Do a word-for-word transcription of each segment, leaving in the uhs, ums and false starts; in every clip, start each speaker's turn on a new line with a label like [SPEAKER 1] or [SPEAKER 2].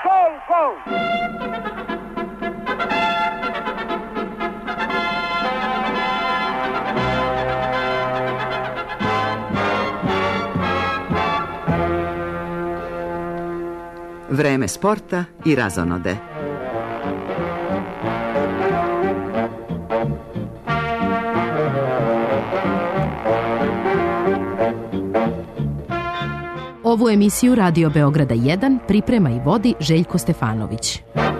[SPEAKER 1] gol, gol!
[SPEAKER 2] Vreme sporta i razonode.
[SPEAKER 3] Ovu emisiju Radio Beograda jedan priprema i vodi Željko Stefanović.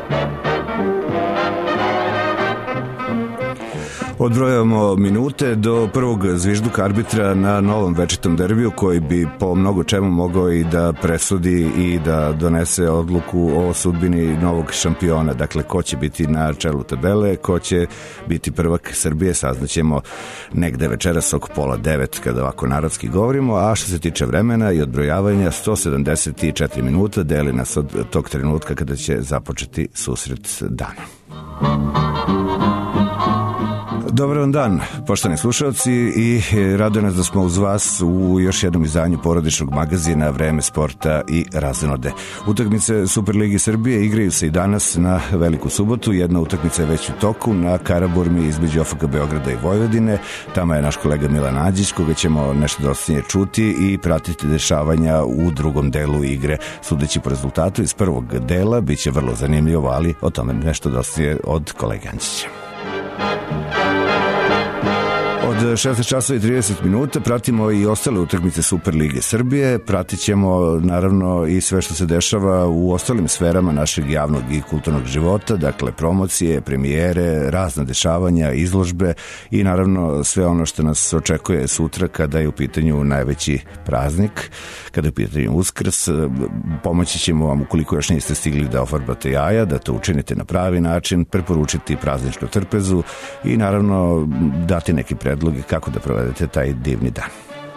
[SPEAKER 4] Odbrojavamo minute do prvog zvižduka arbitra na novom večitom derbiju koji bi po mnogo čemu mogao i da presudi i da donese odluku o sudbini novog šampiona. Dakle, ko će biti na čelu tabele, ko će biti prvak Srbije, saznaćemo negde večeras oko pola devet kada ovako narodski govorimo, a što se tiče vremena i odbrojavanja, sto sedamdeset četiri minuta deli nas od tog trenutka kada će započeti susret dana. Dobar vam dan, poštovani slušalci, i raduje nas da smo uz vas u još jednom izdanju porodičnog magazina Vreme sporta i razonode. Utakmice Superligi Srbije igraju se i danas na Veliku subotu. Jedna utakmica je već u toku na Karaburmi između O F K Beograda i Vojvodine. Tamo je naš kolega Milan Anđić, koga ćemo nešto dostatnije čuti i pratiti dešavanja u drugom delu igre. Sudeći po rezultatu iz prvog dela, bit će vrlo zanimljivo, ali o tome nešto dostatnije od kolege Anđića. Od šesnaest časova i trideset minuta pratimo i ostale utakmice Superlige Srbije. Pratit ćemo naravno i sve što se dešava u ostalim sferama našeg javnog i kulturnog života, dakle promocije, premijere, razna dešavanja, izložbe i naravno sve ono što nas očekuje sutra kada je u pitanju najveći praznik, kada je u pitanju Uskrs. Pomoći ćemo vam, ukoliko još niste stigli da ofarbate jaja, da to učinite na pravi način, preporučiti prazničnu trpezu i naravno dati neki predlog kako da provedete taj divni dan.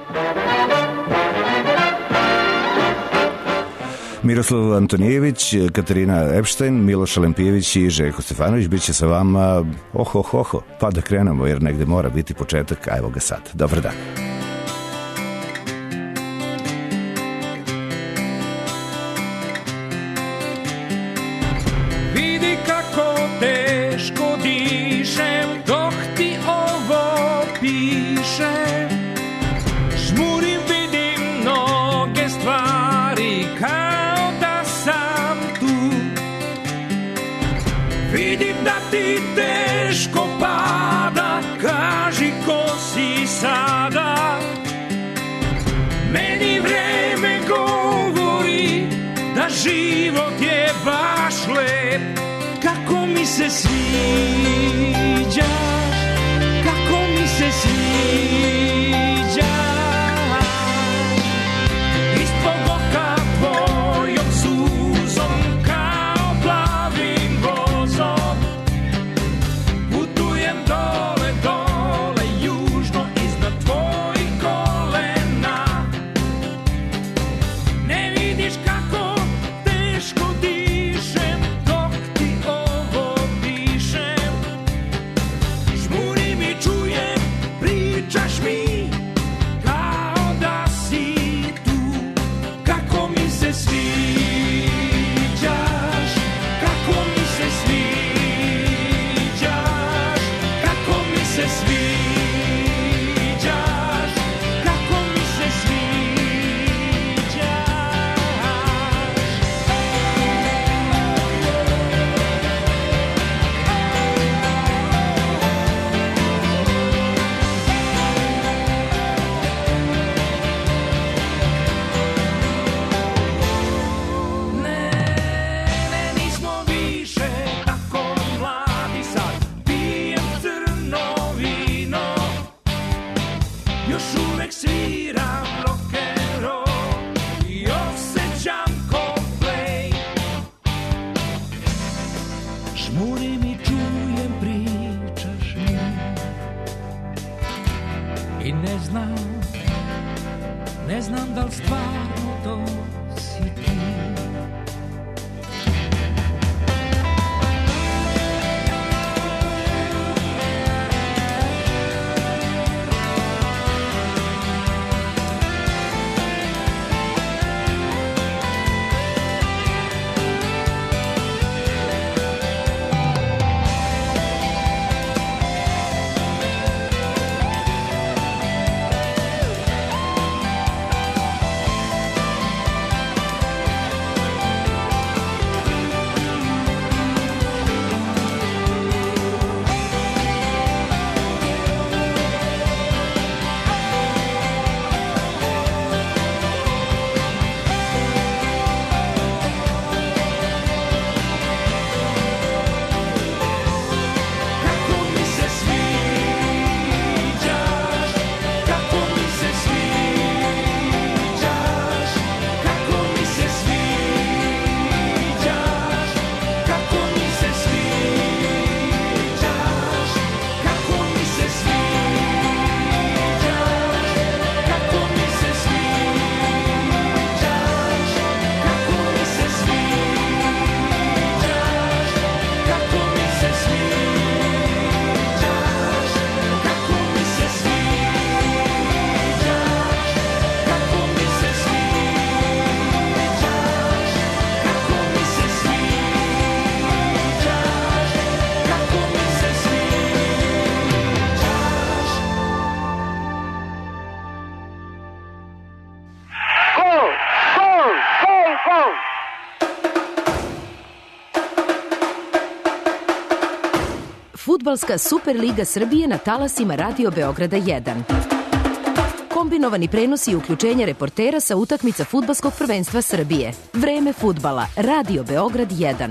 [SPEAKER 4] Miroslav Antonijević, Katarina Epštajn, Miloš Alempijević i Željko Stefanović bit će sa vama oho, oho, oho, pa da krenemo jer negde mora biti početak, a evo ga sad. Dobar dan.
[SPEAKER 5] Vidi kako teško dišem dok ti ovo pišem, žmurim, vidim mnoge stvari kao da sam tu. Vidim da ti teško pada, kaži ko si sada. Meni vreme govori da život je baš lep. Kako mi se sviđaš, kako mi se sviđaš. Ispod oka tvojom suzom kao plavim vozom putujem dole, dole, južno iznad tvojih kolena. Ne vidiš kako teško dišem dok ti ovo pišem. Žmurim i čujem, pričaš mi kao da si tu. Kako mi se sviđaš, kako mi se sviđaš, kako mi se sviđaš, kako mi se sviđaš.
[SPEAKER 1] faul.
[SPEAKER 3] Fudbalska Superliga Srbije na talasima Radio Beograda jedan. Kombinovani prenos i uključenje reportera sa utakmica Fudbalskog prvenstva Srbije. Vreme fudbala. Radio Beograd jedan.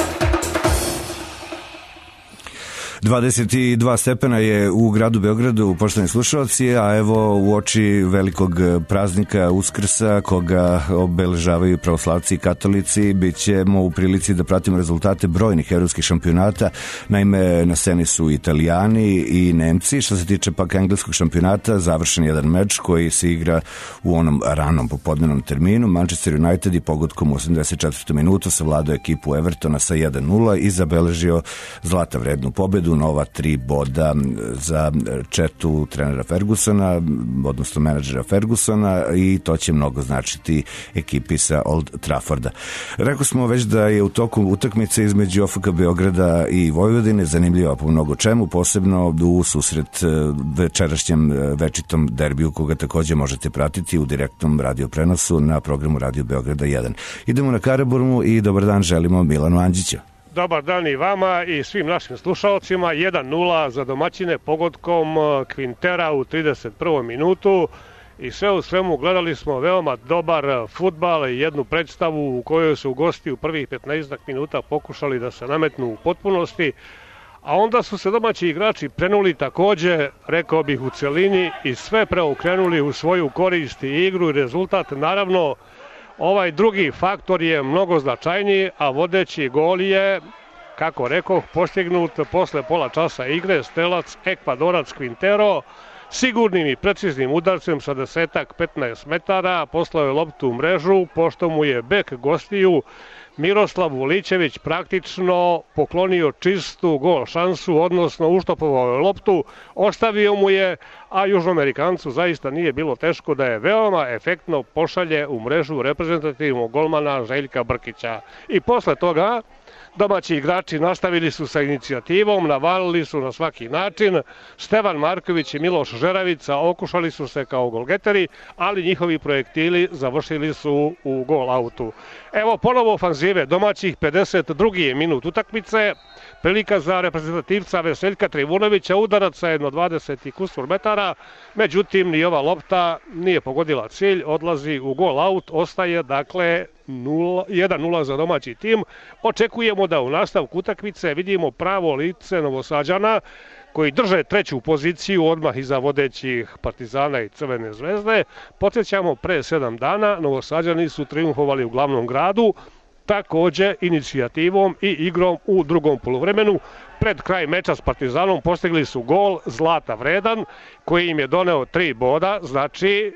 [SPEAKER 4] dvadeset dva stepena je u gradu Beogradu, poštovani slušalci, a evo u oči velikog praznika Uskrsa, koga obeležavaju pravoslavci i katolici, bit ćemo u prilici da pratimo rezultate brojnih evropskih šampionata. Naime, na sceni su Italijani i Nemci. Što se tiče pak engleskog šampionata, završen jedan meč koji se igra u onom ranom popodnevnom terminu. Manchester United i pogodkom u osamdeset četvrtoj minutu savladao ekipu Evertona sa jedan nula i zabeležio zlata vrednu pobedu. Nova tri boda za četu trenera Fergusona, odnosno menadžera Fergusona, i to će mnogo značiti ekipi sa Old Trafforda. Rekao smo već da je u toku utakmice između O F K Beograda i Vojvodine zanimljiva po mnogo čemu, posebno u susret večerašnjem večitom derbiju, koga takođe možete pratiti u direktnom radio prenosu na programu Radio Beograda jedan. Idemo na Karaburmu i dobar dan želimo Milanu Andžiću.
[SPEAKER 6] Dobar dan i vama i svim našim slušalcima. jedan nula za domaćine pogodkom Kvintera u trideset prvoj minutu i sve u svemu gledali smo veoma dobar fudbal i jednu predstavu u kojoj su gosti u prvih petnaest minuta pokušali da se nametnu u potpunosti, a onda su se domaći igrači prenuli takođe, rekao bih, u celini i sve preokrenuli u svoju korist i igru i rezultat. Naravno, ovaj drugi faktor je mnogo značajniji, a vodeći gol je, kako rekoh, postignut posle pola časa igre strelac Ekvadorac Quintero sigurnim i preciznim udarcem sa desetak petnaest metara poslao je loptu u mrežu, pošto mu je bek gostiju Miroslav Vulićević praktično poklonio čistu gol šansu, odnosno uštopovao je loptu, ostavio mu je, a Južnoamerikancu zaista nije bilo teško da je veoma efektno pošalje u mrežu reprezentativnog golmana Željka Brkića. I posle toga domaći igrači nastavili su sa inicijativom, navalili su na svaki način. Stevan Marković i Miloš Žeravica okušali su se kao golgeteri, ali njihovi projektili završili su u gol autu. Evo ponovo ofanzive domaćih, pedeset drugi minut utakmice. Prilika za reprezentativca Veseljka Trivunovića, udarac sa jedno dvadeset i kusur metara, međutim ni ova lopta nije pogodila cilj, odlazi u gol aut, ostaje dakle jedan nula za domaći tim. Očekujemo da u nastavku utakmice vidimo pravo lice Novosađana, koji drže treću poziciju odmah iza vodećih Partizana i Crvene zvezde. Podsjećamo, pre sedam dana Novosađani su triumfovali u glavnom gradu, takođe inicijativom i igrom u drugom poluvremenu. Pred kraj meča s Partizanom postigli su gol zlata vredan, koji im je doneo tri boda, znači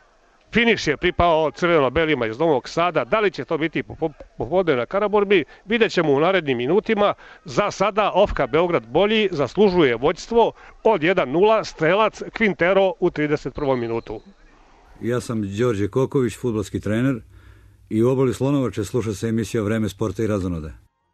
[SPEAKER 6] finiš je pripao crveno-belima iz Novog Sada. Da li će to biti popodne na Karaburmi, vidjet ćemo u narednim minutima. Za sada O F K Beograd bolji, zaslužuje vođstvo od jedan nula, strelac Quintero u trideset prvoj minutu.
[SPEAKER 7] Ja sam Đorđe Koković, fudbalski trener, i u obali Slonovače sluša se emisija Vreme sporta i razonode.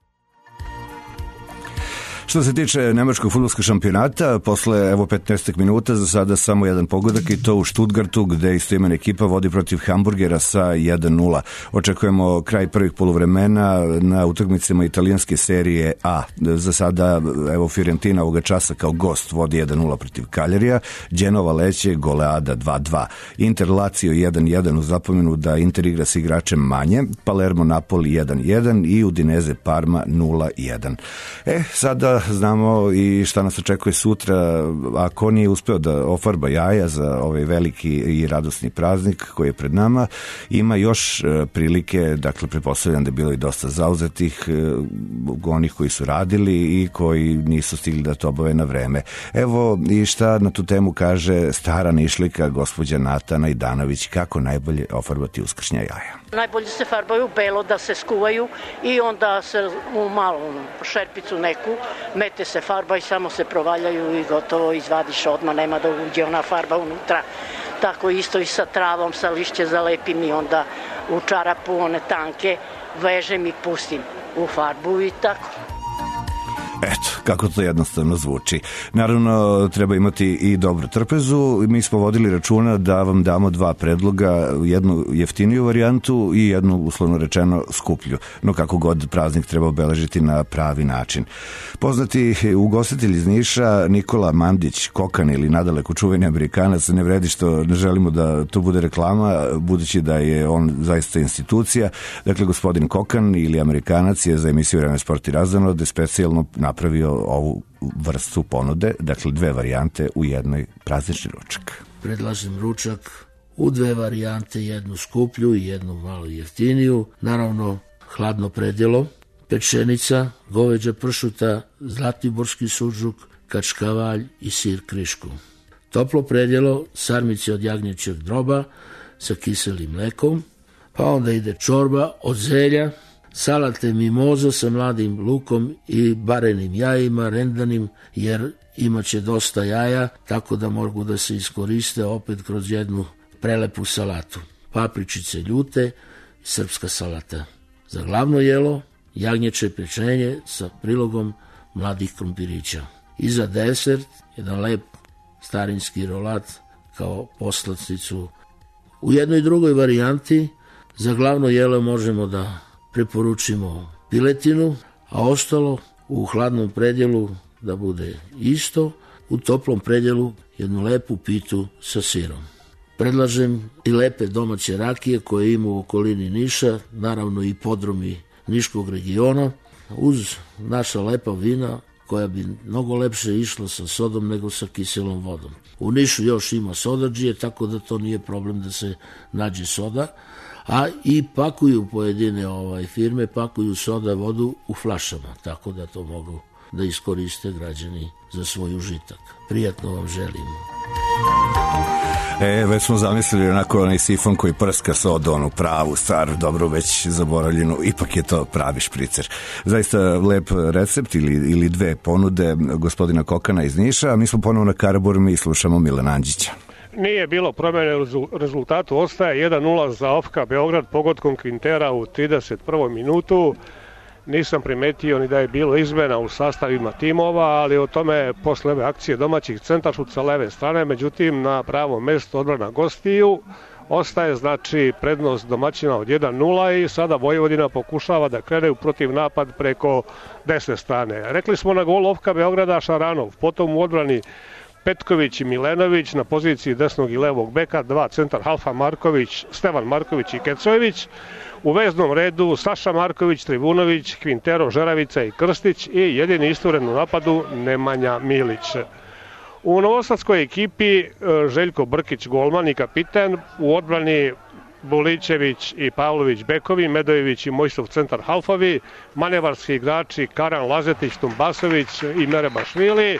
[SPEAKER 4] Što se tiče nemačkog fudbalskog šampionata, posle evo petnaest minuta za sada samo jedan pogodak i to u Stuttgartu, gde istoimena ekipa vodi protiv Hamburgera sa jedan nula. Očekujemo kraj prvih poluvremena na utakmicama italijanske serije A. Za sada evo Fiorentina ovoga časa kao gost vodi jedan nula protiv Kaljarija, Genova Leće goleada dva dva, Inter Lazio jedan jedan uz napomenu da Inter igra sa igračem manje, Palermo Napoli jedan jedan i Udinese Parma nula jedan. E, sada znamo i šta nas očekuje sutra, ako nije uspeo da ofarba jaja za ovaj veliki i radosni praznik koji je pred nama. Ima još prilike, dakle pretpostavljam da je bilo i dosta zauzetih, onih koji su radili i koji nisu stigli da to obave na vreme. Evo i šta na tu temu kaže stara Nišlika, gospođa Nata Najdanović, kako najbolje ofarbati uskršnja jaja.
[SPEAKER 8] Najbolje se farbaju belo, da se skuvaju i onda se u malu šerpicu neku mete se farba i samo se provaljaju i gotovo, izvadiš odmah, nema da uđe ona farba unutra. Tako isto i sa travom, sa lišće zalepim i onda u čarapu one tanke vežem i pustim u farbu i tako.
[SPEAKER 4] Eto, kako to jednostavno zvuči. Naravno, treba imati i dobru trpezu. Mi smo vodili računa da vam damo dva predloga, jednu jeftiniju varijantu i jednu, uslovno rečeno, skuplju. No kako god, praznik treba obeležiti na pravi način. Poznati ugostitelj iz Niša, Nikola Mandić Kokan ili nadaleko čuveni Amerikanac, ne vredi što ne želimo da to bude reklama, budući da je on zaista institucija. Dakle, gospodin Kokan ili Amerikanac je za emisiju Vreme, sport i razonode specijalno napravio ovu vrstu ponude, dakle dve varijante u jednoj, praznični ručak.
[SPEAKER 1] Predlažem ručak u dve varijante, jednu skuplju i jednu malo jeftiniju. Naravno, hladno predjelo, pečenica, goveđa pršuta, zlatiborski suđuk, kačkavalj i sir krišku. Toplo predjelo, sarmice od jagnječjeg droba sa kiselim mlekom, pa onda ide čorba od zelja, salate mimoza sa mladim lukom i barenim jajima, rendanim, jer imaće dosta jaja, tako da mogu da se iskoriste opet kroz jednu prelepu salatu. Papričice ljute, srpska salata. Za glavno jelo, jagnječe pečenje sa prilogom mladih krompirića. I za desert, jedan lep starinski rolat kao poslasticu. U jednoj drugoj varijanti, za glavno jelo možemo da preporučimo piletinu, a ostalo u hladnom predjelu da bude isto, u toplom predjelu jednu lepu pitu sa sirom. Predlažem i lepe domaće rakije koje ima u okolini Niša, naravno i podrumi Niškog regiona, uz naša lepa vina koja bi mnogo lepše išla sa sodom nego sa kiselom vodom. U Nišu još ima sodadžije, tako da to nije problem da se nađe soda, a i pakuju pojedine ovaj, firme, pakuju soda vodu u flašama, tako da to mogu da iskoriste građani za svoj užitak. Prijatno vam želim.
[SPEAKER 4] E, već smo zamislili onako onaj sifon koji prska sodu, onu pravu, staru, dobro već zaboravljenu, ipak je to pravi špricer. Zaista lep recept ili, ili dve ponude gospodina Kokana iz Niša, a mi smo ponovno na Karaburmi i slušamo Milana Anđića.
[SPEAKER 6] Nije bilo promjene, rezultatu ostaje jedan nula za O F K Beograd pogodkom Kvintera u trideset prvom minutu. Nisam primetio ni da je bilo izmena u sastavima timova, ali o tome posle ove akcije domaćih centaršuca leve strane, međutim na pravo mesto odbrana gostiju ostaje znači prednost domaćina od jedan nula i sada Vojvodina pokušava da krene u protiv napad preko desne strane. Rekli smo na gol O F K Beograda Šaranov, potom u odbrani Petković i Milenović, na poziciji desnog i levog beka, dva centar halfa Marković, Stevan Marković i Kecojević, u veznom redu Saša Marković, Trivunović, Kvintero, Žeravica i Krstić i jedini isturen u napadu Nemanja Milić. U novosadskoj ekipi Željko Brkić golman i kapiten, u odbrani Bulićević i Pavlović bekovi, Medojević i Mojsov centar halfovi, manevarski igrači Karan Lazetić, Tumbasović i Merebašvili,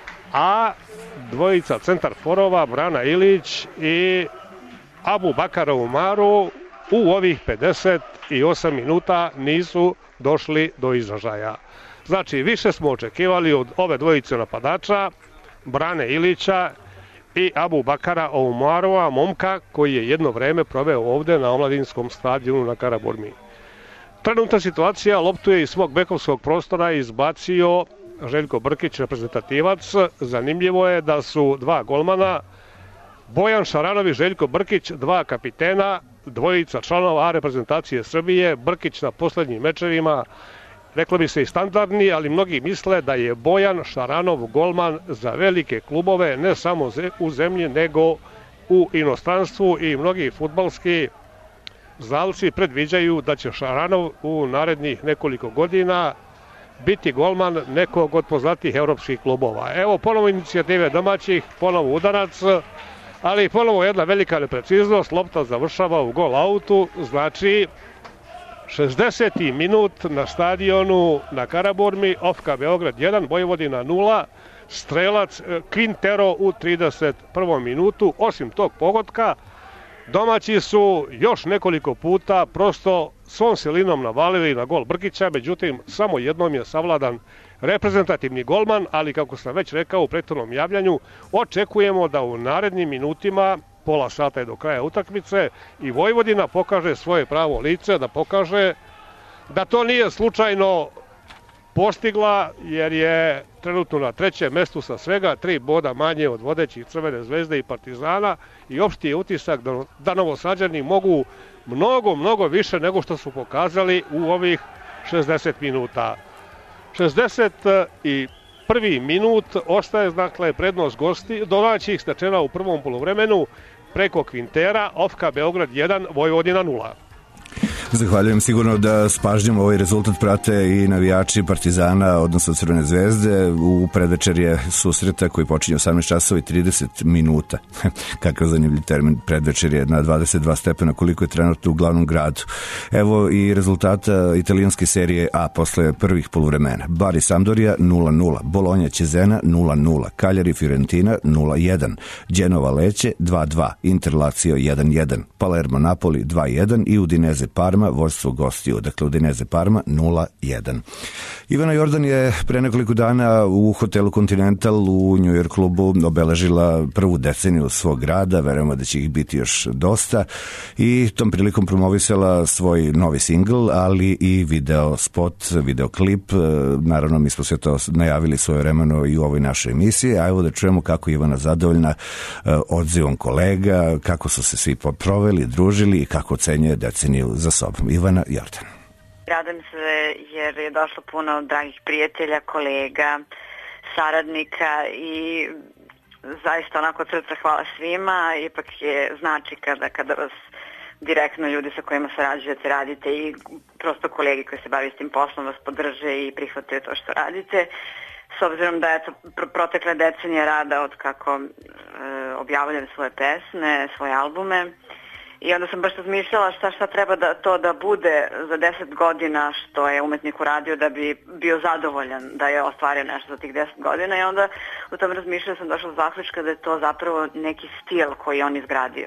[SPEAKER 6] a dvojica centar forova Brana Ilić i Abu Bakara Umaru u ovih pedeset osam minuta nisu došli do izražaja. Znači, više smo očekivali od ove dvojice napadača, Brane Ilića i Abu Bakara Umarova, momka koji je jedno vreme proveo ovde na omladinskom stadionu na Karaburmi. Trenutna situacija, loptu je iz svog bekovskog prostora izbacio Željko Brkić, reprezentativac. Zanimljivo je da su dva golmana, Bojan Šaranov i Željko Brkić, dva kapitena, dvojica članova A reprezentacije Srbije. Brkić na poslednjim mečevima, reklo bi se i standardni, ali mnogi misle da je Bojan Šaranov golman za velike klubove, ne samo u zemlji, nego u inostranstvu, i mnogi fudbalski znalci predviđaju da će Šaranov u narednih nekoliko godina biti golman nekog od poznatih evropskih klubova. Evo ponovo inicijative domaćih, ponovo udarac, ali ponovo jedna velika nepreciznost, lopta završava u gol autu, znači šezdeseti minut na stadionu na Karaburmi, O F K Beograd jedan, Vojvodina nula, strelac Kvintero u trideset prvom minutu. Osim tog pogotka, domaći su još nekoliko puta prosto svom silinom navalili na gol Brkića, međutim samo jednom je savladan reprezentativni golman, ali kako sam već rekao u prethodnom javljanju, očekujemo da u narednim minutima, pola sata je do kraja utakmice, i Vojvodina pokaže svoje pravo lice, da pokaže da to nije slučajno postigla, jer je trenutno na trećem mestu sa svega tri boda manje od vodećih Crvene zvezde i Partizana i opšti je utisak da, da Novosađani mogu mnogo, mnogo više nego što su pokazali u ovih šezdeset minuta. šezdeset prvi minut ostaje dakle prednost gosti, domaćih stečena u prvom poluvremenu preko Kvintera, Ofka Beograd jedan, Vojvodina nula.
[SPEAKER 4] Zahvaljujem, sigurno da s pažnjom ovaj rezultat prate i navijači Partizana, odnosno Crvene zvezde. U predvečerje susreta koji počinje osamnaest časova i trideset minuta. Kakav zanimljiv termin, predvečerje na dvadeset dva stepena, koliko je trenutno u glavnom gradu. Evo i rezultata italijanske serije A posle prvih poluvremena. Bari Sampdoria nula nula, Bologna Cesena nula nula, Cagliari Fiorentina nula jedan, Genova Lecce dva dva, Inter Lazio jedan jedan, Palermo Napoli dva jedan i Udinese Parma, vođstvo gostiju, dakle Udinese Parma nula jedan. Ivana Jordan je pre nekoliko dana u hotelu Continental u New York klubu obeležila prvu deceniju svog rada, verujemo da će ih biti još dosta, i tom prilikom promovisala svoj novi singl, ali i video spot, video klip. Naravno, mi smo sve to najavili svojevremeno i u ovoj našoj emisiji, a evo da čujemo kako je Ivana zadovoljna odzivom kolega, kako su se svi proveli, družili i kako ocenjuje deceniju za sobom. Ivana Jordan.
[SPEAKER 9] Radim se jer je došlo puno dragih prijatelja, kolega, saradnika i zaista onako od srca hvala svima. Ipak je znači kada, kada vas direktno ljudi sa kojima sarađujete radite i prosto kolegi koji se bave s tim poslom vas podrže i prihvataju to što radite. S obzirom da je to protekle decenije rada od kako e, objavljam svoje pesme, svoje albume. I onda sam baš razmišljala šta, šta treba da, to da bude za deset godina što je umetnik uradio da bi bio zadovoljan da je ostvario nešto za tih deset godina, i onda u tom razmišljanju sam došla do zaključka da je to zapravo neki stil koji on izgradio.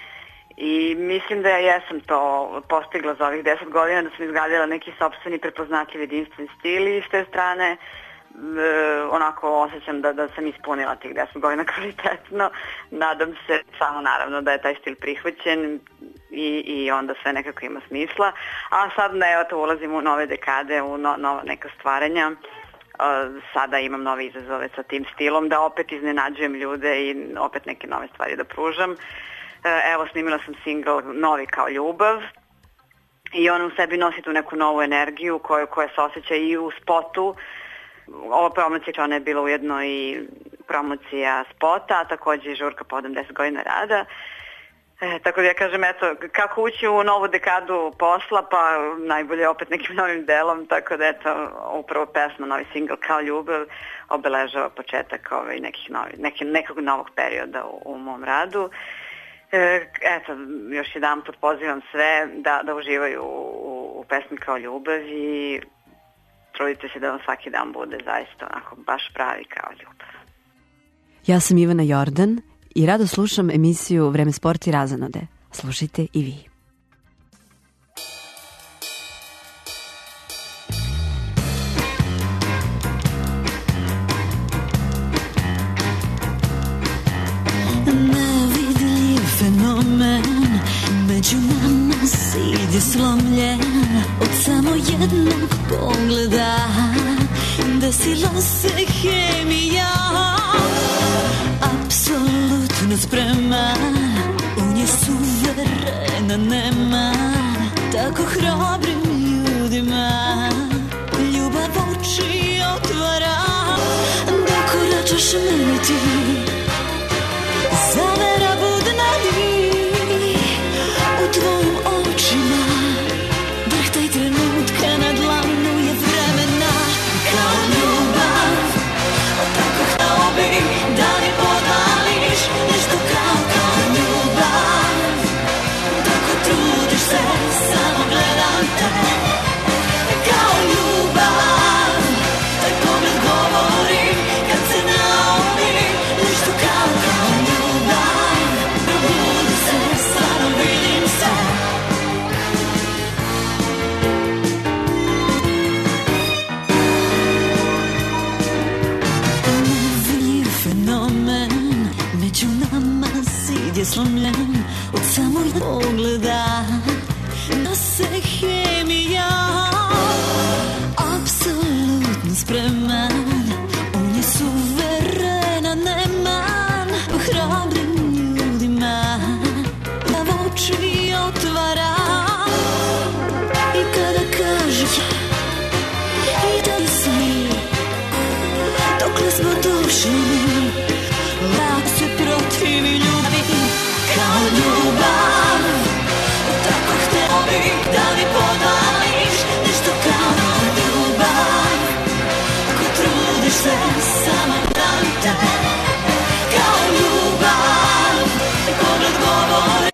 [SPEAKER 9] I mislim da ja jesam to postigla za ovih deset godina, da sam izgradila neki sopstveni prepoznatljiv jedinstven stil i s te strane e, onako osjećam da, da sam ispunila tih deset godina kvalitetno. Nadam se samo naravno da je taj stil prihvaćen i, i onda sve nekako ima smisla. A sad ne, evo to ulazimo u nove dekade, u no, nova neka stvaranja. E, sada imam nove izazove sa tim stilom, da opet iznenađujem ljude i opet neke nove stvari da pružam. Evo, snimila sam singl Novi kao ljubav i on u sebi nosi tu neku novu energiju koja, koja se osjeća i u spotu. Ova promocija ona je bila ujedno i promocija spota, a također i žurka povodom deset godina rada. E, tako da ja kažem, eto, kako ući u novu dekadu posla, pa najbolje opet nekim novim delom, tako da eto, upravo pesma, novi singl kao ljubav obeležava početak ovaj, nekih novi, neki, nekog novog perioda u, u mom radu. Eto, još jedan put pozivam sve da, da uživaju u, u pesmi kao ljubav i trudite se da vam svaki dan bude zaista onako baš pravi kao ljubav.
[SPEAKER 10] Ja sam Ivana Jordan i rado slušam emisiju Vreme sport i razonode. Slušajte i vi.
[SPEAKER 11] Među nama zid je slomljen od samo jednog pogleda. Desila se hemija, apsolutno sprema, u nje suverena nema, tako hrabrim ljudima. Ljubav oči otvara, da koračaš meni ti, zavera budna di. U tvojim očima vrh taj trenutka na dlanu je vremena kao ljubav. Tako htao bih da mi podališ nešto kao, kao ljubav. Tako trudiš se, samo gledam te kao ljubav. Taj pogled govori kad se naumi, I da smi, dokle smo došli mi, lako se protivi ljubavi kao ljubav. Tako hteo bih da mi podališ nešto kao ljubav. Ako trudiš se, samo dam te kao ljubav. Ko ne odgovori.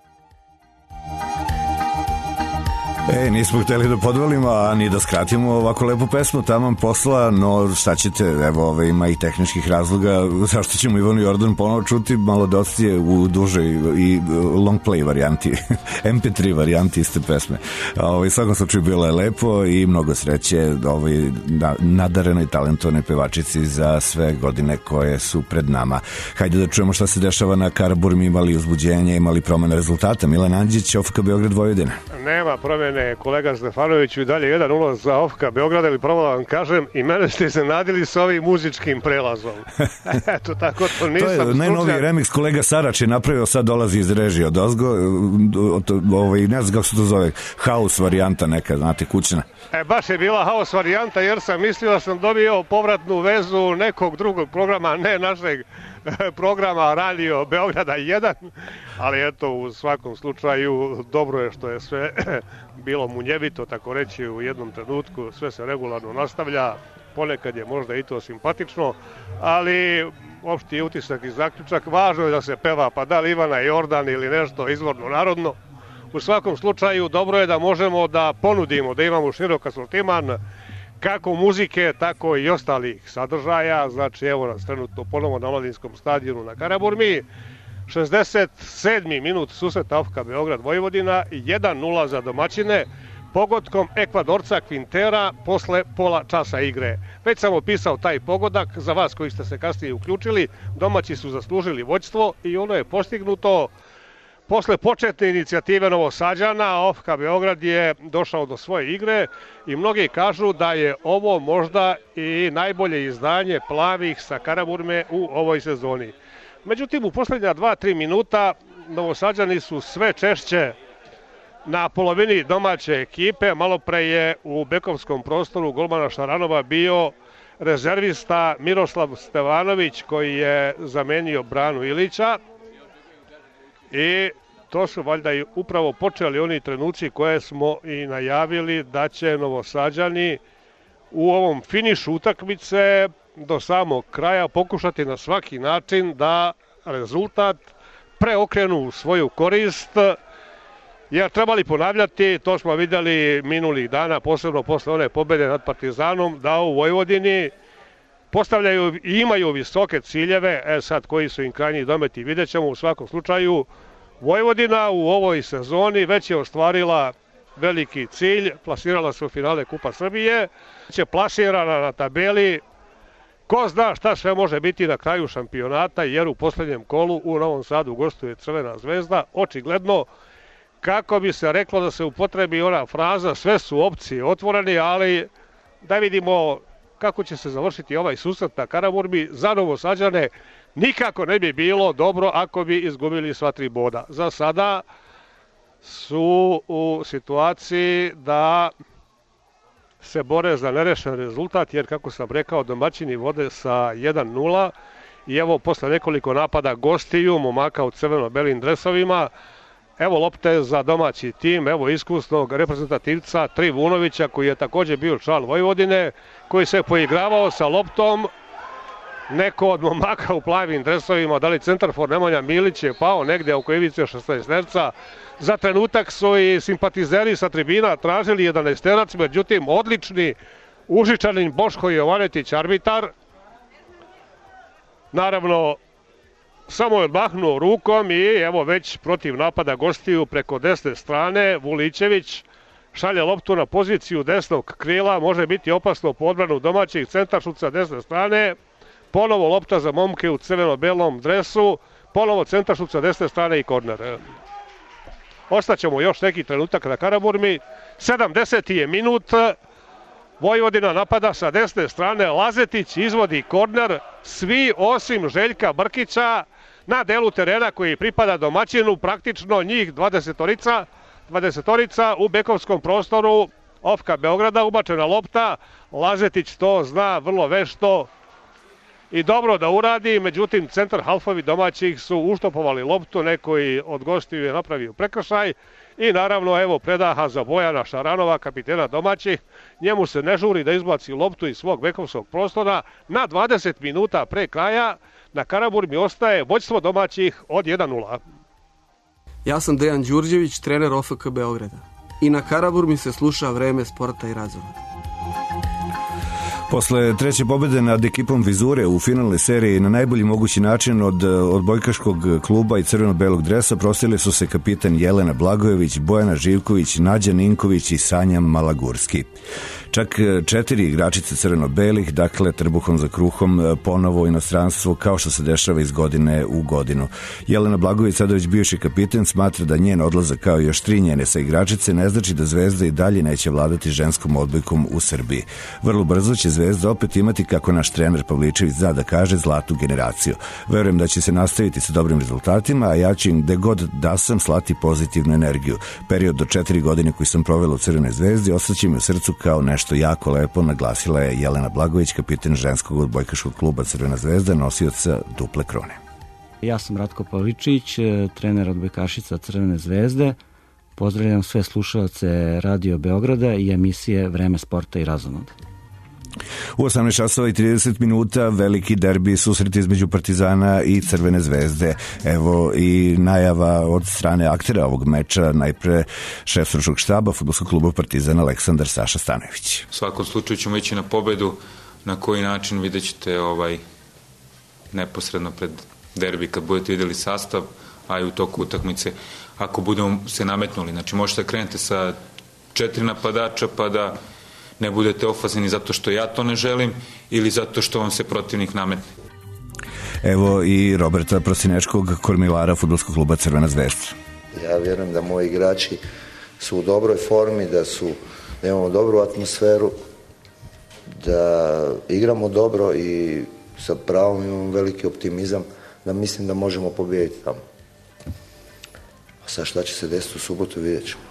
[SPEAKER 4] E, nismo hteli da podvalimo, a ni da skratimo ovako lepu pesmu taman posla, no šta ćete, evo, ove, ima i tehničkih razloga, zašto ćemo Ivanu Jordan ponovo čuti, malo dosta je u dužoj i long play varijanti, em pe tri varijanti iste pesme. Ovo, svakom slučaju bilo je lepo i mnogo sreće ovoj nadarenoj talentovnoj pevačici za sve godine koje su pred nama. Hajde da čujemo šta se dešava na Karaburmi, imali uzbuđenje, imali promene rezultata. Milan Andžić, O F K Beograd Vojvodina.
[SPEAKER 6] Nema promene, kolega Stefanoviću, i dalje jedan nula za O F K Beograda, ili pravo da vam kažem, i mene ste se nadili s ovim muzičkim prelazom. Eto, tako to nisam.
[SPEAKER 4] To je najnoviji remix, kolega Sarač je napravio, sad dolazi iz režije od ozgo, ovaj, ne znam kako se to zove, house varijanta neka, znate, kućna.
[SPEAKER 6] E, baš je bila house varijanta, jer sam mislio da sam dobio povratnu vezu nekog drugog programa, ne našeg programa Radio Beograda jedan, ali eto, u svakom slučaju dobro je što je sve bilo munjevito, tako reći, u jednom trenutku, sve se regularno nastavlja, ponekad je možda i to simpatično, ali opšti utisak i zaključak, važno je da se peva, pa da li Ivana Jordan ili nešto izvorno narodno. U svakom slučaju dobro je da možemo da ponudimo, da imamo širok asortiman kako muzike, tako i ostalih sadržaja. Znači, evo nas trenutno ponovo na Omladinskom stadionu na Karaburmi. šezdeset sedmi minut susreta O F K Beograd Vojvodina, jedan nula za domaćine, pogodkom Ekvadorca Kvintera posle pola časa igre. Već sam opisao taj pogodak, za vas koji ste se kasnije uključili, domaći su zaslužili vođstvo i ono je postignuto posle početne inicijative Novosađana. O F K Beograd je došao do svoje igre i mnogi kažu da je ovo možda i najbolje izdanje plavih sa Karaburme u ovoj sezoni. Međutim, u poslednja dva tri minuta Novosađani su sve češće na polovini domaće ekipe. Malopre je u bekovskom prostoru golmana Šaranova bio rezervista Miroslav Stevanović, koji je zamenio Branu Ilića. I to su valjda i upravo počeli oni trenuci koje smo i najavili da će Novosađani u ovom finišu utakmice do samog kraja pokušati na svaki način da rezultat preokrenu u svoju korist, jer trebali ponavljati, to smo videli minulih dana, posebno posle one pobede nad Partizanom, da u Vojvodini postavljaju i imaju visoke ciljeve. E sad, koji su im krajnji dometi, vidjet ćemo. U svakom slučaju, Vojvodina u ovoj sezoni već je ostvarila veliki cilj, plasirala se u finale Kupa Srbije, će plasirana na tabeli. Ko zna šta sve može biti na kraju šampionata, jer u poslednjem kolu u Novom Sadu gostuje Crvena zvezda. Očigledno, kako bi se reklo da se upotrebi ona fraza, sve su opcije otvorene, ali da vidimo kako će se završiti ovaj susret na Karaburmi. Za Novosađane nikako ne bi bilo dobro ako bi izgubili sva tri boda. Za sada su u situaciji da se bore za nerešen rezultat, jer kako sam rekao, domaćini vode sa jedan nula i evo posle nekoliko napada gostiju, momaka u crveno-belim dresovima, evo lopte za domaći tim, evo iskusnog reprezentativca Trivunovića, koji je takođe bio član Vojvodine, koji se poigravao sa loptom. Neko od momaka u plavim dresovima, da li centarfor Nemanja Milić, je pao negde oko ivice šesnaesterca. Za trenutak su i simpatizeri sa tribina tražili jedanaesterac, međutim odlični Užičanin Boško Jovanetić, arbitar, naravno samo je mahnuo rukom i evo već protiv napada gostiju preko desne strane Vulićević šalje loptu na poziciju desnog krila, može biti opasno po odbranu domaćih, centaršut desne strane, ponovo lopta za momke u crveno-belom dresu, ponovo centaršut sa desne strane i korner. Ostaćemo još neki trenutak na Karaburmi. sedamdeseti je minut, Vojvodina napada sa desne strane, Lazetić izvodi korner, svi osim Željka Brkića na delu terena koji pripada domaćinu, praktično njih dvadesetorica, dvadesetorica u bekovskom prostoru O F K Beograda, ubačena lopta, Lazetić to zna vrlo vešto i dobro da uradi, međutim centar halfovi domaćih su uštopovali loptu, neko i od gostiju je napravio prekršaj i naravno evo predaha za Bojana Šaranova, kapitena domaćih, njemu se ne žuri da izbaci loptu iz svog bekovskog prostora na dvadeset minuta pre kraja, na Karaburmi ostaje vođstvo domaćih od jedan nula.
[SPEAKER 12] Ja sam Dejan Đurđević, trener O F K Beograda i na Karaburmi se sluša Vreme sporta i razvoja.
[SPEAKER 4] Posle treće pobjede nad ekipom Vizure u finalnoj seriji na najbolji mogući način od odbojkaškog kluba i crveno-belog dresa proslavili su se kapitan Jelena Blagojević, Bojana Živković, Nađa Ninković i Sanja Malagurski. Čak četiri igračice crveno-belih, dakle trbuhom za kruhom, ponovo u inostranstvo kao što se dešava iz godine u godinu. Jelena Blagojević, sada već bivši kapiten, smatra da njen odlazak kao i još tri njene sa igračice ne znači da Zvezda i dalje neće vladati ženskom odbojkom u Srbiji. Vrlo brzo će Zvezda opet imati, kako naš trener Pavličević zna da kaže, zlatnu generaciju. Verujem da će se nastaviti sa dobrim rezultatima, a ja ću im gde god da sam slati pozitivnu energiju. Period do četiri godine koji sam provela u Crvenoj Zvezdi ostaće mi u srcu kao nešto jako lepo, naglasila je Jelena Blagojević, kapiten ženskog odbojkaškog kluba Crvena Zvezda, nosioca duple krone.
[SPEAKER 13] Ja sam Ratko Pavličić, trener odbojkašica Crvene Zvezde. Pozdravljam sve slušalce Radio Beograda i emisije Vreme sporta i razonode.
[SPEAKER 4] U osamnaest časova i trideset minuta veliki derbi, susret između Partizana i Crvene Zvezde. Evo i najava od strane aktera ovog meča, najpre šef stručnog štaba fudbalskog kluba Partizan Aleksandar Saša Stanojević.
[SPEAKER 14] U svakom slučaju ćemo ići na pobedu. Na koji način vidjet ćete ovaj, neposredno pred derbi kad budete vidjeli sastav, a i u toku utakmice ako budemo se nametnuli. Znači možete krenete sa četiri napadača pa da ne budete ofazeni zato što ja to ne želim ili zato što vam se protivnik nametne.
[SPEAKER 4] Evo i Roberta Prosinečkog, kormilara fudbalskog kluba Crvena Zvezda.
[SPEAKER 15] Ja vjerujem da moji igrači su u dobroj formi, da su da imamo dobru atmosferu, da igramo dobro i sa pravom imamo veliki optimizam da mislim da možemo pobijediti tamo. A sad šta će se desiti u subotu, vidjet ćemo.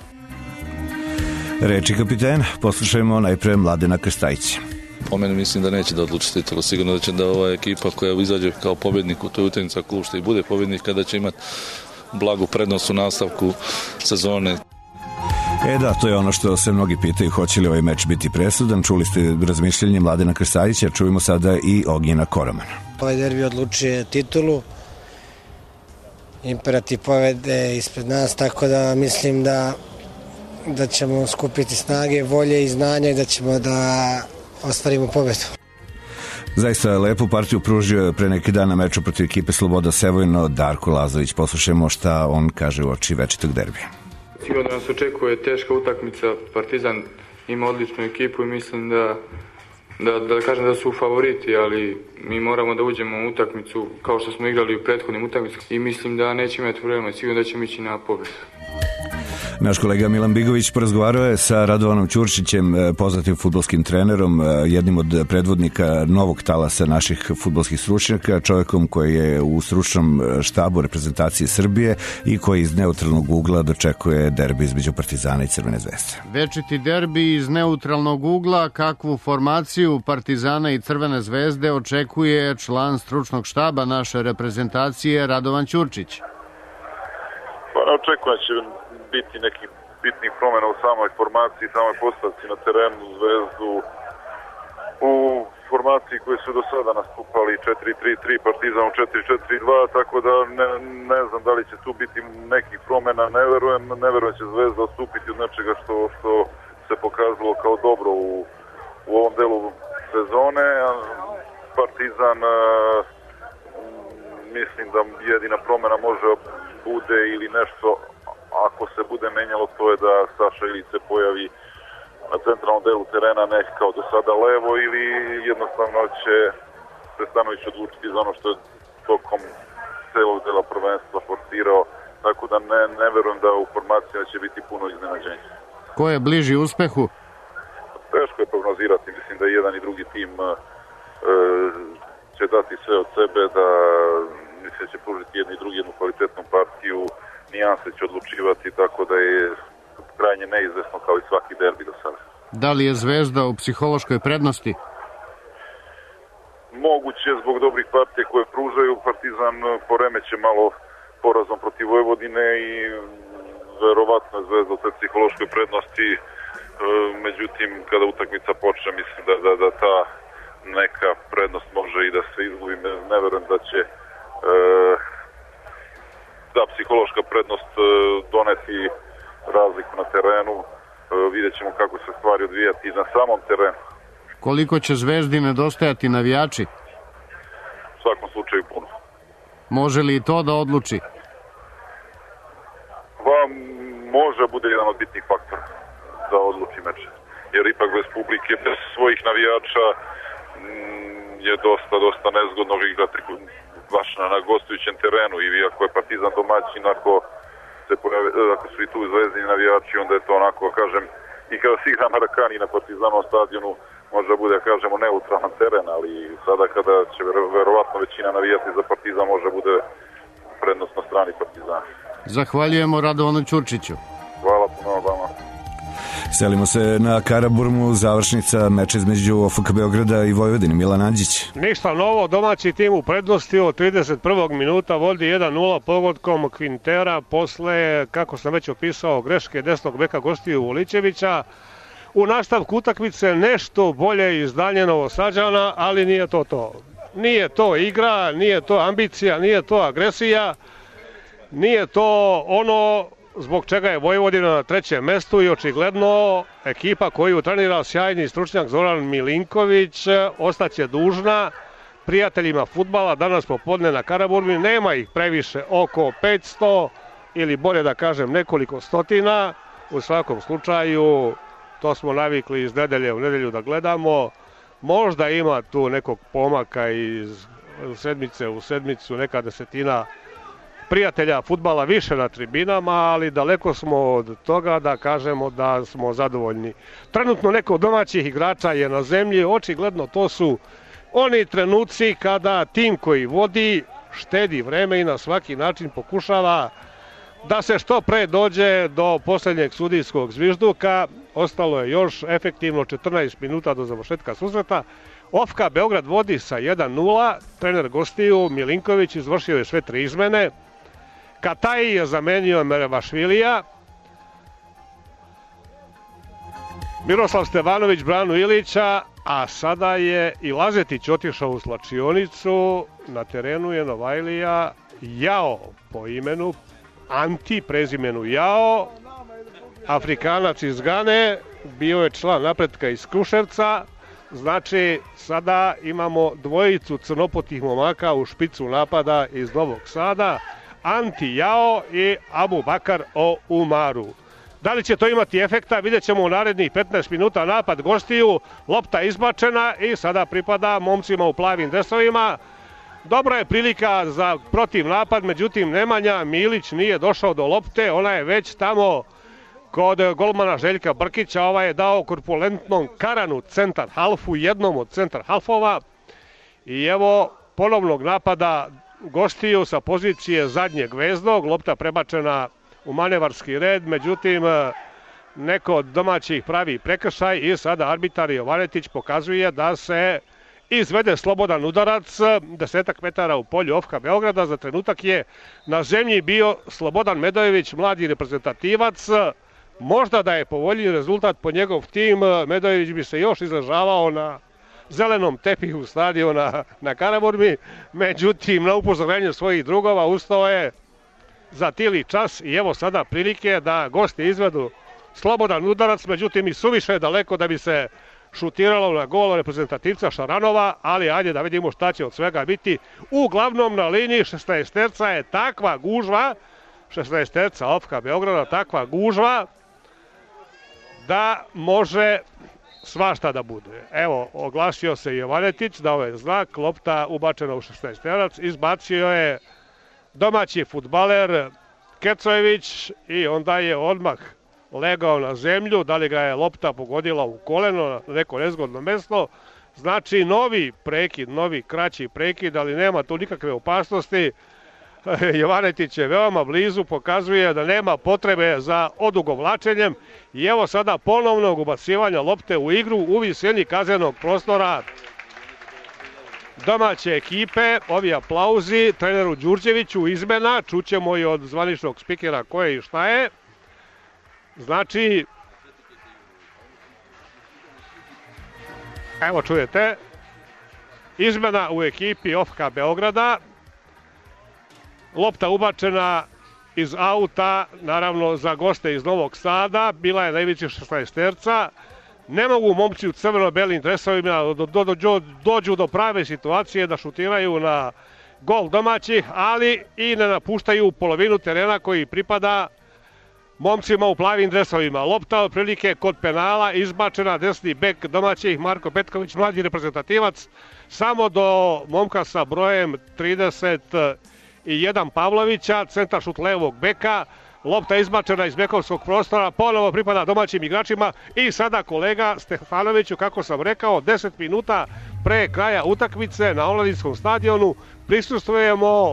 [SPEAKER 4] Reči kapiten, poslušajmo najpre Mladena Krstajića.
[SPEAKER 16] Po meni mislim da neće da odluči titulu. Sigurno da će da ova ekipa koja izađe kao pobjednik u toj utakmici, ako uopšte i bude pobjednik, kada će imati blagu prednost u nastavku sezone.
[SPEAKER 4] E da, to je ono što se mnogi pitaju, hoće li ovaj meč biti presudan. Čuli ste razmišljanje Mladena Krstajića, čujemo sada i Ognjena Koramana.
[SPEAKER 17] Ovaj derbi odlučuje titulu, imperativ pobede ispred nas, tako da mislim da da ćemo skupiti snage, volje i znanja i da ćemo da ostvarimo pobedu.
[SPEAKER 4] Zaista lepu partiju pružio pre neki dan na meču protiv ekipe Sloboda Sevojno Darko Lazović. Poslušajmo šta on kaže u oči večitog derbija.
[SPEAKER 18] Sigurno nas očekuje teška utakmica. Partizan ima odličnu ekipu i mislim da da, da kažem da su favoriti, ali mi moramo da uđemo u utakmicu kao što smo igrali u prethodnim utakmicama i mislim da neće imati problema, sigurno da ćemo ići na pobedu.
[SPEAKER 4] Naš kolega Milan Bigović porazgovarao je sa Radovanom Ćuršićem, poznatim fudbalskim trenerom, jednim od predvodnika novog talasa naših fudbalskih stručnjaka, čovjekom koji je u stručnom štabu reprezentacije Srbije i koji iz neutralnog ugla dočekuje derbi između Partizana i Crvene Zvezde.
[SPEAKER 19] Večiti derbi iz neutralnog ugla, kakvu formaciju Partizana i Crvene Zvezde očekuje član stručnog štaba naše reprezentacije Radovan Ćuršić.
[SPEAKER 20] Pa očekujem će biti nekih bitnih promjena u samoj formaciji, samoj postavci na terenu. Zvezdu u formaciji koje su do sada nastupali četiri tri tri, Partizan u četiri četiri dva, tako da ne, ne znam da li će tu biti nekih promjena, ne verujem, ne verujem će Zvezda odstupiti od nečega što, što se pokazalo kao dobro u, u ovom delu sezone. Partizan, mislim da jedina promjena može bude ili nešto ako se bude menjalo, to je da Saša Ilić se pojavi na centralnom delu terena, ne kao do sada levo, ili jednostavno će se Stanović odlučiti za ono što je tokom celog dela prvenstva forsirao, tako da ne, ne verujem da u formacijama će biti puno iznenađenja.
[SPEAKER 19] Ko je bliži uspehu?
[SPEAKER 20] Teško je prognozirati, mislim da jedan i drugi tim e, će dati sve od sebe, da mislim da će pružiti jedni i drugi jednu kvalitetnu partiju, nijanse će odlučivati, tako da je krajnje neizvesno kao i svaki derbi do sada.
[SPEAKER 19] Da li je Zvezda u psihološkoj prednosti?
[SPEAKER 20] Moguće zbog dobrih partija koje pružaju. Partizan poremeće malo porazom protiv Vojvodine i verovatno je Zvezda u toj psihološkoj prednosti. E, međutim, kada utakmica počne, mislim da, da, da ta neka prednost može i da se izgubi. Ne, ne verujem da će e, da psihološka prednost e, doneti razliku na terenu. E, vidjet ćemo kako se stvari odvijati na samom terenu.
[SPEAKER 19] Koliko će Zvezdi nedostajati navijači?
[SPEAKER 20] U svakom slučaju puno.
[SPEAKER 19] Može li i to da odluči?
[SPEAKER 20] Pa, može bude jedan od bitnih faktora da odluči meč. Jer ipak bez publike, bez svojih navijača je dosta, dosta nezgodno igrati baš na, na gostujućem terenu. I ako je Partizan domaćin, ako, se pojave, ako su i tu Zvezdini navijači, onda je to onako, kažem, i kada se igra Marakani na Partizanovom stadionu, možda bude, kažemo, neutralan teren, ali sada kada će verovatno većina navijati za Partizan, možda bude prednost na strani Partizana.
[SPEAKER 19] Zahvaljujemo Radovanu Ćurčiću.
[SPEAKER 20] Hvala puno vama.
[SPEAKER 4] Selimo se na Karaburmu, završnica meča između O F K Beograda i Vojvodine. Milan Anđić.
[SPEAKER 6] Ništa novo, domaći tim u prednosti od trideset prvog minuta vodi jedan nula pogodkom Quintera posle, kako sam već opisao, greške desnog beka gostiju Volićevića. U nastavku utakmice nešto bolje izdanje Novosađana, ali nije to to. Nije to igra, nije to ambicija, nije to agresija, nije to ono zbog čega je Vojvodina na trećem mestu i očigledno ekipa koju trenira sjajni stručnjak Zoran Milinković ostaće dužna prijateljima fudbala danas popodne na Karaburmi. Nema ih previše, oko petsto ili bolje da kažem nekoliko stotina. U svakom slučaju to smo navikli iz nedelje u nedelju da gledamo. Možda ima tu nekog pomaka iz sedmice u sedmicu, neka desetina prijatelja fudbala više na tribinama, ali daleko smo od toga da kažemo da smo zadovoljni. Trenutno neko od domaćih igrača je na zemlji, očigledno to su oni trenuci kada tim koji vodi štedi vreme i na svaki način pokušava da se što pre dođe do posljednjeg sudijskog zvižduka. Ostalo je još efektivno četrnaest minuta do završetka susreta. O F K Beograd vodi sa jedan nula, trener gostiju Milinković izvršio je sve tri izmene. Kataji je zamenio Merevašvilija, Miroslav Stevanović Branu Ilića, a sada je i Lazetić otišao u slačionicu. Na terenu je Novajlija Jao po imenu, Anti prezimenu Jao, Afrikanac iz Gane, bio je član Napretka iz Kruševca. Znači sada imamo dvojicu crnopotih momaka u špicu napada iz Novog Sada, Anti Jao i Abu Bakar o Umaru. Da li će to imati efekta, vidjet ćemo u narednih petnaest minuta. Napad gostiju, lopta izbačena i sada pripada momcima u plavim dresovima. Dobra je prilika za protiv napad, međutim Nemanja Milić nije došao do lopte, ona je već tamo kod golmana Željka Brkića. Ovaj je dao korpulentnom Karanu centar halfu, jednom od centar halfova, i evo ponovnog napada gostiju sa pozicije zadnjeg veznog, lopta prebačena u manevarski red, međutim neko od domaćih pravi prekršaj i sada arbitar Jovanetić pokazuje da se izvede slobodan udarac, desetak metara u polju O F K Beograda. Za trenutak je na zemlji bio Slobodan Medojević, mladi reprezentativac. Možda da je povoljniji rezultat po njegov tim, Medojević bi se još izražavao na zelenom tepihu stadiona na Karaburmi, međutim na upozorenje svojih drugova ustao je za tili čas i evo sada prilike da gosti izvedu slobodan udarac, međutim i suviše daleko da bi se šutiralo na gol reprezentativca Šaranova, ali ajde da vidimo šta će od svega biti. Uglavnom na liniji šesnaesterca je takva gužva, šesnaesterca O F K Beograda, takva gužva da može svašta da bude. Evo, oglasio se Jovanetić, dao je znak, lopta ubačena u šesnaesterac, izbacio je domaći fudbaler Kecojević i onda je odmah legao na zemlju. Da li ga je lopta pogodila u koleno, na neko nezgodno mesto, znači novi prekid, novi kraći prekid, ali nema tu nikakve opasnosti. Jovanetić je veoma blizu, pokazuje da nema potrebe za odugovlačenjem i evo sada ponovnog ubacivanja lopte u igru u visini kaznenog prostora domaće ekipe. Ovi aplauzi treneru Đurđeviću, izmena, čućemo i od zvaničnog spikera ko je i šta je. Znači, evo čujete, izmena u ekipi O F K Beograda, lopta ubačena iz auta, naravno za goste iz Novog Sada, bila je najveći šesnaesterca. Ne mogu momci u crveno-belim dresovima do, do, do, dođu do prave situacije da šutiraju na gol domaćih, ali i ne napuštaju polovinu terena koji pripada momcima u plavim dresovima. Lopta otprilike kod penala, izbačena desni bek domaćih Marko Petković, mlađi reprezentativac, samo do momka sa brojem trideset jedan Pavlovića, centar šut levog beka. Lopta izbačena iz bekovskog prostora, ponovo pripada domaćim igračima i sada kolega Stefanoviću, kako sam rekao, deset minuta pre kraja utakmice na Omladinskom stadionu prisustvujemo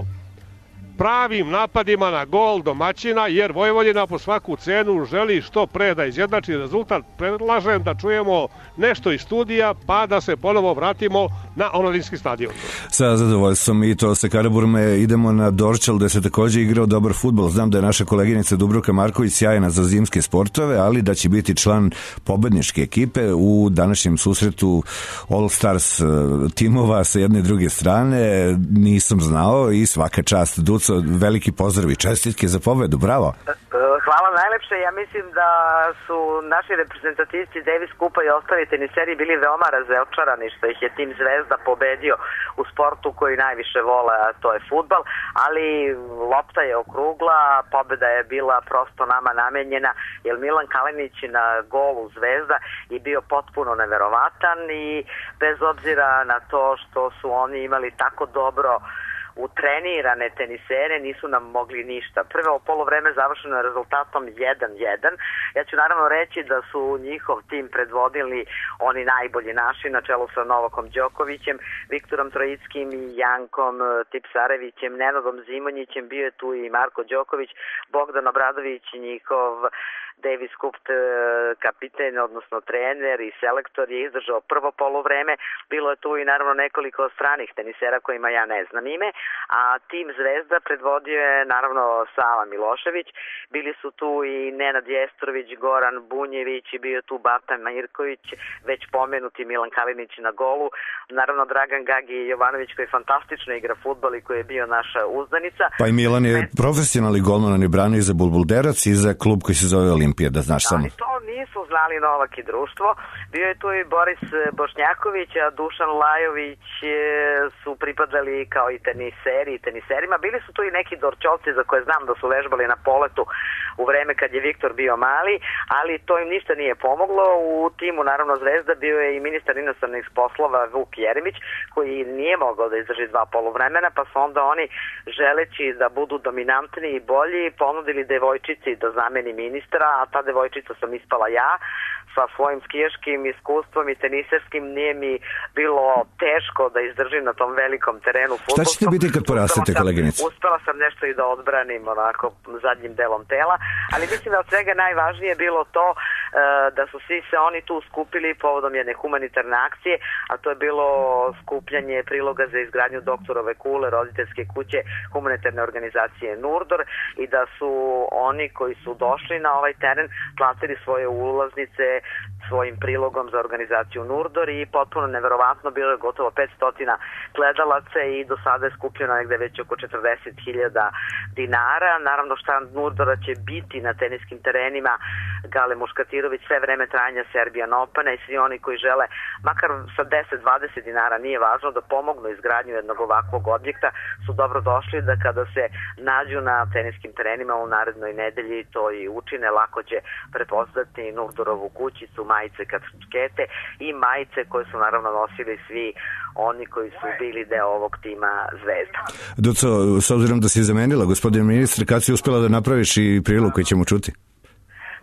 [SPEAKER 6] pravim napadima na gol domaćina, jer Vojvodina po svaku cenu želi što pre da izjednači rezultat. Predlažem da čujemo nešto iz studija, pa da se ponovo vratimo na Omladinski stadion.
[SPEAKER 4] Sa zadovoljstvom i to sa Karaburme idemo na Dorčal, gde se takođe igrao dobar fudbal. Znam da je naša koleginica Dubravka Marković sjajna za zimske sportove, ali da će biti član pobedničke ekipe u današnjem susretu All Stars timova sa jedne i druge strane. Nisam znao i svaka čast. Duco, veliki pozdrav i čestitke za pobedu, bravo.
[SPEAKER 21] Hvala najlepše. Ja mislim da su naši reprezentativci Davis Kupa i ostali teniseri bili veoma razočarani što ih je tim Zvezda pobedio u sportu koji najviše vole, a to je fudbal, ali lopta je okrugla, pobeda je bila prosto nama namenjena, jer Milan Kalinić na golu Zvezda je bio potpuno neverovatan i bez obzira na to što su oni imali tako dobro utrenirane tenisere, nisu nam mogli ništa. Prvo polovreme završeno je rezultatom jedan jedan. Ja ću naravno reći da su njihov tim predvodili oni najbolji naši, na čelu sa Novakom Đokovićem, Viktorom Trojickim i Jankom Tipsarevićem, Nenadom Zimonjićem, bio je tu i Marko Đoković, Bogdan Obradović, njihov Davis Cup kapiten, odnosno trener i selektor, je izdržao prvo polovreme. Bilo je tu i naravno nekoliko stranih tenisera kojima ja ne znam ime, a tim Zvezda predvodio je naravno Sava Milošević. Bili su tu i Nenad Jestrović, Goran Bunjević i bio je tu Bata Mirković, već pomenuti Milan Kalinić na golu. Naravno Dragan Gagi Jovanović koji fantastično igra fudbal i koji je bio naša uzdanica.
[SPEAKER 4] Pa i Milan je profesionalni golman, on je branio i za Bulbulderac i za klub koji se zove Olimpija, da znaš samo.
[SPEAKER 21] Ali to nisu znali Novak i društvo. Bio je tu i Boris Bošnjaković, a Dušan Lajović su pripadali kao i teniseri i teniserima. Bili su tu i neki Dorčovci za koje znam da su vežbali na poletu u vreme kad je Viktor bio mali, ali to im ništa nije pomoglo. U timu naravno Zvezda bio je i ministar inostranih poslova Vuk Jeremić, koji nije mogao da izdrži dva poluvremena, pa su onda oni, želeći da budu dominantni i bolji, ponudili devojčici da zameni ministra, a ta devojčica sam ispala ja. Sa svojim skijaškim iskustvom i teniserskim nije mi bilo teško da izdržim na tom velikom terenu fudbalskom.
[SPEAKER 4] Šta ćete biti kad porastete, koleginice?
[SPEAKER 21] Uspela sam nešto i da odbranim onako zadnjim delom tela, ali mislim da od svega najvažnije bilo to uh, da su svi se oni tu skupili povodom jedne humanitarne akcije, a to je bilo skupljanje priloga za izgradnju doktorove kule, roditeljske kuće humanitarne organizacije Nurdor, i da su oni koji su došli na ovaj teren platili svoje ulaznice svojim prilogom za organizaciju Nurdor i potpuno neverovatno, bilo je gotovo petsto gledalaca i do sada je skupljeno negde već oko četrdeset hiljada dinara. Naravno štand Nurdora će biti na teniskim terenima Gale Muškatirović sve vreme trajanja Serbian Opena i svi oni koji žele makar sa deset do dvadeset dinara, nije važno, da pomognu izgradnju jednog ovakvog objekta su dobro došli, da kada se nađu na teniskim terenima u narednoj nedelji to i učine. Lako će prepoznati Nurdorovu kućicu, majice kačkete i majice koje su naravno nosili svi oni koji su bili deo ovog tima Zvezda.
[SPEAKER 4] Duco, s obzirom da si zamenila gospodin ministar, kad si uspela da napraviš i prilog koji ćemo čuti?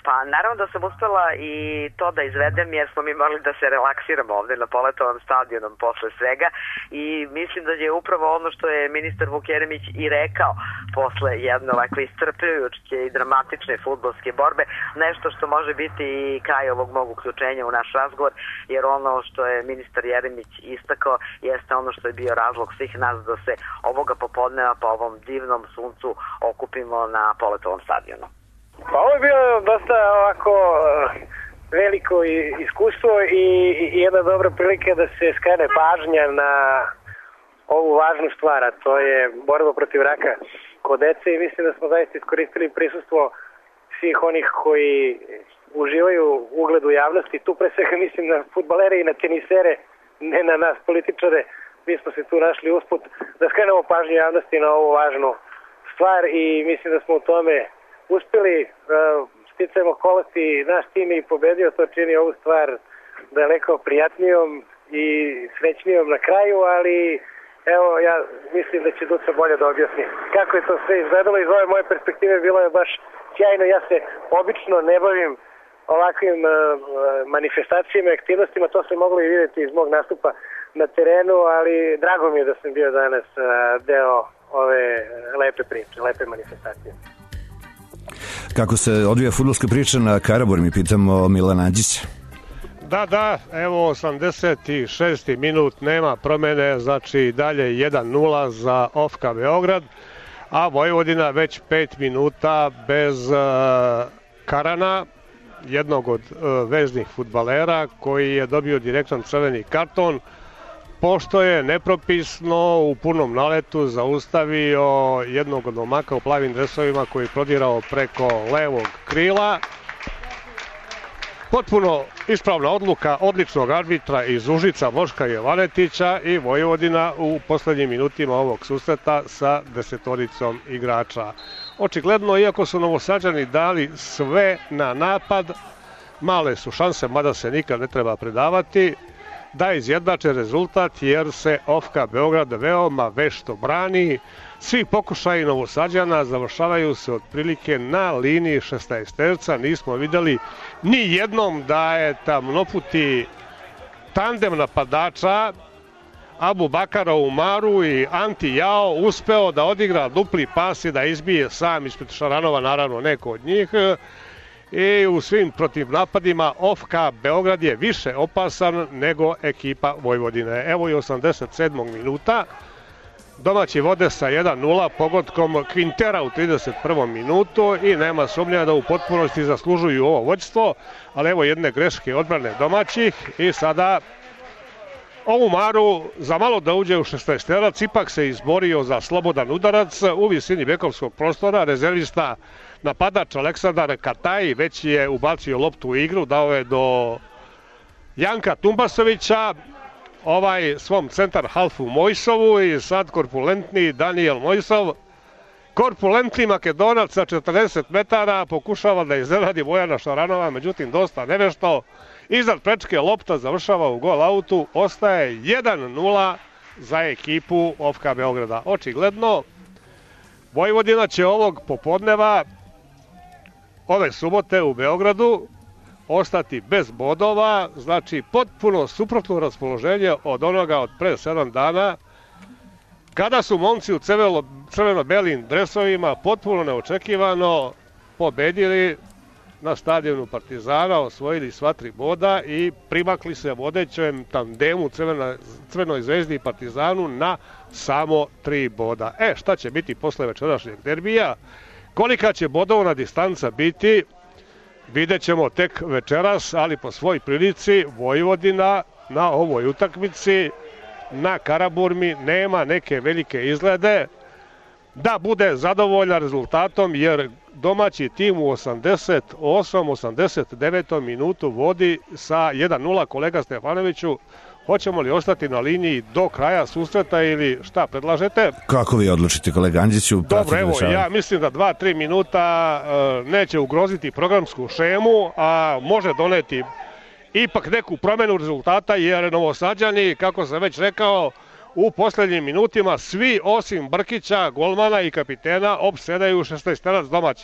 [SPEAKER 21] Pa naravno da sam uspela i to da izvedem jer smo mi morali da se relaksiramo ovde na Poletovom stadionom posle svega i mislim da je upravo ono što je ministar Vuk Jeremić i rekao posle jedne ovakve iscrpljujuće i dramatične fudbalske borbe, nešto što može biti i kraj ovog mog uključenja u naš razgovor, jer ono što je ministar Jeremić istakao jeste ono što je bio razlog svih nas da se ovoga popodneva po ovom divnom suncu okupimo na Poletovom stadionu.
[SPEAKER 2] Pa ovo je bilo dosta ovako veliko iskustvo i jedna dobra prilika da se skrene pažnja na ovu važnu stvar, a to je borba protiv raka kod dece i mislim da smo zaista iskoristili prisustvo svih onih koji uživaju ugled u javnosti. Tu pre svega mislim na fudbalere i na tenisere, ne na nas političare. Mi smo se tu našli usput da skrenemo pažnju javnosti na ovu važnu stvar i mislim da smo u tome uspeli. Sticajem okolnosti naš tim je i pobedio, to čini ovu stvar daleko prijatnijom i srećnijom na kraju, ali evo ja mislim da će Duca bolje da objasni kako je to sve izgledalo. Iz ove moje perspektive bilo je baš sjajno. Ja se obično ne bavim ovakvim uh, manifestacijama i aktivnostima, to se moglo i vidjeti iz mog nastupa na terenu, ali drago mi je da sam bio danas uh, deo ove lepe priče, lepe manifestacije.
[SPEAKER 4] Kako se odvija fudbalska priča na Karaburmi, pitamo Milana Anđića.
[SPEAKER 6] Da, da, evo osamdeset šesti minut, nema promene, znači dalje jedan nula za O F K Beograd, a Vojvodina već pet minuta bez uh, Karana, jednog od uh, veznih fudbalera koji je dobio direktan crveni karton, pošto je nepropisno u punom naletu zaustavio jednog od momaka u plavim dresovima koji je prodirao preko levog krila. Potpuno ispravna odluka odličnog arbitra iz Užica Boška Jovanetića i Vojvodina u poslednjim minutima ovog susreta sa desetoricom igrača. Očigledno, iako su Novosađani dali sve na napad, male su šanse, mada se nikad ne treba predavati, da izjednače rezultat jer se O F K Beograd veoma vešto brani. Svi pokušaji Novosađana završavaju se otprilike na liniji šesnaesterca. Nismo videli ni jednom da je tamnoputi tandem napadača Abu Bakara Umaru i Anti Jao uspeo da odigra dupli pas i da izbije sam ispred šaranova, naravno neko od njih. I u svim protiv napadima O F K Beograd je više opasan nego ekipa Vojvodine. Evo i osamdeset sedmog minuta. Domaći vode sa jedan nula pogodkom Quintera u trideset prvom minutu i nema sumnja da u potpunosti zaslužuju ovo vođstvo, ali evo jedne greške odbrane domaćih i sada ovu Maru za malo da uđe u šesnaesterac, ipak se izborio za slobodan udarac u visini bekovskog prostora. Rezervista napadač Aleksandar Kataj već je ubacio loptu u igru, dao je do Janka Tumbasovića, ovaj svom centar halfu Mojsovu i sad korpulentni Daniel Mojsov. Korpulentni Makedonac sa četrdeset metara pokušava da iznenadi Bojana Šaranova, međutim dosta nevešto. Iznad prečke lopta završava u gol autu, ostaje jedan nula za ekipu O F K Beograda. Očigledno, Vojvodina će ovog popodneva, ove subote u Beogradu, ostati bez bodova, znači potpuno suprotno raspoloženje od onoga od pre sedam dana, kada su momci u crveno-belim dresovima potpuno neočekivano pobedili na stadionu Partizana, osvojili sva tri boda i primakli se vodećem tandemu Crvena, Crvenoj zvezdi i Partizanu na samo tri boda. E, šta će biti posle večerašnjeg derbija? Kolika će bodovna distanca biti? Vidjet ćemo tek večeras, ali po svoj prilici Vojvodina na ovoj utakmici na Karaburmi nema neke velike izglede da bude zadovoljna rezultatom, jer domaći tim u osamdeset osmom osamdeset devetom minutu vodi sa jedan nula. Kolega Stefanoviću, hoćemo li ostati na liniji do kraja susreta ili šta predlažete?
[SPEAKER 4] Kako vi odlučite, kolega Anđiću?
[SPEAKER 6] Dobro, evo, ja mislim da dva tri minuta uh, neće ugroziti programsku šemu, a može doneti ipak neku promenu rezultata, jer Novosađani, kako sam već rekao, u poslednjim minutima svi osim Brkića, golmana i kapitena opsedaju šesnaesterac domaćih.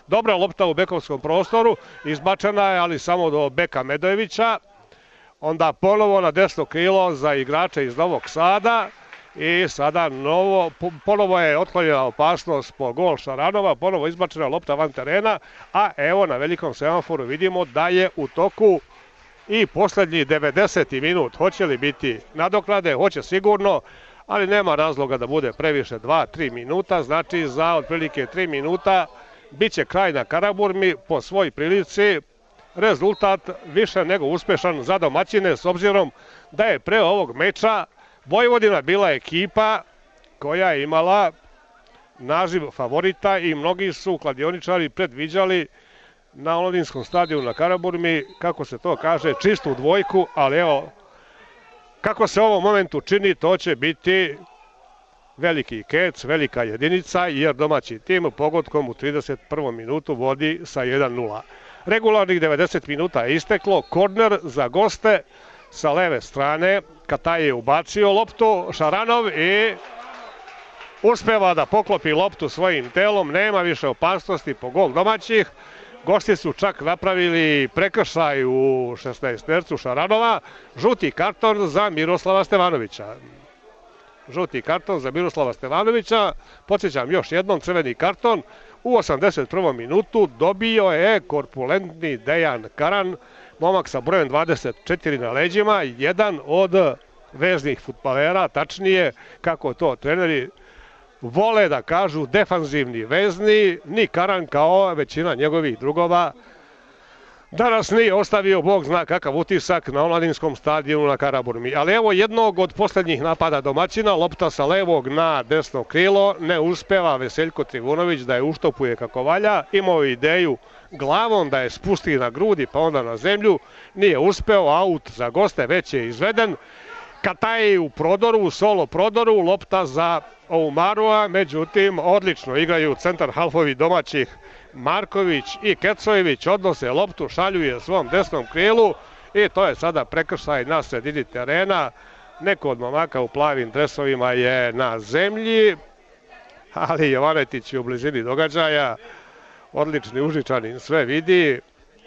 [SPEAKER 6] Dobra lopta u bekovskom prostoru, izbačena je, ali samo do beka Medojevića. Onda ponovo na desno krilo za igrače iz Novog Sada i sada novo, ponovo je otklonjena opasnost po gol Šaranova, ponovo izbačena lopta van terena, a evo na velikom semaforu vidimo da je u toku i poslednji devedeseti minut. Hoće li biti nadoknade? Hoće sigurno, ali nema razloga da bude previše dva tri minuta, znači za otprilike tri minuta biće kraj na Karaburmi po svoj prilici. Rezultat više nego uspešan za domaćine, s obzirom da je pre ovog meča Vojvodina bila ekipa koja je imala naziv favorita i mnogi su kladioničari predviđali na omladinskom stadionu na Karaburmi, kako se to kaže, čistu dvojku, ali evo, kako se u ovom momentu čini, to će biti veliki kec, velika jedinica, jer domaći tim pogodkom u trideset prvom minutu vodi sa jedan nula. Regularnih devedeset minuta je isteklo, korner za goste sa leve strane, Kataj je ubacio loptu, Šaranov i uspeva da poklopi loptu svojim telom, nema više opasnosti po gol domaćih. Gosti su čak napravili prekršaj u šesnaestercu Šaranova, žuti karton za Miroslava Stevanovića. Žuti karton za Miroslava Stevanovića, podsjećam još jednom, crveni karton u osamdeset prvom minutu dobio je korpulentni Dejan Karan, momak sa brojem dvadeset četiri na leđima, jedan od veznih fudbalera, tačnije kako to treneri vole da kažu defanzivni vezni. Ni Karan kao većina njegovih drugova danas nije ostavio bog zna kakav utisak na omladinskom stadionu na Karaburmi. Ali evo jednog od poslednjih napada domaćina, lopta sa levog na desno krilo, ne uspeva Veseljko Trivunović da je uštopuje kako valja, imao ideju glavom da je spusti na grudi pa onda na zemlju, nije uspeo, aut za goste već je izveden. Kataj u prodoru, u solo prodoru, lopta za Oumarua, međutim odlično igraju centar halfovi domaćih. Marković i Kecojević odnose loptu, šalju je svom desnom krilu i to je sada prekršaj na sredini terena. Neko od momaka u plavim dresovima je na zemlji, ali Jovanetić je u blizini događaja, odlični Užičanin sve vidi.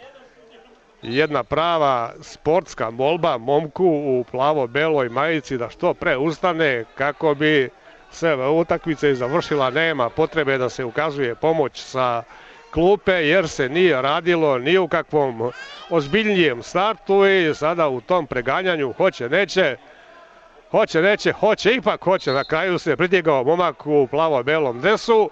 [SPEAKER 6] Jedna prava sportska molba momku u plavo-beloj majici da što pre ustane kako bi se utakmica i završila. Nema potrebe da se ukazuje pomoć sa klupe jer se nije radilo ni u kakvom ozbiljnijem startu i sada u tom preganjanju hoće neće, hoće neće, hoće ipak hoće. Na kraju se pridigao momak u plavo-belom dresu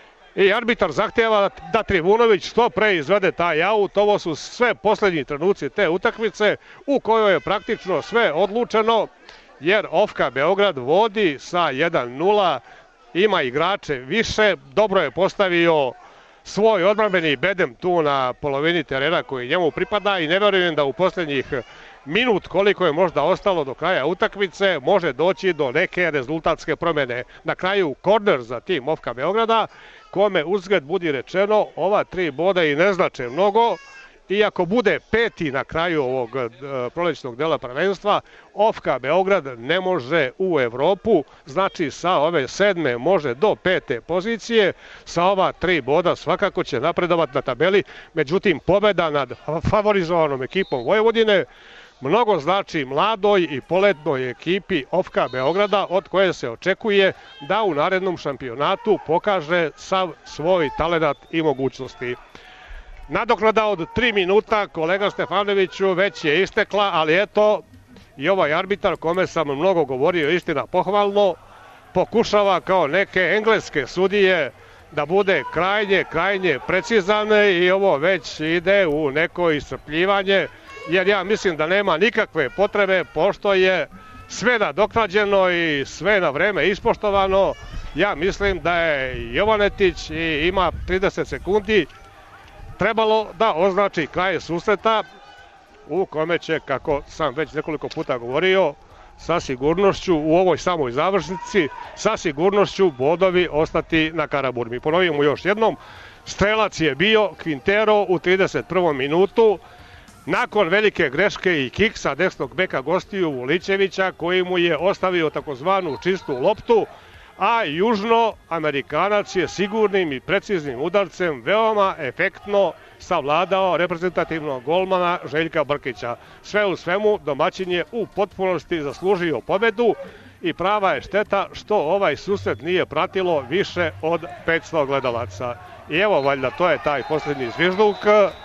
[SPEAKER 6] i arbitar zahtjeva da Trivunović što pre izvede taj aut. Ovo su sve poslednji trenuci te utakmice u kojoj je praktično sve odlučeno, jer Ofka Beograd vodi sa jedan nula, ima igrače više, dobro je postavio svoj odbrambeni bedem tu na polovini terena koji njemu pripada i ne verujem da u poslednjih minut koliko je možda ostalo do kraja utakmice može doći do neke rezultatske promene. Na kraju korner za tim Ofka Beograda, kome uzgled budi rečeno ova tri boda i ne znače mnogo, iako bude peti na kraju ovog prolećnog dela prvenstva, Ofka Beograd ne može u Evropu, znači sa ove sedme može do pete pozicije, sa ova tri boda svakako će napredovati na tabeli, međutim pobeda nad favorizovanom ekipom Vojvodine mnogo znači mladoj i poletnoj ekipi Ofka Beograda, od koje se očekuje da u narednom šampionatu pokaže sav svoj talenat i mogućnosti. Nadoknada od tri minuta, kolega Stefanoviću, već je istekla, ali eto i ovaj arbitar kome sam mnogo govorio, istina pohvalno, pokušava kao neke engleske sudije da bude krajnje, krajnje precizan i ovo već ide u neko iscrpljivanje, jer ja mislim da nema nikakve potrebe, pošto je sve nadoknađeno i sve na vreme ispoštovano. Ja mislim da je Jovanetić i ima trideset sekundi trebalo da označi kraj susreta u kome će, kako sam već nekoliko puta govorio, sa sigurnošću u ovoj samoj završnici, sa sigurnošću bodovi ostati na Karaburmi. Ponovimo još jednom, strelac je bio Quintero u trideset prvom minutu, nakon velike greške i kiksa desnog beka gostiju Vulićevića, koji mu je ostavio takozvanu čistu loptu. a Južnoamerikanac je sigurnim i preciznim udarcem veoma efektno savladao reprezentativnog golmana Željka Brkića. Sve u svemu, domaćin je u potpunosti zaslužio pobedu i prava je šteta što ovaj susret nije pratilo više od petsto gledalaca. I evo, valjda, to je taj posljednji zvižduk.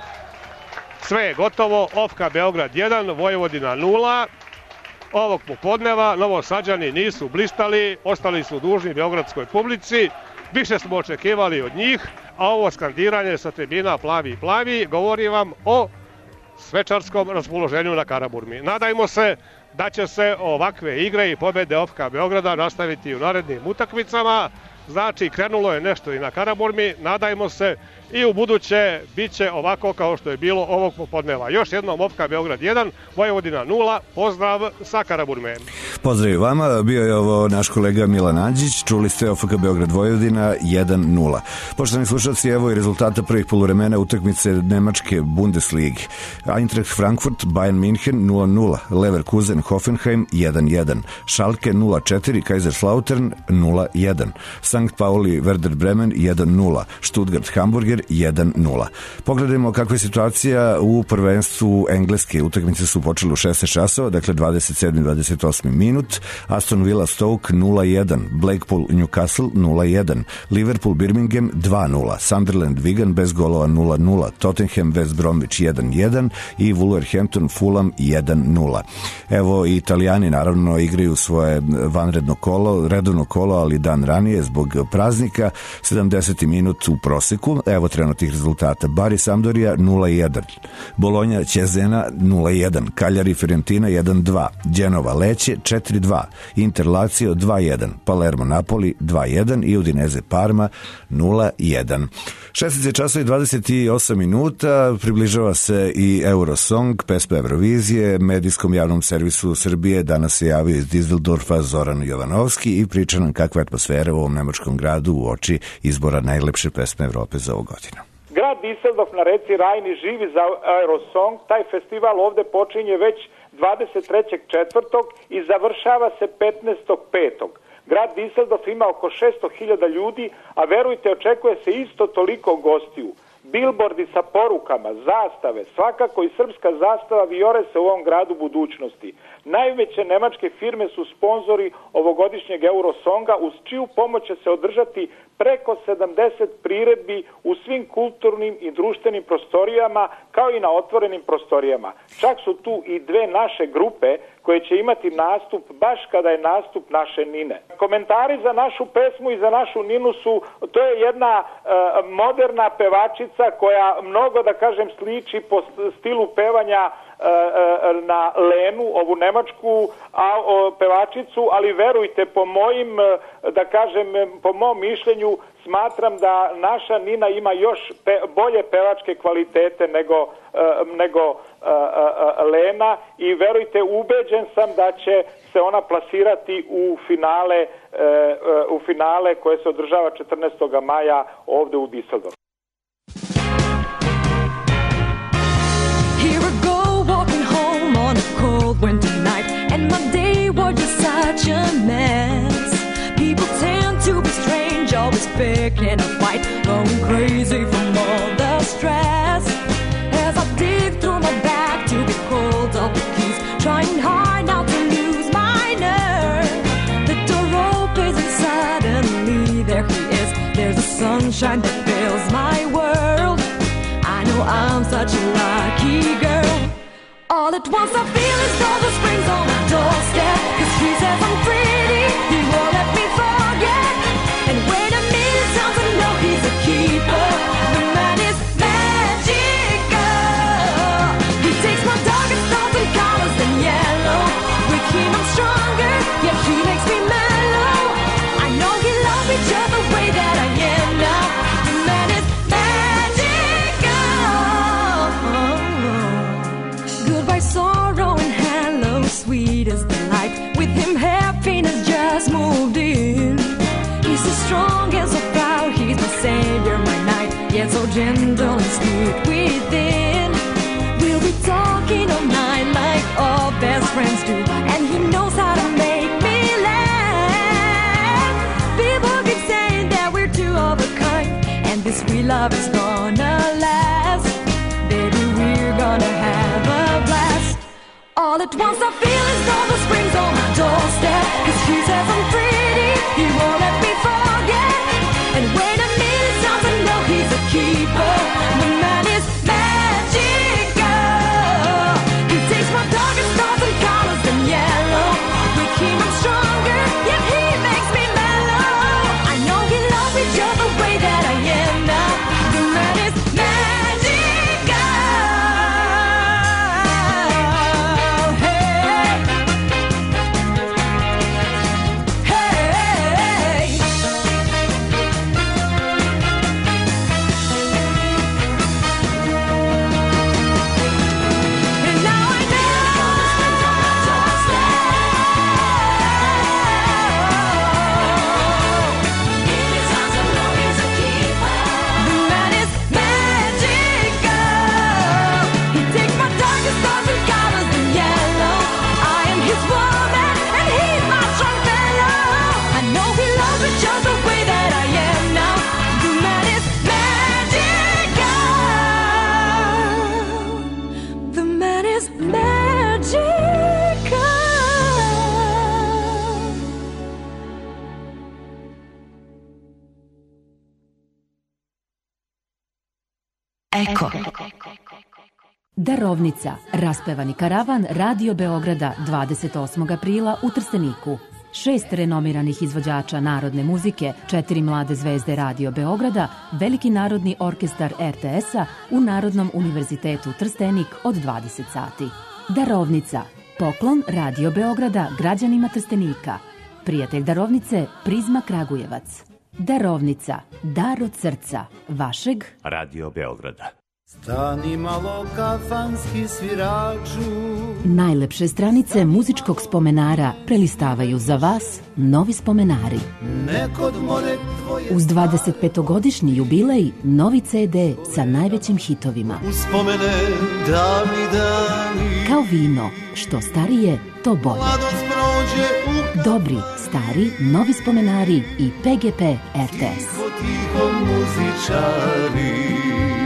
[SPEAKER 6] Sve je gotovo, Ofka Beograd jedan, Vojvodina nula. Ovog popodneva Novosađani nisu blistali, ostali su dužni beogradskoj publici. Više smo očekivali od njih, a ovo skandiranje sa tribina plavi plavi govori vam o svečarskom raspoloženju na Karaburmi. Nadajmo se da će se ovakve igre i pobede Ofka Beograda nastaviti u narednim utakmicama. Znači, krenulo je nešto i na Karaburmi, nadajmo se i u buduće bit će ovako kao što je bilo ovog popodneva. Još jednom Ofka Beograd jedan, Vojvodina nula, pozdrav sa Karaburme.
[SPEAKER 4] Pozdrav i vama, bio je ovo naš kolega Milan Anđić, čuli ste O F K Beograd Vojvodina jedan nula. Poštovani slušalci, evo i rezultata prvih poluvremena utakmice Nemačke Bundesligi. Eintracht Frankfurt, Bayern München nula nula, Leverkusen Hoffenheim jedan jedan, Schalke nula četiri, Kaiserslautern nula jedan, Sankt Pauli Werder Bremen jedan nula, Stuttgart Hamburger jedan nula. Pogledajmo kakva je situacija u prvenstvu Engleske. Utakmice su počele u šesnaest časova, dakle dvadeset sedmi dvadeset osmi minut. Aston Villa Stoke nula jedan, Blackpool Newcastle nula jedan, Liverpool Birmingham dva nula, Sunderland Wigan bez golova nula nula, Tottenham West Bromwich jedan jedan i Wolverhampton Fulham jedan nula. Evo i Italijani naravno igraju svoje vanredno kolo, redovno kolo, ali dan ranije zbog praznika, sedamdeseti minut u proseku. Evo trenutnih rezultata. Bari Sampdoria nula jedan, Bologna Cesena nula jedan, Cagliari Fiorentina jedan dva, Genova Lecce četiri dva, Inter Lazio dva jedan, Palermo Napoli dva jedan i Udinese Parma nula jedan. šesnaest časova i dvadeset osam minuta, približava se i Eurosong, pesma Eurovizije, medijskom javnom servisu Srbije. Danas se javio iz Dizeldorfa Zoran Jovanovski i priča nam kakva je atmosfera u ovom nemačkom gradu u oči izbora najlepše pesme Evrope za ovu godinu.
[SPEAKER 5] Grad Diseldorf na reci Rajni živi za Eurosong. Taj festival ovde počinje već dvadeset trećeg četvrtog i završava se petnaestog petog Grad Diseldorf ima oko šesto hiljada ljudi, a verujte, očekuje se isto toliko gostiju. Bilbordi sa porukama, zastave, svakako i srpska zastava vijore se u ovom gradu budućnosti. Najveće nemačke firme su sponzori ovogodišnjeg Eurosonga, uz čiju pomoć će se održati preko sedamdeset priredbi u svim kulturnim i društvenim prostorijama, kao i na otvorenim prostorijama. Čak su tu i dve naše grupe koje će imati nastup baš kada je nastup naše Nine. Komentari za našu pesmu i za našu Ninu su, to je jedna e, moderna pevačica koja mnogo, da kažem, sliči po stilu pevanja na Lenu, ovu nemačku a, o, pevačicu, ali verujte, po mojim, da kažem, po mom mišljenju, smatram da naša Nina ima još pe, bolje pevačke kvalitete nego, nego a, a, Lena i verujte, ubeđen sam da će se ona plasirati u finale, a, u finale koje se održava četrnaestog maja ovde u Düsseldorfu.
[SPEAKER 11] On a cold winter night, and my day was just such a mess. People tend to be strange, always picking a fight, going crazy from all the stress. As I dig through my bag to get hold of the keys, trying hard not to lose my nerve. The door opens and suddenly there he is. There's a sunshine that fills my world. I know I'm such a lucky girl. All at once I feel as though the spring's on my doorstep, 'cause he says I'm pretty, he won't let me forget. And wait a minute, sounds to know he's a keeper. The man is magical. He takes my darkest thoughts and colors them yellow. With him I'm stronger, yet he makes me mellow. I know he loves me just the way that I am now. The man is goodbye sorrow and hello sweet as the light. With him happiness just moved in. He's so strong and so proud, he's my savior, my knight, yet so gentle and sweet within. We'll be talking all night like all best friends do, and he knows how to make me laugh. love is gonna last. Baby, we're gonna have a blast. All at once I feel as though the spring's on my doorstep. 'Cause he says I'm pretty, he won't let me forget. And wait a minute, sounds I know he's a keeper. The man is magical. He takes my darkest thoughts and colors them yellow. With him I'm stronger, yet he makes me mellow. I know he loves me just the way that I am now. The man is magical. Hey, hey. And now I the man is magical. He takes my darkest thoughts and colors them yellow. I am his woman and he's my strong fellow. I know he loves me just the way that I am now. The man is magical. The man is magical.
[SPEAKER 3] Eko. Darovnica, raspevani karavan Radio Beograda dvadeset osmog aprila u Trsteniku. Šest renomiranih izvođača narodne muzike, četiri mlade zvezde Radio Beograda, Veliki narodni orkestar er te es-a u Narodnom univerzitetu Trstenik od dvadeset sati. Darovnica, poklon Radio Beograda građanima Trstenika. Prijatelj darovnice Prizma Kragujevac. Darovnica, dar od srca, vašeg
[SPEAKER 22] Radio Beograda.
[SPEAKER 23] Stani malo kafanski sviraču.
[SPEAKER 3] Najlepše stranice muzičkog spomenara prelistavaju za vas novi spomenari.
[SPEAKER 23] Nekod more tvoje.
[SPEAKER 3] Uz dvadesetpetogodišnji jubilej novi ce de sa najvećim hitovima.
[SPEAKER 23] Uspomene davni dani.
[SPEAKER 3] Kao vino, što starije, to bolje.
[SPEAKER 23] Mladost prođe u
[SPEAKER 3] Dobri, stari, novi spomenari i pe ge pe er te es.
[SPEAKER 23] tiho, tiho muzičari.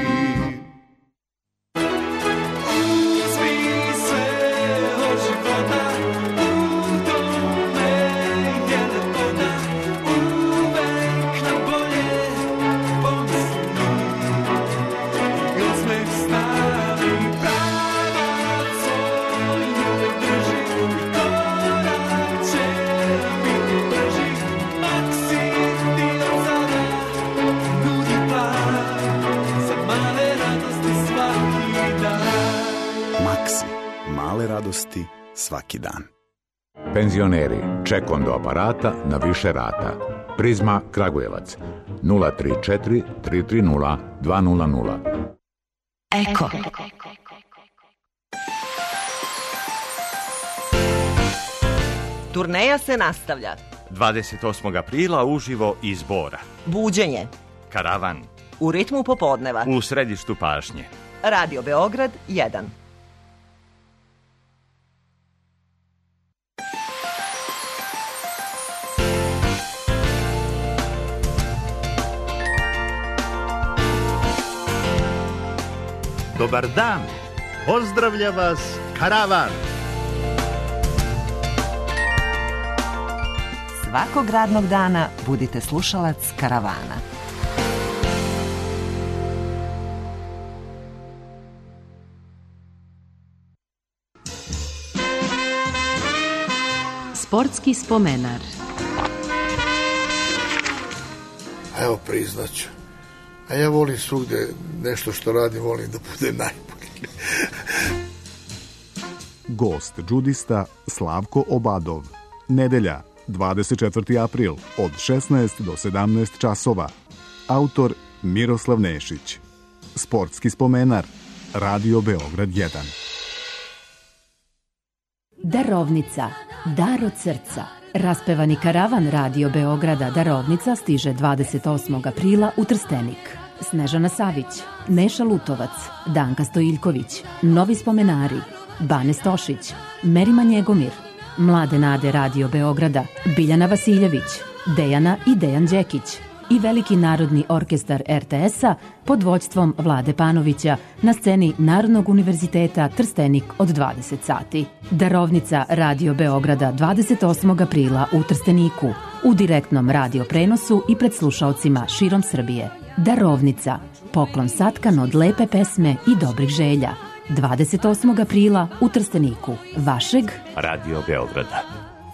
[SPEAKER 24] radosti svaki dan.
[SPEAKER 25] Penzioneri, ček do aparata na više rata. Prizma Kragujevac nula tri četiri tri tri nula dva nula nula.
[SPEAKER 3] Eko.
[SPEAKER 26] Turneja se nastavlja.
[SPEAKER 22] dvadeset osmog aprila uživo iz Bora.
[SPEAKER 26] Buđenje.
[SPEAKER 22] Karavan.
[SPEAKER 26] U ritmu popodneva.
[SPEAKER 22] U središtu pašnje.
[SPEAKER 26] Radio Beograd jedan.
[SPEAKER 24] Dobar dan, pozdravlja vas Karavan.
[SPEAKER 26] Svakog radnog dana budite slušalac Karavana.
[SPEAKER 3] Sportski spomenar.
[SPEAKER 27] Evo, priznaću. A ja volim svugde nešto što radim, volim da bude najbolji.
[SPEAKER 28] Gost džudista Slavko Obadov. Nedelja, dvadeset četvrti april, od šesnaest do sedamnaest časova. Autor Miroslav Nešić. Sportski spomenar. Radio Beograd jedan.
[SPEAKER 3] Darovnica. Dar od srca. Raspevani karavan Radio Beograda Darovnica stiže dvadeset osmog aprila u Trstenik. Snežana Savić, Neša Lutovac, Danka Stojiljković, Novi spomenari, Bane Stošić, Merima Njegomir, Mlade nade Radio Beograda, Biljana Vasiljević, Dejana i Dejan Đekić, i Veliki narodni orkestar er te es-a pod vođstvom Vlade Panovića na sceni Narodnog univerziteta Trstenik od dvadeset sati. Darovnica Radio Beograda dvadeset osmog aprila u Trsteniku u direktnom radio prenosu i pred slušaocima širom Srbije. Darovnica, poklon satkan od lepe pesme i dobrih želja. dvadeset osmog aprila u Trsteniku, vašeg
[SPEAKER 22] Radio Beograda.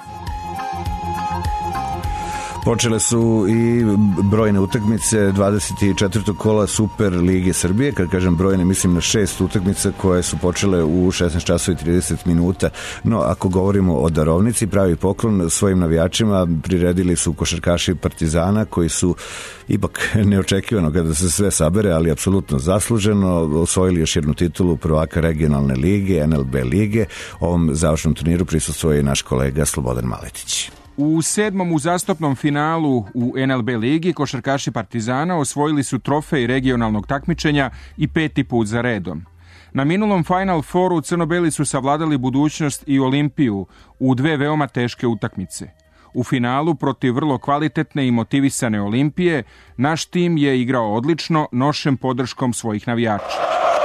[SPEAKER 4] Počele su i brojne utakmice dvadeset četvrtog kola Super Lige Srbije. Kad kažem brojne, mislim na šest utakmica koje su počele u šesnaest časova i trideset minuta. No, ako govorimo o darovnici, pravi poklon svojim navijačima priredili su košarkaši Partizana, koji su ipak neočekivano kada se sve sabere, ali apsolutno zasluženo osvojili još jednu titulu prvaka regionalne lige, en el be lige. Ovom završnom turniru prisustvuje i naš kolega Slobodan Maletić.
[SPEAKER 1] U sedmom uzastopnom finalu u en el be ligi košarkaši Partizana osvojili su trofej regionalnog takmičenja i peti put za redom. Na minulom Final Fouru crno-beli su savladali budućnost i Olimpiju u dve veoma teške utakmice. U finalu protiv vrlo kvalitetne i motivisane Olimpije naš tim je igrao odlično, nošen podrškom svojih navijača.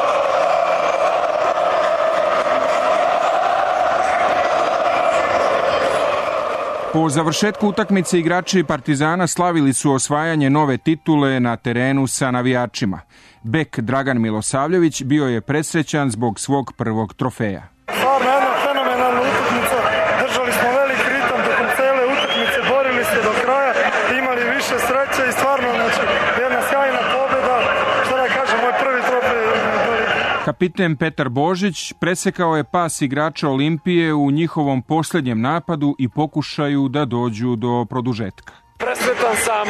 [SPEAKER 1] Po završetku utakmice igrači Partizana slavili su osvajanje nove titule na terenu sa navijačima. Bek Dragan Milosavljević bio je presrećan zbog svog prvog trofeja.
[SPEAKER 7] Stvarno jedna fenomenalna utakmica, držali smo velik ritam tokom cele utakmice, borili se do kraja, imali više sreće i stvarno znači, jedna sjajna pobjeda, što da kažem, moj prvi trofej.
[SPEAKER 1] Kapiten Petar Božić presekao je pas igrača Olimpije u njihovom posljednjem napadu i pokušaju da dođu do produžetka.
[SPEAKER 8] Presretan sam,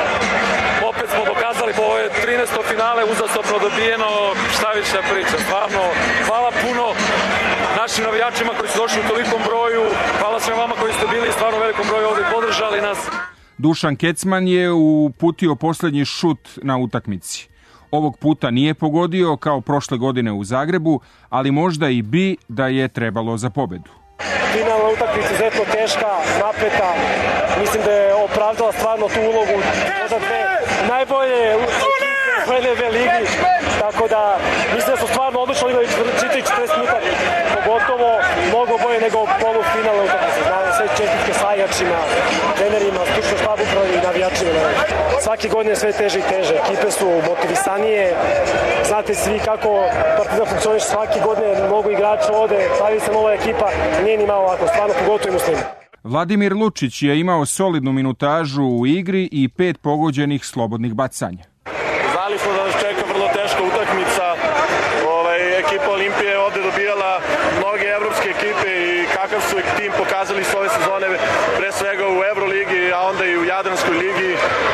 [SPEAKER 8] opet smo dokazali po ove trinaesto finale uzastopno dobijeno, šta više priča, stvarno hvala puno našim navijačima koji su došli u tolikom broju, hvala svima vama koji ste bili stvarno u velikom broju ovdje podržali nas.
[SPEAKER 1] Dušan Kecman je uputio posljednji šut na utakmici. Ovog puta nije pogodio kao prošle godine u Zagrebu, ali možda i bi da je trebalo za pobedu.
[SPEAKER 7] Finalna utakmica izuzetno teška, napeta, mislim da je opravdala stvarno tu ulogu, možda dve najbolje ekipe u en el be ligi, tako da mislim da su stvarno odlično igrali četrdeset minuta, pogotovo mnogo bolje nego polufinalna utakmica. Znam sve čestitke sajačima, trenerima, stručnom štabu i navijačima. Svake godine sve teže i teže, ekipe su motivisanije, znate svi kako Partizan funkcioniše, svake godine mnogo igrača ode, pravi se nova ekipa, nije ni malo ovako, stvarno pogotovo i Muslima.
[SPEAKER 1] Vladimir Lučić je imao solidnu minutažu u igri i pet pogođenih slobodnih bacanja.
[SPEAKER 8] Znali smo da nas čeka vrlo teška utakmica. Ovaj, ekipa Olimpije je ovde dobijala mnoge evropske ekipe i kakav su tim pokazali su ove sezone, pre svega u Euroligi, a onda i u Jadranskoj ligi.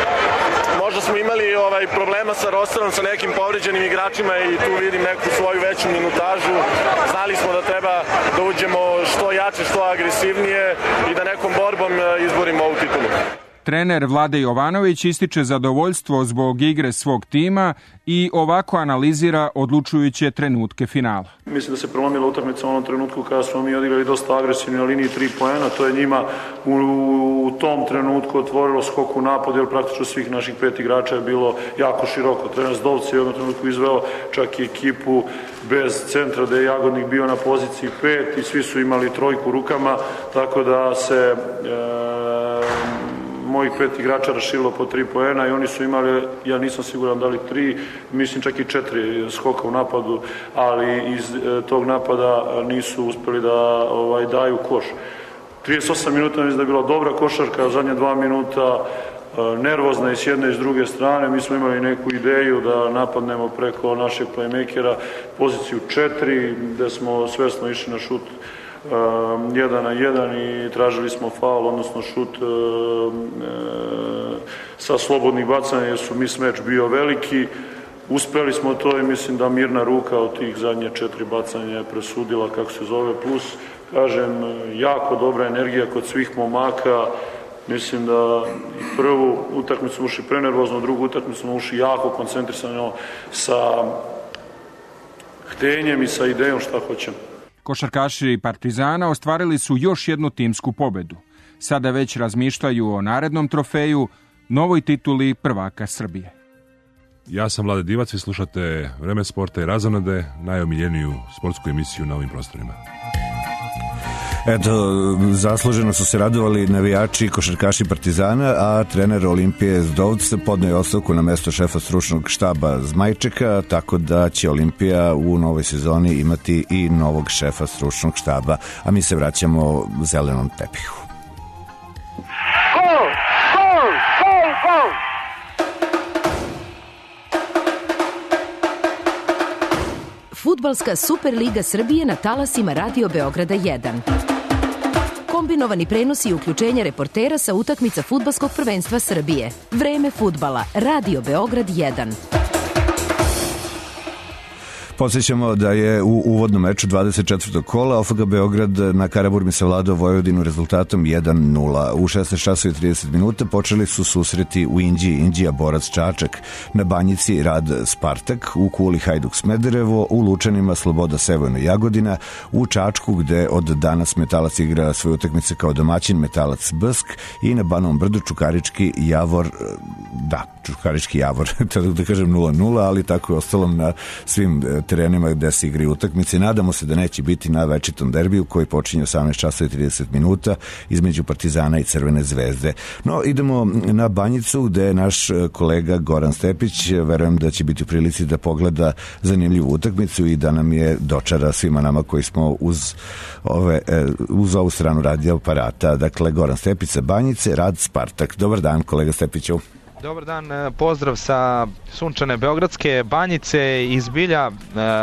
[SPEAKER 8] Možda smo imali ovaj problema sa rosterom, sa nekim povređenim igračima i tu vidim neku svoju veću minutažu. Znali smo da treba da uđemo što jače, što agresivnije i da nekom borbom izborimo ovu titulu.
[SPEAKER 1] Trener Vlade Jovanović ističe zadovoljstvo zbog igre svog tima i ovako analizira odlučujuće trenutke finala.
[SPEAKER 7] Mislim da se prelomila utakmica u onom trenutku kada smo mi odigrali dosta agresivni na liniji tri poena, to je njima u, u tom trenutku otvorilo skok u napad, jer praktično svih naših pet igrača je bilo jako široko. Trener Zdovci je u jednom trenutku izveo čak i ekipu bez centra, da je Jagodnik bio na poziciji pet i svi su imali trojku rukama, tako da se e, mojih pet igrača rašilo po tri poena i oni su imali, ja nisam siguran da li tri, mislim čak i četiri skoka u napadu, ali iz e, tog napada nisu uspeli da ovaj, daju koš. trideset osam minuta mislim da je bila dobra košarka, zadnje dva minuta e, nervozna i s jedne i s druge strane. Mi smo imali neku ideju da napadnemo preko našeg playmakera poziciju četiri, gde smo svesno išli na šut Um, jedan na jedan i tražili smo faul, odnosno šut uh, uh, sa slobodnih bacanja jer su mismatch bio veliki. Uspeli smo to i mislim da mirna ruka od tih zadnje četiri bacanja je presudila, kako se zove, plus, kažem, jako dobra energija kod svih momaka. Mislim da i prvu utakmicu smo ušli prenervozno, drugu utakmicu smo ušli jako koncentrisano sa htenjem i sa idejom šta hoćemo.
[SPEAKER 1] Košarkaši Partizana ostvarili su još jednu timsku pobedu. Sada već razmišljaju o narednom trofeju, novoj tituli prvaka Srbije.
[SPEAKER 9] Ja sam Vlade Divac, vi slušate Vreme sporta i razonade, najomiljeniju sportsku emisiju na ovim prostorima.
[SPEAKER 4] Eto, zasluženo su se radovali navijači i košarkaši Partizana, a trener Olimpije Zdovc podneo je ostavku na mesto šefa stručnog štaba Zmajčeka, tako da će Olimpija u novoj sezoni imati i novog šefa stručnog štaba, a mi se vraćamo zelenom tepihu.
[SPEAKER 10] Gol! Gol! Gol! Gol!
[SPEAKER 12] Fudbalska Superliga Srbije na talasima Radio Beograda jedan. Kombinovani prenosi i uključenje reportera sa utakmica Fudbalskog prvenstva Srbije. Vreme fudbala. Radio Beograd jedan.
[SPEAKER 4] Podsjećamo da je u uvodnom meču dvadeset četvrtog kola O F G Beograd na Karaburmi savladao Vojvodinu rezultatom jedan nula. U šesnaest časova i trideset minuta počeli su susreti u Inđiji, Inđija Borac Čačak, na Banjici Rad Spartak, u Kuli Hajduk Smederevo, u Lučanima Sloboda Sevojno Jagodina, u Čačku gde od danas Metalac igra svoje utakmice kao domaćin Metalac Bsk i na Banovom Brdu Čukarički Javor, da, Čukarički Javor, da kažem nula nula, ali tako je ostalo na svim terenima gde se igraju utakmice. Nadamo se da neće biti na večitom derbiju koji počinje osamnaest časova i trideset minuta između Partizana i Crvene zvezde. No, idemo na Banjicu gde je naš kolega Goran Stepić, verujem da će biti u prilici da pogleda zanimljivu utakmicu i da nam je dočara svima nama koji smo uz, ove, uz ovu stranu radio aparata. Dakle, Goran Stepić sa Banjice, Rad Spartak. Dobar dan, kolega Stepiću.
[SPEAKER 13] Dobar dan, pozdrav sa sunčane Beogradske Banjice iz Bilja.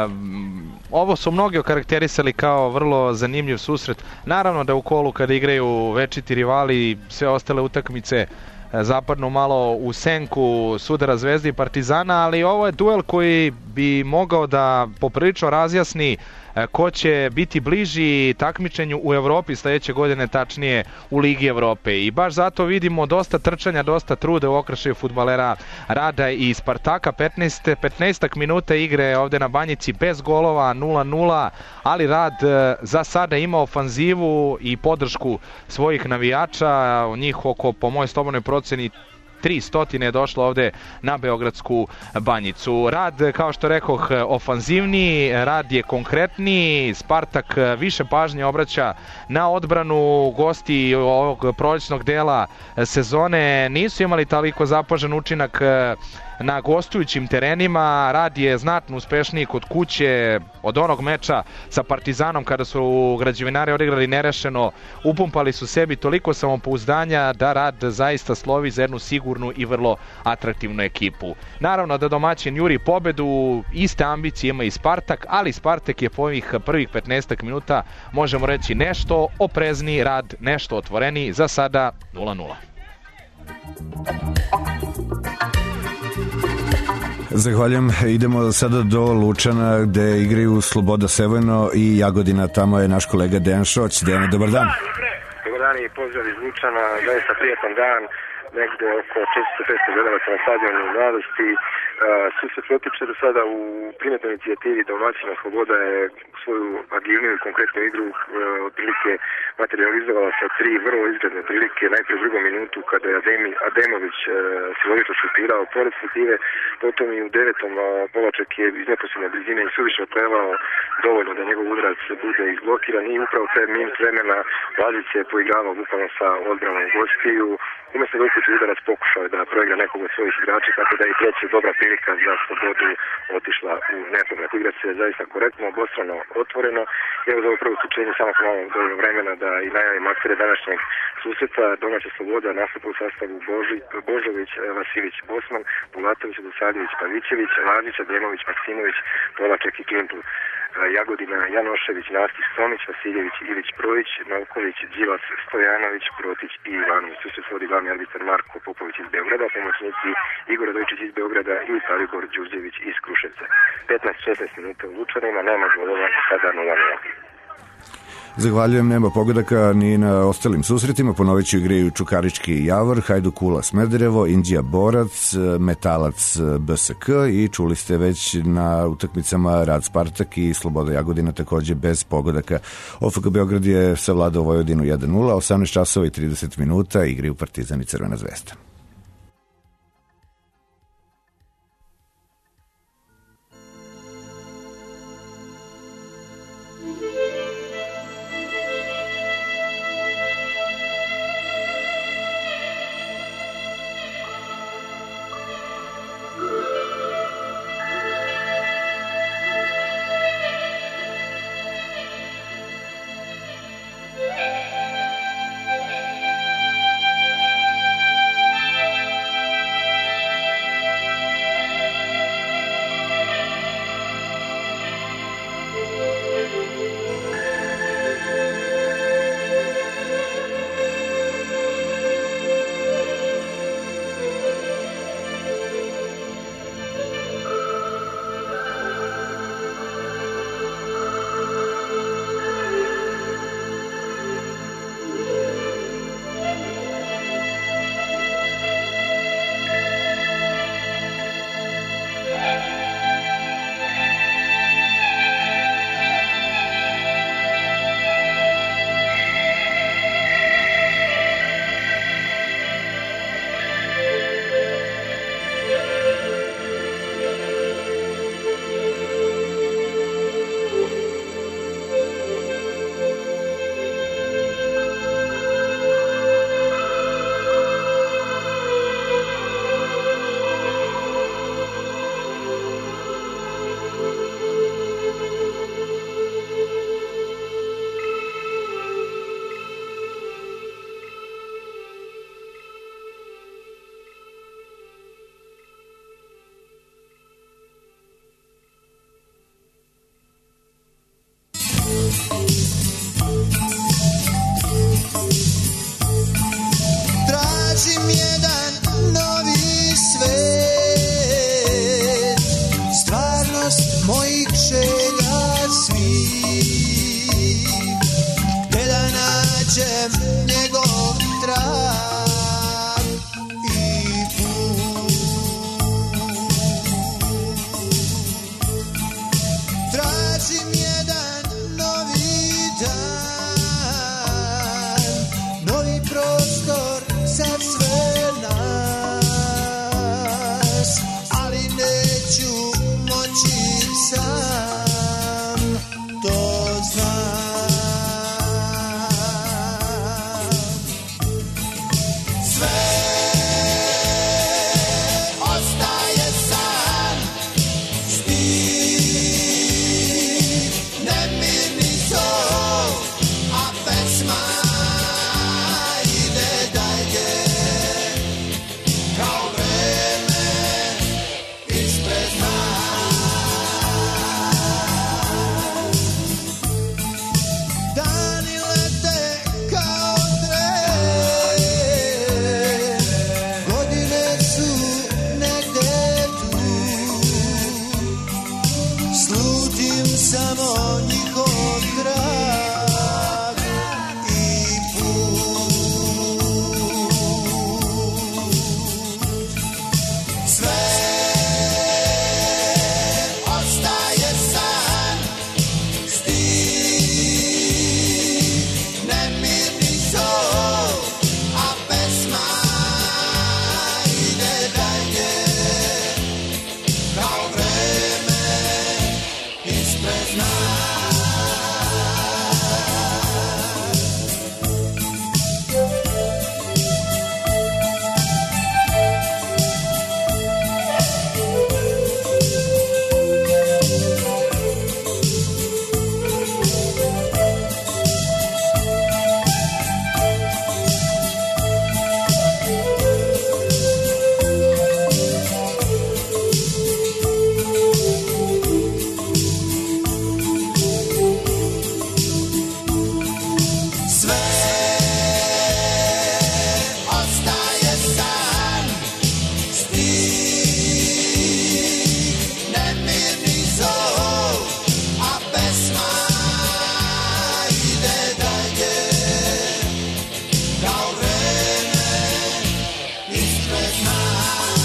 [SPEAKER 13] Ovo su mnogi okarakterisali kao vrlo zanimljiv susret. Naravno da u kolu kada igraju večiti rivali, sve ostale utakmice zapadnu malo u senku sudara Zvezde i Partizana, ali ovo je duel koji bi mogao da poprilično razjasni ko će biti bliži takmičenju u Evropi sledeće godine, tačnije u Ligi Evrope. I baš zato vidimo dosta trčanja, dosta truda u okršaju fudbalera Rada i Spartaka. petnaest, petnaest minuta igre ovde na Banjici bez golova, nula nula, ali Rad za sada ima ofanzivu i podršku svojih navijača, njih oko, po mojoj slobodnoj proceni, tri stotine je došlo ovde na Beogradsku Banjicu. Rad, kao što rekoh, ofanzivniji, Rad je konkretniji, Spartak više pažnje obraća na odbranu. Gosti ovog prolećnog dela sezone nisu imali toliko zapažen učinak na gostujućim terenima. Rad je znatno uspešniji kod kuće. Od onog meča sa Partizanom kada su građevinari odigrali nerešeno, upumpali su sebi toliko samopouzdanja da Rad zaista slovi za jednu sigurnu i vrlo atraktivnu ekipu. Naravno da domaćin juri pobedu, iste ambicije ima i Spartak, ali Spartak je po ovih prvih petnaest minuta, možemo reći, nešto oprezniji, Rad nešto otvoreniji, za sada nula nula.
[SPEAKER 4] Zahvaljujem. Idemo sada do Lučana gde igraju Sloboda Sevojno i Jagodina. Tamo je naš kolega Dejan Šoć. Dejan, dobar dan.
[SPEAKER 14] Dobar dan i pozdrav iz Lučana. Zaista prijetan dan. Negde oko četiristo petsto gledalaca na stadionu Mladosti. Svi se protiče do sada u primetnoj inicijativi domaćina Sloboda je svoju agilniju i konkretnu igru otprilike materializovala sa tri vrlo izgledne prilike. Najprije u drugom minutu kada je Ademi, Ademović silovito šutirao pored Svettive, potom i u devetom Polaček je iz neposredne blizine i suviše prelao dovoljno da njegov udarac bude izblokiran i upravo taj minut vremena Lazić je poigravao bukvalno sa odbranom gostiju. Umesto da uputi udarac pokušao je da proigra nekog od svojih igrača, tako da je i treća dobra prilika za Slobodu otišla u nepovrat. Igra se zaista korektno, obostrano, otvoreno. Evo za ovo prvo isključenje samo malo dovoljno vremena da i najavim aktere današnjeg susreta. Domaća Sloboda nastupa u sastavu Boži, Božović, Vasilić, Bosman, Bulatović, Dosadjević, Pavićević, Lazić, Ademović, Maksimović, Polaček i Klimpl. Jagodina, Janošević, Nastić, Somić, Vasiljević, Ilić, Projić, Novković, Đilas, Stojanović, Protić i Ivanović. Tu se svodi glavni arbitar Marko Popović iz Beograda, pomoćnici Igor Dojčić iz Beograda i Salibor Đurđević iz Kruševca. petnaest šesnaest minuta u Lučanima, nema golova, sada nula nula.
[SPEAKER 4] Zahvaljujem, nema pogodaka ni na ostalim susretima. Ponovit ću, igraju Čukarički Javor, Hajduk Kula Smederevo, Inđija Borac, Metalac B S K i čuli ste već na utakmicama Rad Spartak i Sloboda Jagodina takođe bez pogodaka. O F K Beograd je savladao Vojvodinu jedan nula, osamnaest časova i trideset minuta, igraju Partizan i Crvena zvezda.
[SPEAKER 23] nađem njegov trag i put. Tražim jedan novi dan, novi prostor za sve nas, ali neću moći sam, to znam. Sve ostaje san, stih, nemirni zov, a pesma ide dalje, kao vreme ispred nas. Dani lete kao tren, godine su negde tu, slutim samo njihov trag i put. Sve ostaje san, stih, nemirni zov, a pesma ide dalje, kao vreme ispred nas. Sve ostaje san, stih, nemirni zov, a pesma ide dalje, kao vreme ispred nas.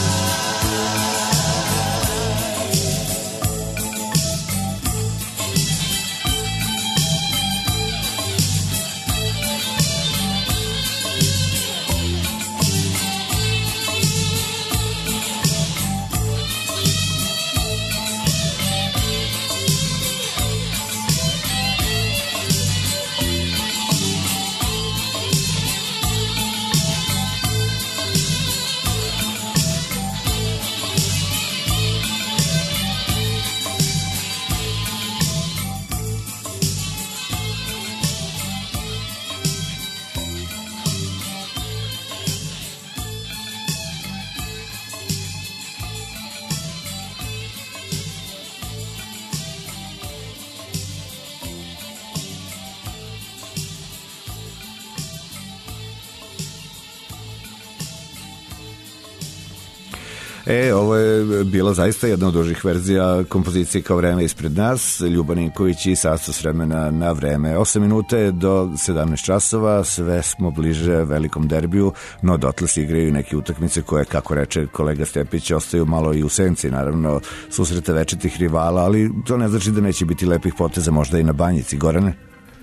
[SPEAKER 4] E, ovo je bila zaista jedna od dužih verzija kompozicije Kao vreme ispred nas. Ljuba Ninković i Sastav s vremena na vreme. osam minute do sedamnaest časova, sve smo bliže velikom derbiju, no dotle se igraju i neke utakmice koje, kako reče kolega Stepić, ostaju malo i u senci, naravno, susreta večitih rivala, ali to ne znači da neće biti lepih poteza možda i na Banjici. Gorane?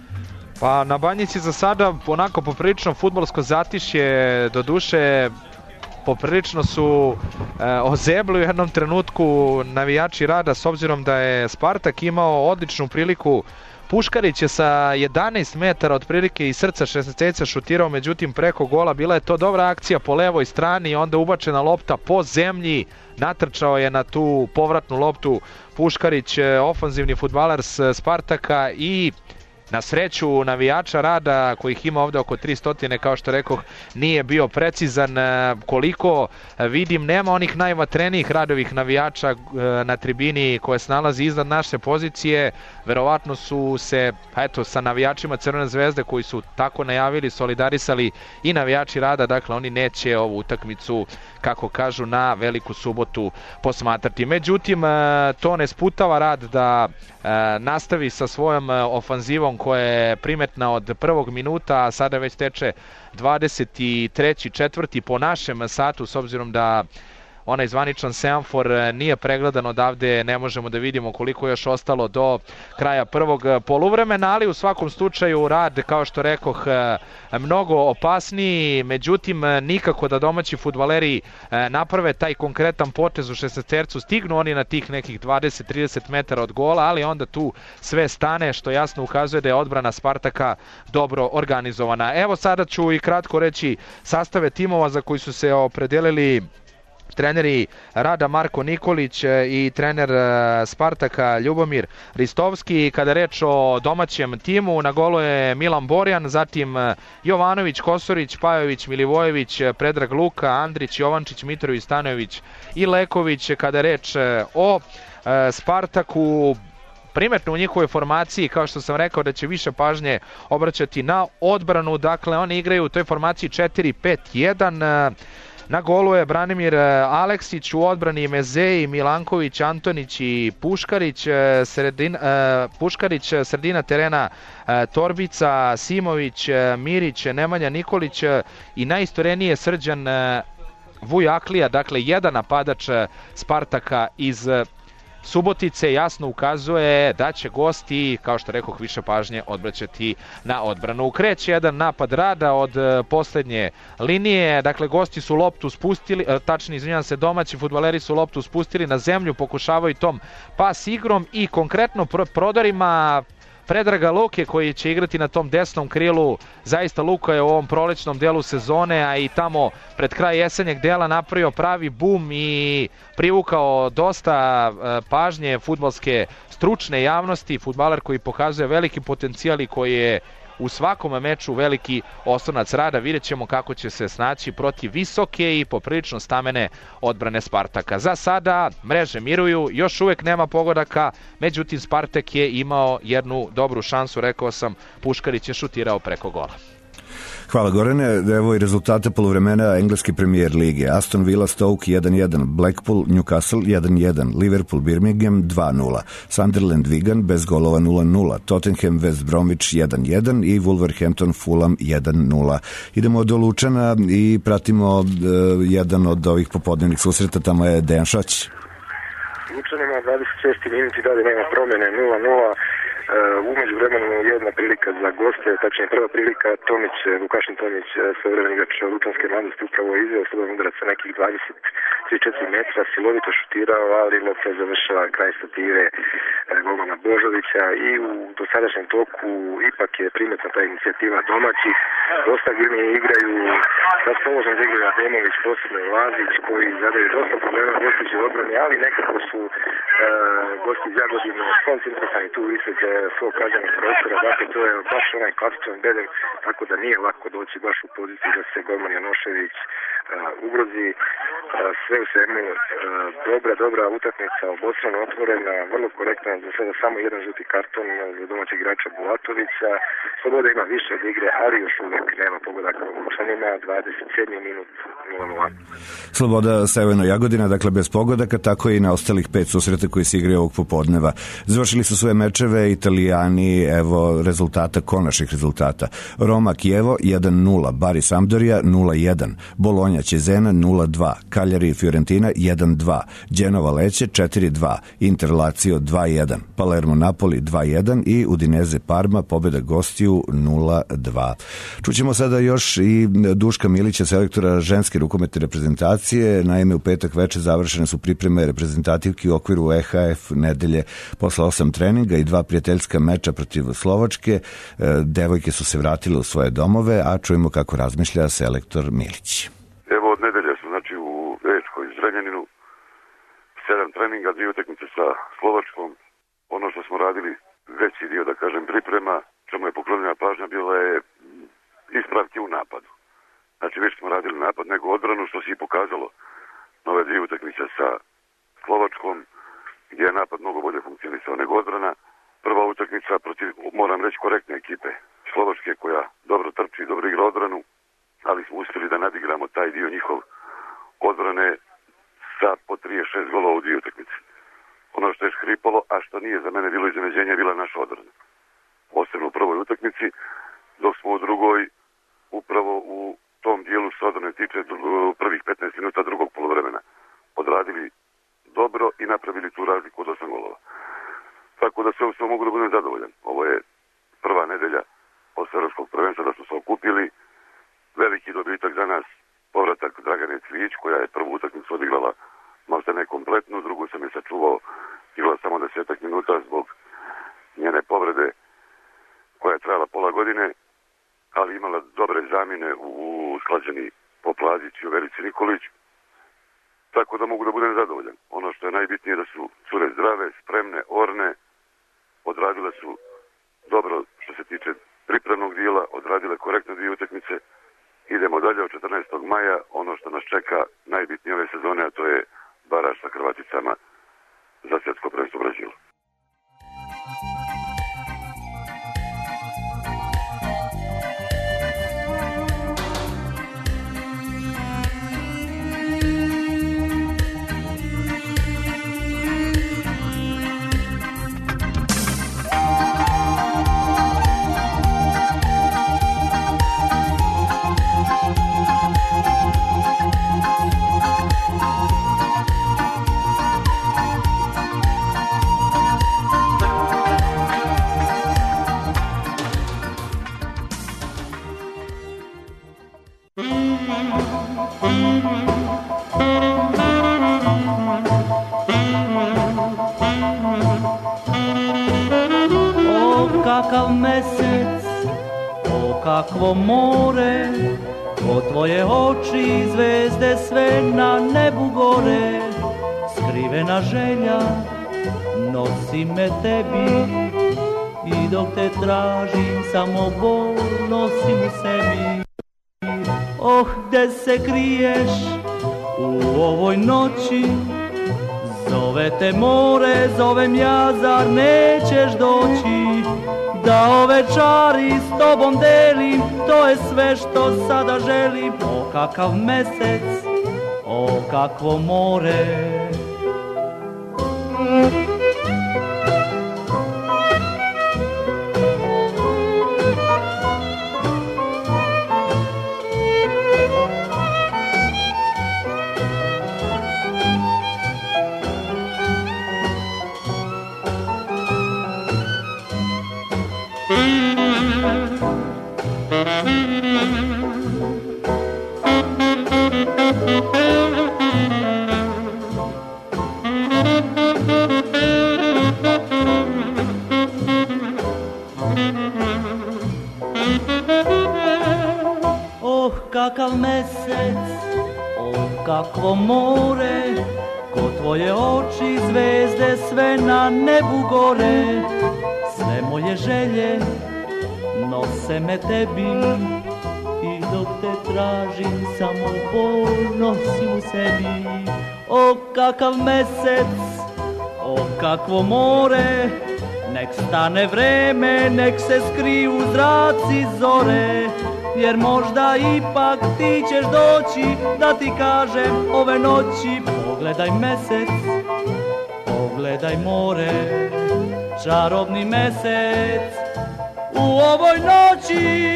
[SPEAKER 13] Pa na Banjici za sada onako poprilično fudbalsko zatišje, do duše poprilično su e, ozebli u jednom trenutku navijači Rada, s obzirom da je Spartak imao odličnu priliku. Puškarić je sa jedanaest metara otprilike iz srca šesnaesteca šutirao, međutim preko gola. Bila je to dobra akcija po levoj strani, onda ubačena lopta po zemlji, natrčao je na tu povratnu loptu Puškarić, ofanzivni fudbalar Spartaka, i na sreću navijača Rada, kojih ima ovde oko tristo, kao što rekoh, nije bio precizan. Koliko vidim, nema onih najvatrenijih Radovih navijača na tribini koje se nalazi iznad naše pozicije. Verovatno su se, eto, sa navijačima Crvene zvezde koji su tako najavili, solidarisali i navijači Rada, dakle oni neće ovu utakmicu, kako kažu, na veliku subotu posmatrati. Međutim, to ne sputava Rad da nastavi sa svojom ofanzivom koja je primetna od prvog minuta, a sada već teče dvadeset treći četvrti po našem satu, s obzirom da onaj zvaničan semafor nije pregledan odavde, ne možemo da vidimo koliko je još ostalo do kraja prvog poluvremena, ali u svakom slučaju rad, kao što rekoh, mnogo opasniji, međutim nikako da domaći fudbaleri naprave taj konkretan potez u šesnaestercu, stignu oni na tih nekih dvadeset do trideset metara od gola, ali onda tu sve stane, što jasno ukazuje da je odbrana Spartaka dobro organizovana. Evo sada ću i kratko reći sastave timova za koji su se opredelili treneri Rada Marko Nikolić i trener Spartaka Ljubomir Ristovski. Kada reč o domaćem timu, na golu je Milan Borjan, zatim Jovanović, Kosorić, Pajović, Milivojević, Predrag Luka, Andrić, Jovančić, Mitrović, Stanojević i Leković. Kada reč o Spartaku, primetno u njihovoj formaciji, kao što sam rekao, da će više pažnje obraćati na odbranu, dakle oni igraju u toj formaciji četiri pet jedan. Na golu je Branimir Aleksić, u odbrani Mezeji, Milanković, Antonić i Puškarić, sredina, Puškarić, sredina terena Torbica, Simović, Mirić, Nemanja Nikolić i najistorenije Srđan Vujaklija, dakle jedan napadač Spartaka iz Subotice, jasno ukazuje da će gosti, kao što rekoh, više pažnje odbraćati na odbranu. Kreće jedan napad Rada od poslednje linije, dakle gosti su loptu spustili, tačnije izvinjam se, domaći fudbaleri su loptu spustili na zemlju, pokušavaju tom pas igrom i konkretno prodarima Predraga Luke koji će igrati na tom desnom krilu. Zaista Luka je u ovom prolećnom delu sezone, a i tamo pred kraj jesenjeg dela napravio pravi bum i privukao dosta pažnje fudbalske stručne javnosti. Fudbaler koji pokazuje veliki potencijal i koji je u svakom meču veliki oslonac Rada. Vidjet ćemo kako će se snaći protiv visoke i poprilično stamene odbrane Spartaka. Za sada mreže miruju, još uvek nema pogodaka, međutim Spartak je imao jednu dobru šansu, rekao sam, Puškarić je šutirao preko gola.
[SPEAKER 4] Hvala Gorane, evo i rezultate poluvremena engleske premijer lige. Aston Villa Stoke jedan jedan, Blackpool Newcastle jedan jedan, Liverpool Birmingham dva nula, Sunderland Wigan bez golova nula nula, Tottenham West Bromwich jedan jedan i Wolverhampton Fulham jedan nula. Idemo do Lučana i pratimo uh, jedan od ovih popodnevnih susreta, tamo je Dejan Šać.
[SPEAKER 14] Lučanima dvadeset šesti minut i dalje nema promjene, nula nula. Uh, umeđu vremenu jedna prilika za goste, tačnije prva prilika, Tomić, Vukašin Tomić, svojevremeni igrač Lučanske mladosti, upravo izveo slobodan udarac sa nekih dvadeset tri četiri metra, silovito šutirao, ali lopta je završila kraj stative uh, golmana Božovića i u dosadašnjem toku ipak je primetna ta inicijativa domaćih. Dosta gdje igraju, raspoložen da igraju Ademović, posebno Lazić, koji zadaju dosta problema gostići u odbrani, ali nekako su uh, gosti iz Jagodine koncentrisani tu ispred svog kaznenog prostora, dakle to je baš onaj klasičan bedem, tako da nije lako doći baš u poziciju da se golman Janošević uh, ugrozi. Uh, sve u svemu uh, dobra, dobra utakmica, obostrano otvorena, vrlo korektna, za sada samo jedan žuti karton za domaćeg igrača Bulatovića. Sloboda ima više od igre, ali još uvek nema pogodaka u Lučanima, dvadeset sedmi minut nula nula.
[SPEAKER 4] Sloboda Severno Jagodina, dakle bez pogodaka, tako i na ostalih pet susreta koji se igraju ovog popodneva. Završili su svoje mečeve Italijani, evo rezultata, konačnih rezultata. Roma Kijevo jedan nula, Bari Sampdoria nula jedan, Bolonja Cezena nula dva, Cagliari Fiorentina jedan dva, Genova Lecce četiri dva, Inter Lazio dva jedan, Palermo Napoli dva jedan i Udinese Parma pobjeda gostiju nula dva. Čućemo sada još i Duška Milića, selektora ženske rukometne reprezentacije. Naime, u petak večer završene su pripreme reprezentativki u okviru E H F nedelje posle osam treninga i dva prijateljska meča protiv Slovačke. Devojke su se vratile u svoje domove, a čujemo kako razmišlja selektor Milić.
[SPEAKER 2] Evo od nedelje smo znači u Večkoj Zrenjaninu, sedam treninga, dvije utakmice sa Slovačkom. Ono što smo radili, veći dio, da kažem, priprema, čemu je poklonjena pažnja, bila je ispravke u napadu. Znači već smo radili napad, nego odbranu, što se i pokazalo na ove dvije utakmice sa Slovačkom, gdje je napad mnogo bolje funkcionisao nego odbrana. Prva utakmica protiv, moram reći, korektne ekipe Slovačke, koja dobro trči, dobro igra odbranu, ali smo uspjeli da nadigramo taj dio njihov odbrane sa po trideset šest golova u dvije utakmice. Ono što je škripalo, a što nije za mene bilo iznenađenje, bila naša odbrana. posebno u prvoj utakmici, dok smo u drugoj upravo u tom dijelu što odbrane tiče prvih petnaest minuta drugog poluvremena odradili dobro i napravili tu razliku od osam golova. Tako da sve u svemu mogu da budem zadovoljan. Ovo je prva nedelja posle evropskog prvenstva da smo se okupili. Veliki dobitak za nas, povratak Dragane Cvijić, koja je prvu utakmicu odigrala možda ne kompletno, drugu sam je sačuvao, igrala samo desetak minuta zbog njene povrede koja je trajala pola godine, ali imala dobre zamjene u Slađani Poplazić i u Verici Nikolić, tako da mogu da budem zadovoljan. Ono što je najbitnije da su cure zdrave, spremne, orne, odradile su dobro što se tiče pripremnog dijela, odradile korektno dvije utakmice. Idemo dalje od četrnaestog maja, ono što nas čeka najbitnije ove sezone, a to je baraž sa Hrvaticama za svjetsko prvenstvo u Brazilu.
[SPEAKER 6] Kakav mesec, o kakvo more, o tvoje oči zvezde sve na nebu gore. Skrivena želja nosi me tebi i dok te tražim samo bol nosim u sebi. Oh, gde se kriješ u ovoj noći, zove te more, zovem ja, zar nećeš doći? Da ove čari s tobom delim, to je sve što sada želim. O kakav mesec, o kakvo more. Oh, kakav mesec, oh, kakvo more, ko tvoje oči zvezde sve na nebu gore. Sve moje želje nose me tebi i dok te tražim samo bol nosim u sebi. O kakav mesec, o kakvo more, nek stane vreme, nek se skriju zraci zore. Jer možda ipak ti ćeš doći da ti kažem ove noći. Pogledaj mesec, pogledaj more, čarobni mesec u ovoj noći.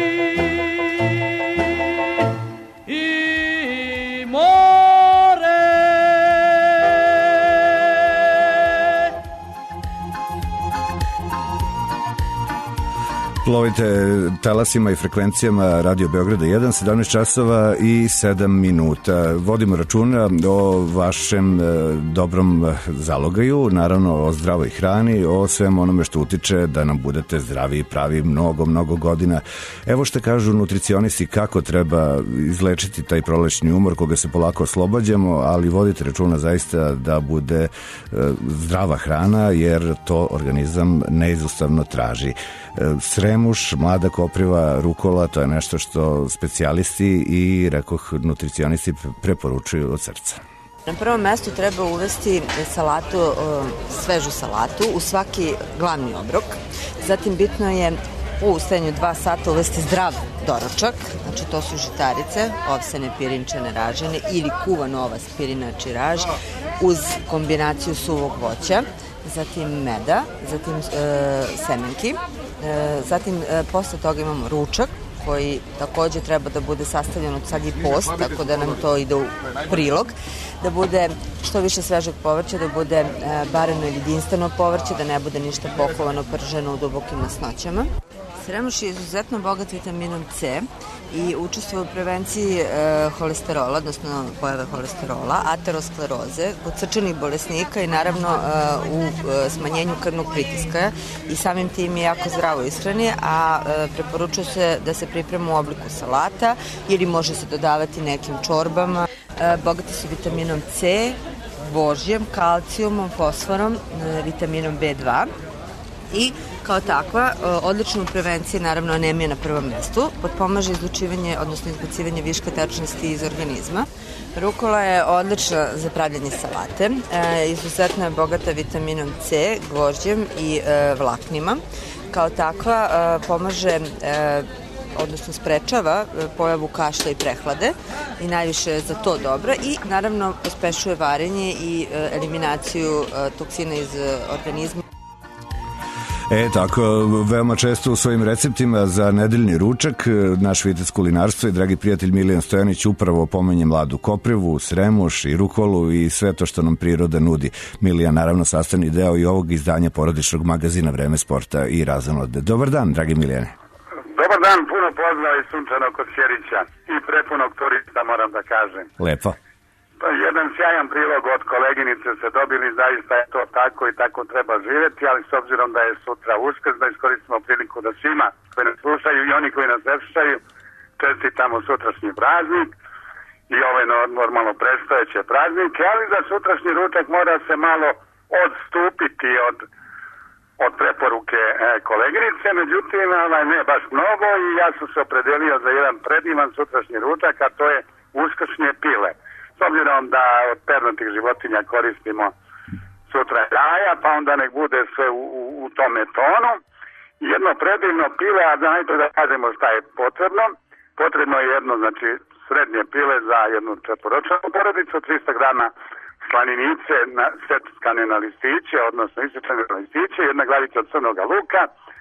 [SPEAKER 6] I more.
[SPEAKER 4] Plovite talasima i frekvencijama Radio Beograda jedan, sedamnaest časova i sedam minuta. Vodimo računa o vašem dobrom zalogaju, naravno o zdravoj hrani, o svem onome što utiče da nam budete zdravi i pravi mnogo, mnogo godina. Evo što kažu nutricionisti kako treba izlečiti taj prolećni umor koga se polako oslobađamo, ali vodite računa zaista da bude zdrava hrana jer to organizam neizostavno traži. Sremuš, mlada kopriva, rukola, to je nešto što specijalisti i, rekoh, nutricionisti preporučuju od srca.
[SPEAKER 15] Na prvom mestu treba uvesti salatu, svežu salatu u svaki glavni obrok. Zatim bitno je u ustajanju dva sata uvesti zdrav doručak, znači to su žitarice, ovsene, pirinčane, ražene ili kuvan ovac, pirinač i raž uz kombinaciju suvog voća, zatim meda, zatim e, semenki, zatim posle toga imamo ručak, koji takođe treba da bude sastavljen od sad i post, tako da nam to ide u prilog, da bude što više svežeg povrća, da bude bareno ili jedinstveno povrće, da ne bude ništa pokovano, prženo u dubokim masnoćama. Sremuš je izuzetno bogat vitaminom C i učestvuje u prevenciji e, holesterola, odnosno pojave holesterola, ateroskleroze, kod srčanih bolesnika i naravno e, u e, smanjenju krvnog pritiska i samim tim je jako zdravo ishrani, a e, preporučuje se da se priprema u obliku salata ili može se dodavati nekim čorbama. E, bogati su vitaminom C, božjem, kalcijumom, fosforom, e, vitaminom B dva i kao takva, odlična u prevenciji, naravno anemija na prvom mestu, potpomaže izlučivanje, odnosno izbacivanje viška tečnosti iz organizma. Rukola je odlična za pravljanje salate, e, izuzetno je bogata vitaminom C, gvožđem i e, vlaknima. Kao takva e, pomaže, e, odnosno sprečava pojavu kašlja i prehlade i najviše je za to dobra i naravno pospešuje varenje i e, eliminaciju e, toksina iz e, organizma.
[SPEAKER 4] E, tako, veoma često u svojim receptima za nedeljni ručak naš vitez kulinarstva i dragi prijatelj Milijan Stojanić upravo pomenje mladu koprivu, sremuš i rukolu i sve to što nam priroda nudi. Milijan, naravno, sastavni deo i ovog izdanja porodičnog magazina Vreme sporta i razonode. Dobar dan, dragi Milijane.
[SPEAKER 5] Dobar dan, puno pozdrav iz sunčanog kod Sjerića i prepunog turista, moram da kažem.
[SPEAKER 4] Lepo.
[SPEAKER 5] Pa jedan sjajan prilog od koleginice se dobili, zaista je to tako i tako treba živjeti, ali s obzirom da je sutra Uskrs, da iskoristimo priliku da svima koji nas slušaju i oni koji nas ne slušaju čestitamo sutrašnji praznik i ove normalno predstojeće praznike, ali za sutrašnji ručak mora se malo odstupiti od, od preporuke e, koleginice, međutim ovaj, ne baš mnogo i ja sam se opredelio za jedan predivan sutrašnji ručak, a to je uskršnje pile. S obzirom da od pernatih životinja koristimo sutra jaja, pa onda nek bude sve u, u, u tome tonu. Jedno predivno pile, a da najprije da kažemo šta je potrebno. Potrebno je jedno, znači, srednje pile za jednu četvoročlanu porodicu, trista grama slaninice na, seckane na listiće, odnosno isečene na listiće, jedna glavica crnog luka,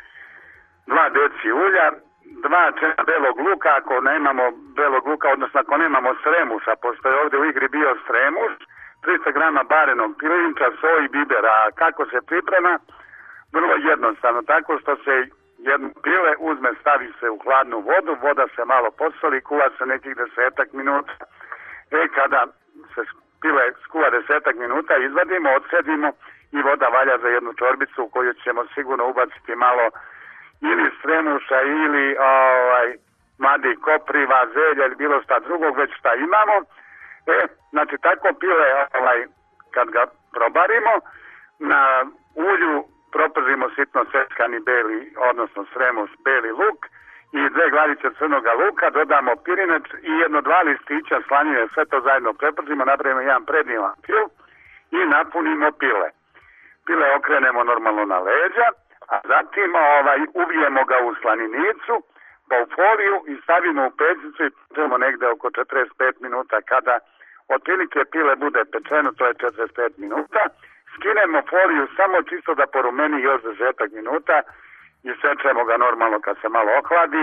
[SPEAKER 5] dva deci ulja, dva čena belog luka, ako nemamo belog luka, odnosno ako nemamo sremuša, pošto je ovdje u igri bio sremuš, trista grama barenog pilinča, soj i bibera. A kako se priprema? Vrlo jednostavno, tako što se jedno pile uzme, stavi se u hladnu vodu, voda se malo posoli, kuva se nekih desetak minuta. E, kada se pile skuva desetak minuta, izvadimo, odsedimo i voda valja za jednu čorbicu u koju ćemo sigurno ubaciti malo ili sremuša ili ovaj, mladi kopriva, zelja ili bilo šta drugog, već šta imamo. E, znači tako pile, ovaj, kad ga probarimo, na ulju propržimo sitno seckani beli, odnosno sremuš, beli luk i dve glavice crnoga luka, dodamo pirinač i jedno dva listića slanine, sve to zajedno prepržimo, napravimo jedan predivan pil i napunimo pile. Pile okrenemo normalno na leđa, a zatim ovaj, uvijemo ga u slaninicu, pa u foliju i stavimo u pećnicu i pečemo negde oko četrdeset pet minuta. Kada otprilike pile bude pečeno, to je četrdeset pet minuta, skinemo foliju samo čisto da porumeni još desetak minuta i sečemo ga normalno kad se malo ohladi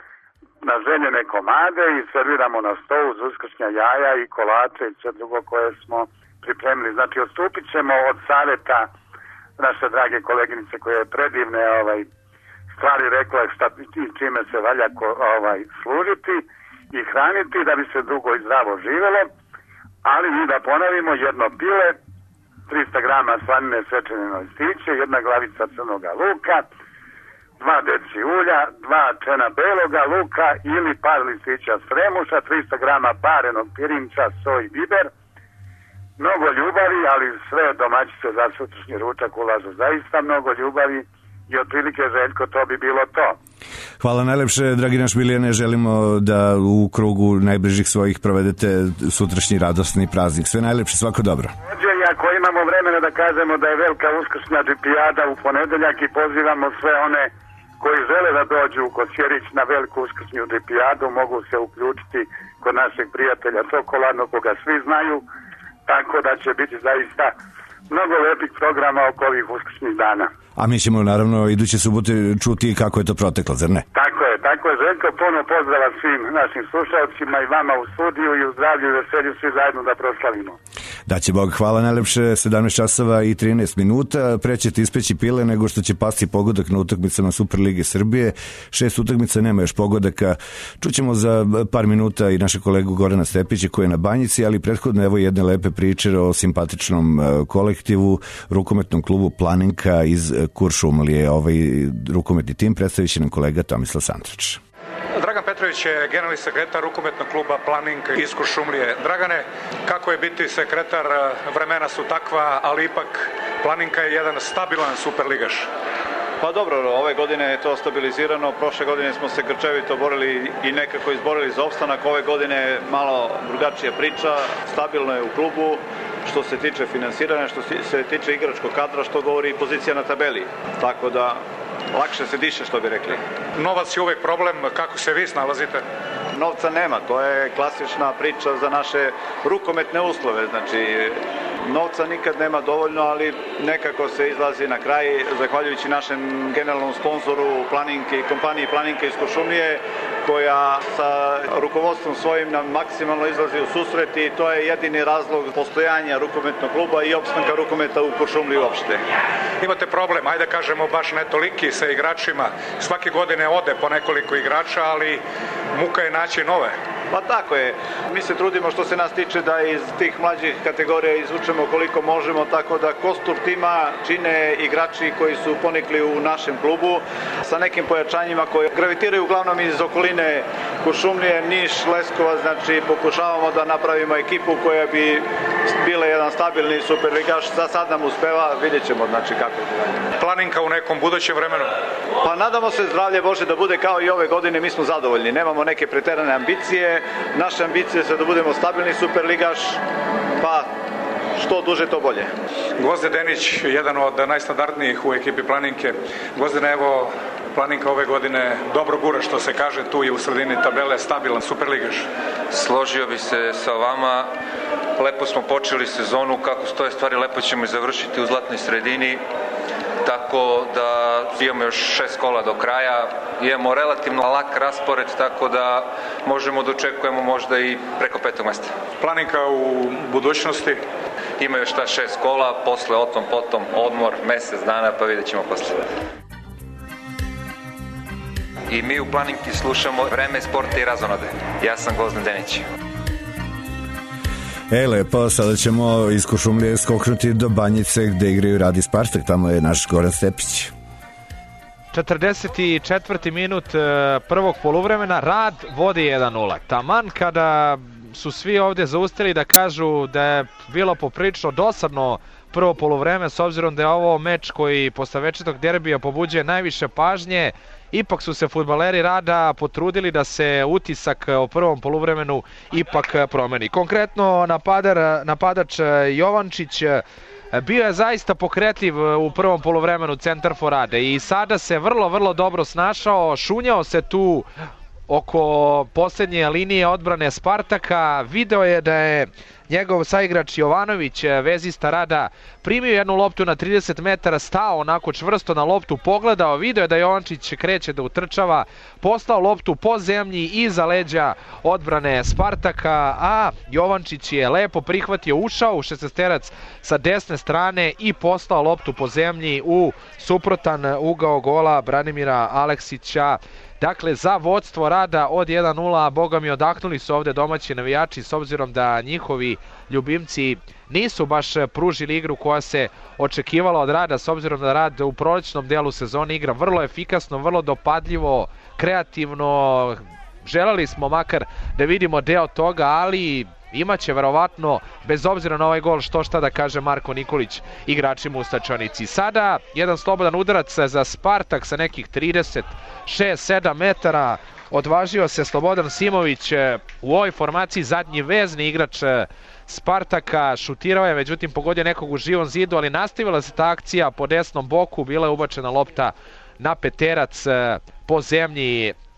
[SPEAKER 5] na željene komade i serviramo na stol uz uskršnja jaja i kolače i sve drugo koje smo pripremili. Znači odstupit ćemo od saveta naše drage koleginice koje je predivne ovaj, stvari rekla šta i čime se valja ko, ovaj, služiti i hraniti da bi se dugo i zdravo živjelo, ali i da ponovimo jedno pile, trista grama slanine sečene na listiće, jedna glavica crnoga luka, dva deci ulja, dva čena beloga luka ili par listića sremuša, trista grama parenog pirinča, soj i biber, mnogo ljubavi, ali sve domaćice za sutrašnji ručak ulažu zaista mnogo ljubavi i otprilike, Željko, to bi bilo to.
[SPEAKER 4] Hvala najlepše, dragi naš Milijane, želimo da u krugu najbližih svojih provedete sutrašnji radosni praznik. Sve najlepše, svako dobro.
[SPEAKER 5] I ako imamo vremena da kažemo da je velika uskršnja džipijada u ponedeljak i pozivamo sve one koji žele da dođu u Kosjerić na veliku uskršnju džipijadu, mogu se uključiti kod našeg prijatelja Sokoladnog, koga svi znaju, tako da će biti zaista mnogo lepih programa oko ovih uskršnjih dana.
[SPEAKER 4] A mi ćemo naravno iduće subote čuti kako je to proteklo, zar ne?
[SPEAKER 5] Tako je, tako je, Željko, puno pozdrava svim našim slušalcima i vama u studiju i u zdravlju i veselju svi zajedno da proslavimo.
[SPEAKER 4] Da će Bog, hvala najlepše, sedamnaest časova i trinaest minuta, prećete ispeći pile nego što će pasti pogodak na utakmicama Superlige Srbije, šest utakmica, nema još pogodaka, čućemo za par minuta i naše kolegu Gorana Stepića koji je na Banjici, ali prethodno evo jedne lepe priče o simpatičnom kolektivu, rukometnom klubu Planinka iz Kuršumlije. Ovaj rukometni tim predstavit će nam kolega Tomislav Santrač.
[SPEAKER 11] Dragan Petrović je generalni sekretar rukometnog kluba Planinka iz Kuršumlije. Dragane, kako je biti sekretar? Vremena su takva, ali ipak Planinka je jedan stabilan superligaš.
[SPEAKER 16] Pa dobro, ove godine je to stabilizirano, prošle godine smo se grčevito borili i nekako izborili za opstanak, ove godine malo drugačija priča, stabilno je u klubu, što se tiče finansiranja, što se tiče igračkog kadra, što govori i pozicija na tabeli, tako da lakše se diše, što bi rekli.
[SPEAKER 11] Novac je uvek problem, kako se vi snalazite?
[SPEAKER 16] Novca nema, to je klasična priča za naše rukometne uslove, znači novca nikad nema dovoljno, ali nekako se izlazi na kraj, zahvaljujući našem generalnom sponzoru Planinke i kompaniji Planinka iz Kuršumlije, koja sa rukovodstvom svojim nam maksimalno izlazi u susret i to je jedini razlog postojanja rukometnog kluba i opstanka rukometa u Kuršumliji uopšte.
[SPEAKER 11] Imate problem, ajde kažemo baš ne toliki sa igračima, svake godine ode po nekoliko igrača, ali muka je naći nove.
[SPEAKER 16] Pa tako je. Mi se trudimo što se nas tiče da iz tih mlađih kategorija izvučemo koliko možemo, tako da kostur tima čine igrači koji su ponikli u našem klubu sa nekim pojačanjima koji gravitiraju uglavnom iz okoline Kuršumlije, Niš, Leskovac, znači pokušavamo da napravimo ekipu koja bi bila jedan stabilni superligaš. Za sad nam uspeva, vidjet ćemo znači kako.
[SPEAKER 11] Planinka u nekom budućem vremenu?
[SPEAKER 16] Pa nadamo se, zdravlje Bože, da bude kao i ove godine, mi smo zadovoljni, nemamo neke preterane ambicije. Naše ambicije su da budemo stabilni superligaš, pa što duže to bolje.
[SPEAKER 11] Gvozden Denić, jedan od najstandardnijih u ekipi Planinke. Gvozden, evo, Planinka ove godine dobro gura, što se kaže, tu je u sredini tabele stabilan superligaš.
[SPEAKER 17] Složio bi se sa vama, lepo smo počeli sezonu, kako stoje stvari, lepo ćemo i završiti u zlatnoj sredini. Tako da imamo još šest kola do kraja, imamo relativno lak raspored, tako da možemo da očekujemo možda i preko petog mesta.
[SPEAKER 11] Planinka u budućnosti?
[SPEAKER 17] Ima još ta šest kola, posle o tom potom odmor, mesec dana, pa vidjet ćemo posle. I mi u Planinki slušamo Vreme sporta i razonode. Ja sam Gvozden Denić.
[SPEAKER 4] E, lepo, sada ćemo iz Kuršumlije skoknuti do Banjice gde igraju Rad i Spartak, tamo je naš Goran Stepić.
[SPEAKER 13] četrdeset četvrti minut prvog poluvremena, Rad vodi jedan nula. Taman kada su svi ovdje zaustali da kažu da je bilo poprilično dosadno prvo poluvreme, s obzirom da je ovo meč koji posle večetog derbija pobuđuje najviše pažnje, ipak su se fudbaleri Rada potrudili da se utisak o prvom poluvremenu ipak promeni. Konkretno napadar, napadač Jovančić bio je zaista pokretljiv u prvom poluvremenu centar for Rade i sada se vrlo, vrlo dobro snašao, šunjao se tu oko posljednje linije odbrane Spartaka, video je da je njegov saigrač Jovanović, vezista Rada, primio jednu loptu na trideset metara, stao onako čvrsto na loptu, pogledao, video je da Jovančić kreće da utrčava, poslao loptu po zemlji iza leđa odbrane Spartaka, a Jovančić je lepo prihvatio, ušao u šestesterac sa desne strane i poslao loptu po zemlji u suprotan ugao gola Branimira Aleksića. Dakle, za vodstvo Rada od jedan nula, a boga mi odahnuli su ovde domaći navijači, s obzirom da njihovi ljubimci nisu baš pružili igru koja se očekivala od Rada, s obzirom da Rad u prolećnom delu sezone igra vrlo efikasno, vrlo dopadljivo, kreativno. Želeli smo makar da vidimo deo toga, ali imaće verovatno, bez obzira na ovaj gol, što šta da kaže Marko Nikolić igračima u slačionici. Sada jedan slobodan udarac za Spartak sa nekih trideset šest sedam metara. Odvažio se Slobodan Simović u ovoj formaciji, zadnji vezni igrač Spartaka, šutirao je, međutim pogodio nekog u živom zidu, ali nastavila se ta akcija po desnom boku, bila je ubačena lopta na peterac po zemlji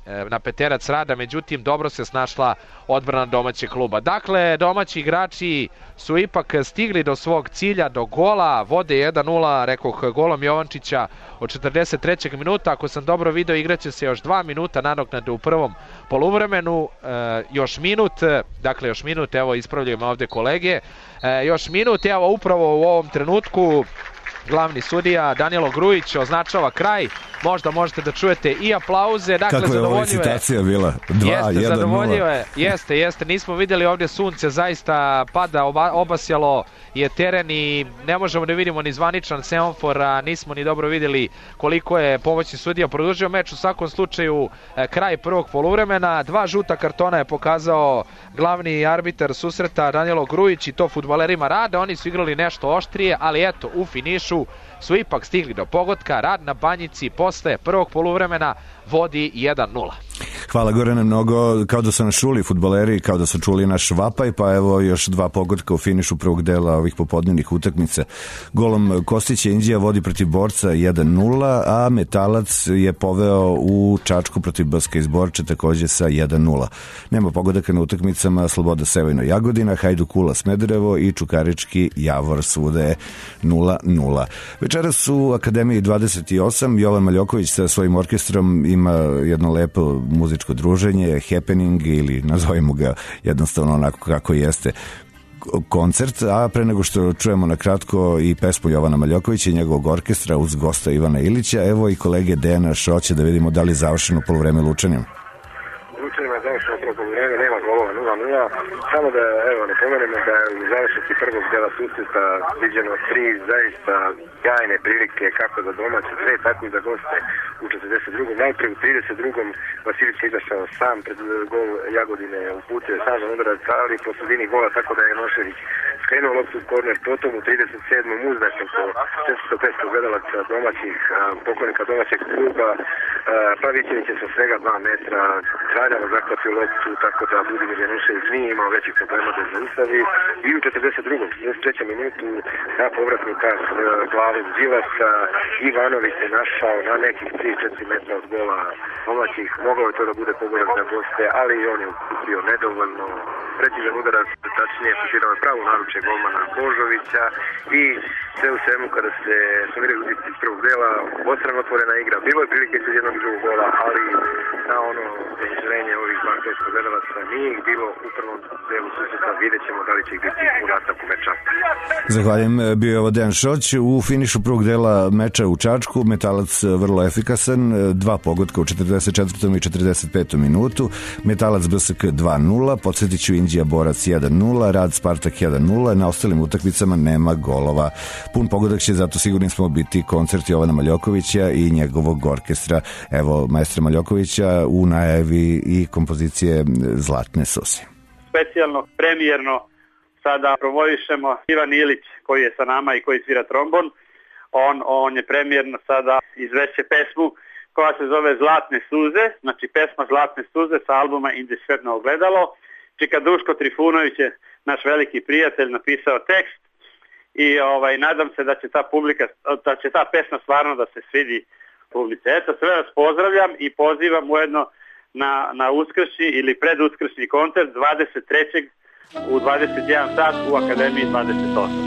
[SPEAKER 13] na peterac Rada, međutim dobro se snašla odbrana domaćeg kluba. Dakle, domaći igrači su ipak stigli do svog cilja, do gola, vode jedan nula, rekoh, golom Jovančića od četrdeset trećeg minuta. Ako sam dobro video, igraće se još dva minuta nadoknade u prvom poluvremenu, e, još minut, dakle još minut, evo ispravljujemo ovde kolege, e, još minut, evo upravo u ovom trenutku glavni sudija Danilo Grujić označava kraj. Možda možete da čujete i aplauze. Dakle,
[SPEAKER 4] kako je ova licitacija bila? dva jedan nula.
[SPEAKER 13] Jeste, zadovoljio je. Jeste, jeste. Nismo vidjeli ovdje sunce, zaista pada, oba, obasjalo je teren i ne možemo da vidimo ni zvaničan semafor, a nismo ni dobro vidjeli koliko je pomoćni sudija produžio meč. U svakom slučaju kraj prvog poluvremena. Dva žuta kartona je pokazao glavni arbitar susreta Danilo Grujić i to fudbalerima Rada. Oni su igrali nešto oštrije, ali eto, u finišu su ipak stigli do pogotka. Rad na Banjici posle prvog poluvremena vodi jedan nula.
[SPEAKER 4] Hvala Gorane mnogo, kao da su nas čuli fudbaleri, kao da su čuli naš vapaj, pa evo još dva pogotka u finišu prvog dela ovih popodnevnih utakmica. Golom Kostića Indija vodi protiv Borca jedan nula, a Metalac je poveo u Čačku protiv B S K iz Borče takođe sa jedan nula. Nema pogodaka na utakmicama Sloboda Sevojno Jagodina, Hajduk Kula Smederevo i Čukarički Javor, svude nula nula. Večeras u Akademiji dvadeset osam Jovan Maljoković sa svojim orkestrom ima jedno lepo muzičko druženje, happening ili nazovimo ga jednostavno onako kako jeste koncert, a pre nego što čujemo na kratko i pesmu Jovana Maljokovića i njegovog orkestra uz gosta Ivana Ilića, evo i kolege Dejana Šoće da vidimo da li je završeno poluvreme Lučanima.
[SPEAKER 14] Lučanima je završeno prvo poluvreme, nema golova nula nula, samo da evo ne pomenemo da je u završnici prvog dela susreta viđeno tri zaista sjajne prilike kako za domaće, sve tako i za goste u četrdeset drugom. Najprej u trideset drugom Vasilić je izašao sam pred gol Jagodine, uputio je snažan udarac, ali po sredini gola tako da je Nošević skrenuo loptu u korner, potom u trideset sedmom uzdašno po četiristo petsto gledalaca domaćih, pokojnika domaćeg kluba, Pavićević je sa svega dva metra traljavo zahvatio loptu, tako da Budimir Janušević nije imao većih problema da zaustavi. I u četrdeset drugom četrdeset trećem minutu na povratni pas glavom Đilasa Ivanović se našao na nekih tri do četiri metra od gola domaćih. Mogao je to da bude pogodak za goste, ali on je uputio nedovoljno precizan udarac, tačnije šutirao je pravo naručje golmana Božovića i sve u svemu kada se sumiraju utakmice iz prvog dela, ostrano otvorena igra, bilo je prilike iz jednog i drugog gola, ali na ono razočarenje ovih dva petsto gledalaca nije ih bilo u prvom delu susreta, vidjet ćemo da li će ih biti u nastavku meča.
[SPEAKER 4] Zahvaljujem, bio je ovo Dejan Šoć. U finišu prvog dela meča u Čačku Metalac vrlo efikasan, dva pogotka u četrdeset četvrtom i četrdeset petom minutu, Metalac B S K dva nula, podsjetiću Indija Borac jedan nula, Rad Spartak jedan nula, na ostalim utakmicama nema golova. Pun pogodak će, zato sigurni smo, biti koncert Jovana Maljokovića i njegovog orkestra. Evo maestra Maljokovića u najavi i kompozicije Zlatne suse.
[SPEAKER 18] Specijalno, premijerno sada promovišemo Ivan Ilić koji je sa nama i koji svira trombon. On, on je premijerno sada izveće pesmu koja se zove Zlatne suze, znači pesma Zlatne suze sa albuma Indiscretno ogledalo. Čika Duško Trifunović je naš veliki prijatelj, napisao tekst i ovaj, nadam se da će ta publika, da će ta pesma stvarno da se svidi publici. Eto, sve vas pozdravljam i pozivam ujedno na, na uskršnji ili preduskršnji koncert dvadeset trećeg u dvadeset jedan sat u Akademiji dvadeset osam.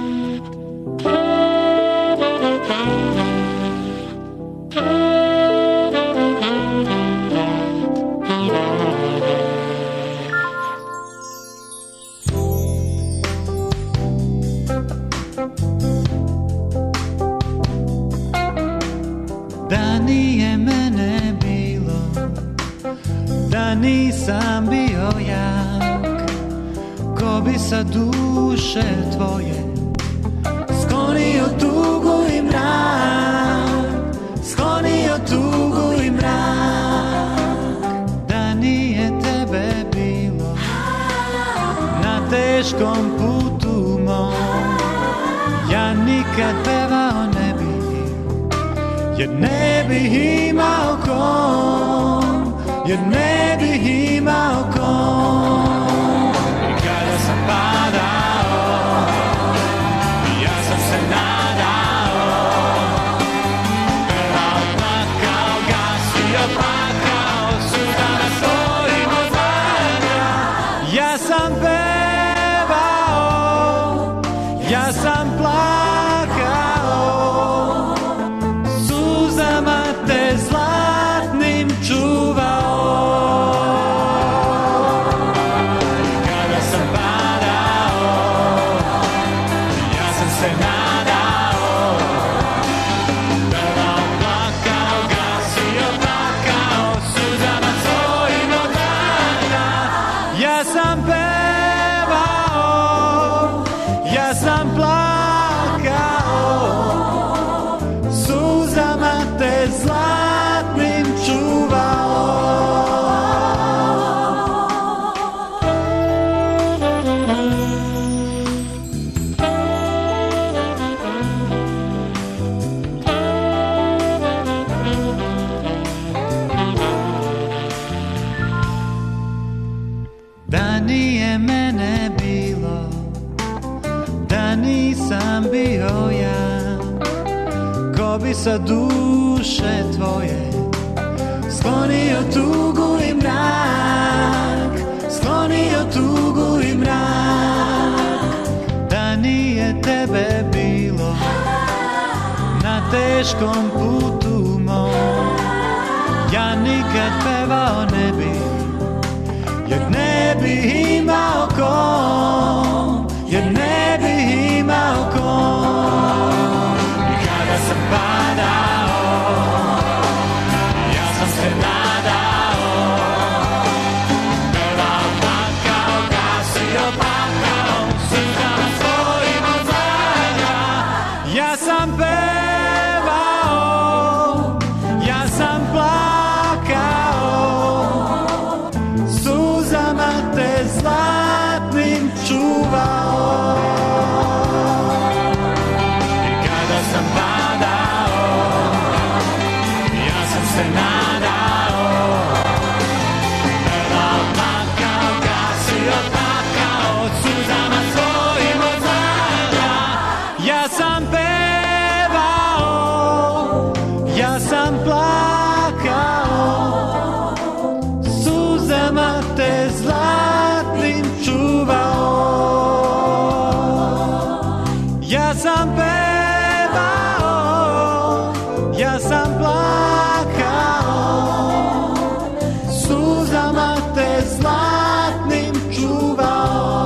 [SPEAKER 19] Da nije mene bilo, da nisam bio jak, ko bi sa duše tvoje sklonio tugu i mrak, sklonio tugu i mrak. Da nije tebe bilo na teškom putu mom, ja nikad pevao ne bi, jer ne bih imao kom, jer ne bih imao kom. Kada sam padao, ja sam se nadao, pevao, plakao, gasio, plakao, suda Ja sam pevao, ja sam plakao, suzama te zlatnim čuvao. Kada sam padao, ja sam se nadao, pevao, plakao, gasio, plakao, suzama svojim od rana. Ja sam pevao, ja sam plakao, suzama te zlatnim čuvao. Da nije mene bilo, da nisam bio ja, ko bi sa duše tvoje sklonio tugu i mrak, sklonio tugu i mrak. Da nije tebe bilo na teškom putu mom, ja nikad pevao ne bi, jer ne bi imao kom, jer ne bi imao kom. I kada sam padao, ja sam se nadao, pevao, plakao, gasio, plakao, suzama svojim od zraka. Ja sam pevao, ja sam plakao, suzama te zlatnim čuvao. I kada sam padao, ja sam se nadao, pevao, plakao, gasio, plakao, suzama svojim od zraka. Ja sam pevao, ja sam plakao, suzama te zlatnim čuvao. Ja sam pevao, ja sam plakao, suzama te zlatnim čuvao.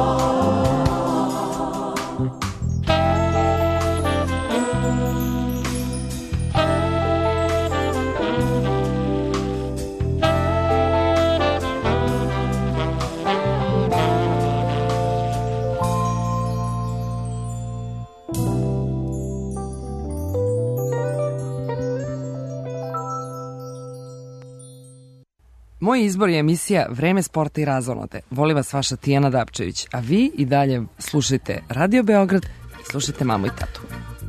[SPEAKER 3] Moj izbor je emisija Vreme sporta i razonode. Voli vas vaša Tijana Dapčević, a vi i dalje slušajte Radio Beograd i slušajte mamu i tatu.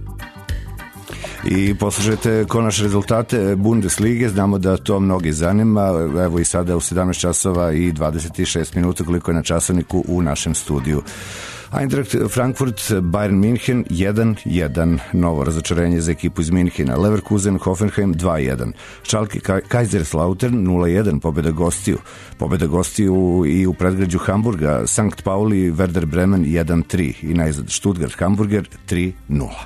[SPEAKER 4] I poslušajte konačne rezultate Bundeslige, znamo da to mnogi zanima, evo i sada u sedamnaest časova i dvadeset šest minuta koliko je na časovniku u našem studiju. Eintracht Frankfurt, Bayern München jedan jedan, novo razočarenje za ekipu iz Minhena. Leverkusen, Hoffenheim dva jedan. Schalke, Kaiserslautern nula jedan, pobjeda gostiju. Pobjeda gostiju i u predgrađu Hamburga, Sankt Pauli, Werder Bremen jedan tri i najzad Stuttgart, Hamburger tri nula.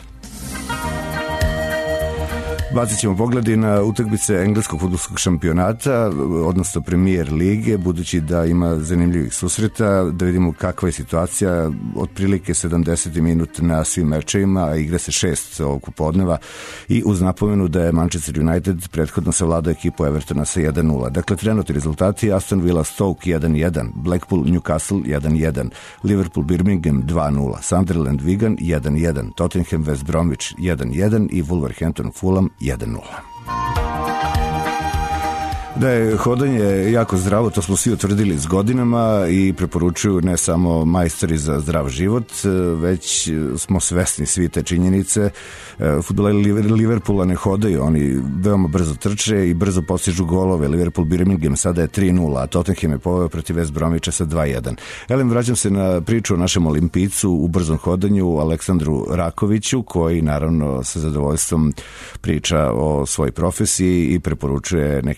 [SPEAKER 4] Bacit ćemo pogledi na utakmice engleskog fudbalskog šampionata, odnosno Premier lige, budući da ima zanimljivih susreta, da vidimo kakva je situacija, otprilike sedamdeset minuta na svim mečevima, a igra se šest ovog popodneva i uz napomenu da je Manchester United prethodno savladao ekipu Evertona sa jedan nula. Dakle, trenutni rezultati: Aston Villa Stoke jedan jedan, Blackpool Newcastle jedan jedan, Liverpool Birmingham dva nula, Sunderland Wigan jedan jedan, Tottenham West Bromwich jedan jedan i Wolverhampton Fulham jedan nula. Da je hodanje jako zdravo, to smo svi utvrdili s godinama i preporučuju ne samo majstori za zdrav život, već smo svesni svi te činjenice. Fudbaleri Liverpoola ne hodaju, oni veoma brzo trče i brzo postižu golove. Liverpool Birmingham sada je tri nula, a Tottenham je poveo protiv West Bromwicha sa dva jedan. Elem, vraćam se na priču o našem olimpijicu u brzom hodanju, Aleksandru Rakoviću, koji naravno sa zadovoljstvom priča o svojoj profesiji i preporučuje nekim novim klijentima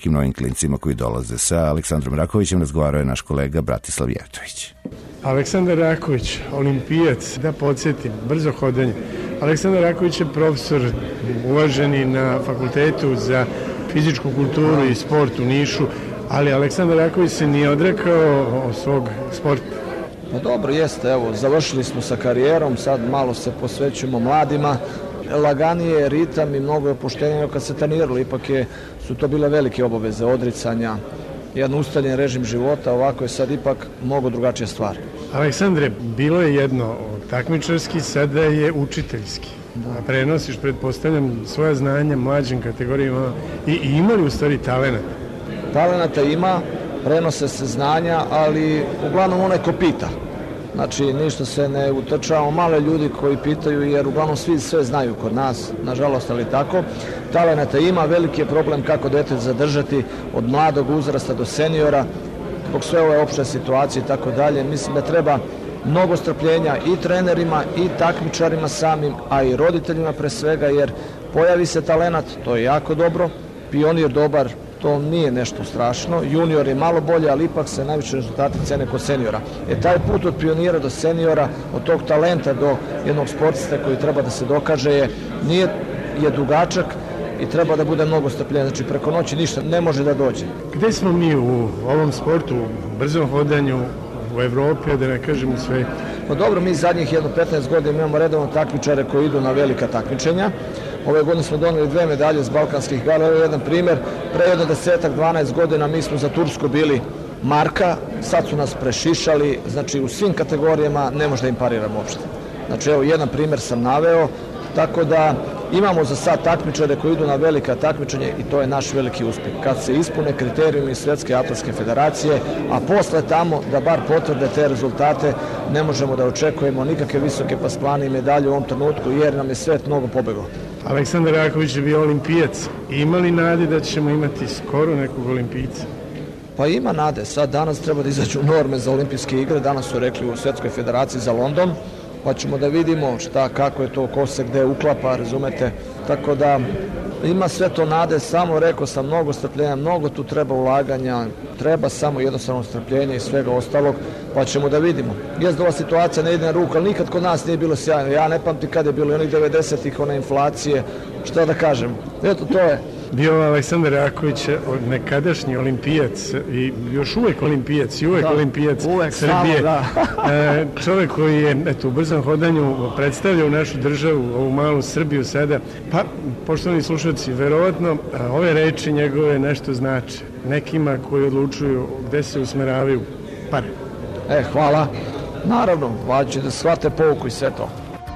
[SPEAKER 4] klincima koji dolaze. Sa Aleksandrom Rakovićem razgovarao je naš kolega Bratislav Jevtović.
[SPEAKER 20] Aleksandar Raković, olimpijac, da podsjetim, brzo hodanje. Aleksandar Raković je profesor uvaženi na Fakultetu za fizičku kulturu i sport u Nišu, ali Aleksandar Raković se nije odrekao svog sporta.
[SPEAKER 21] Pa dobro, jeste, evo, završili smo sa karijerom, sad malo se posvećujemo mladima, laganije ritam i mnogo je opuštenje kad se treniralo, ipak je, su to bile velike obaveze, odricanja, jedan ustaljen režim života, ovako je sad ipak mnogo drugačije stvari.
[SPEAKER 20] Aleksandre, bilo je jedno takmičarski, sada je učiteljski. Da. Prenosiš, pretpostavljam, svoja znanja mlađim kategorijama i, i imali u stvari talenata?
[SPEAKER 21] Talenata ima, prenose se znanja, ali uglavnom onaj ko pita. Znači, ništa se ne utrčava, male ljudi koji pitaju, jer uglavnom svi sve znaju kod nas, nažalost, ali tako. Talenata ima, veliki je problem kako dete zadržati od mladog uzrasta do seniora, zbog sve ove opšte situacije i tako dalje. Mislim da treba mnogo strpljenja i trenerima i takmičarima samim, a i roditeljima pre svega, jer pojavi se talenat, to je jako dobro, pionir dobar, to nije nešto strašno, junior je malo bolje, ali ipak se najviše rezultati cene kod seniora. E taj put od pionira do seniora, od tog talenta do jednog sportista koji treba da se dokaže je, nije, je dugačak i treba da bude mnogo strpljenja, znači preko noći ništa ne može da dođe.
[SPEAKER 20] Gde smo mi u ovom sportu, u brzom hodanju, u Evropi, da ne kažem u sve?
[SPEAKER 21] Pa dobro, mi zadnjih jedno petnaest godina imamo redovno takmičare koji idu na velika takmičenja. Ove godine smo doneli dve medalje s Balkanskih igara, ovo je jedan primer. Pre jedno desetak, dvanaest godina mi smo za Tursku bili marka, sad su nas prešišali, znači u svim kategorijama ne može da im pariramo uopšte. Znači evo jedan primer sam naveo, tako da imamo za sad takmičare koji idu na velika takmičenja i to je naš veliki uspeh. Kad se ispune kriterijumi Svetske atletske federacije, a posle tamo da bar potvrde te rezultate, ne možemo da očekujemo nikakve visoke pasplane i medalje u ovom trenutku, jer nam je svet mnogo pobegao.
[SPEAKER 20] Aleksandar Raković je bio olimpijac. Ima li nade da ćemo imati skoro nekog olimpijca?
[SPEAKER 21] Pa ima nade. Sad danas treba da izađu norme za olimpijske igre. Danas su rekli u Svetskoj federaciji za London. Pa ćemo da vidimo šta, kako je to, ko se gde uklapa, razumete. Tako da ima sve to nade, samo rekao sam mnogo strpljenja, mnogo tu treba ulaganja, treba samo jednostavno strpljenje i svega ostalog, pa ćemo da vidimo. Jest da ova situacija ne ide na ruku, ali nikad kod nas nije bilo sjajno. Ja ne pamtim kad je bilo onih devedesetih, one inflacije, šta da kažem. Eto, to je.
[SPEAKER 20] Bio Aleksandar Raković nekadašnji olimpijac i još uvek olimpijac i uvek da, olimpijac
[SPEAKER 21] uvek
[SPEAKER 20] Srbije.
[SPEAKER 21] Samo, da.
[SPEAKER 20] Čovek koji je eto, u brzom hodanju predstavljao našu državu, ovu malu Srbiju sada. Pa, poštovani slušalci, verovatno ove reči njegove nešto znače nekima koji odlučuju gde se usmeravaju pare.
[SPEAKER 21] E, hvala. Naravno, vađe da shvate pouku i sve to.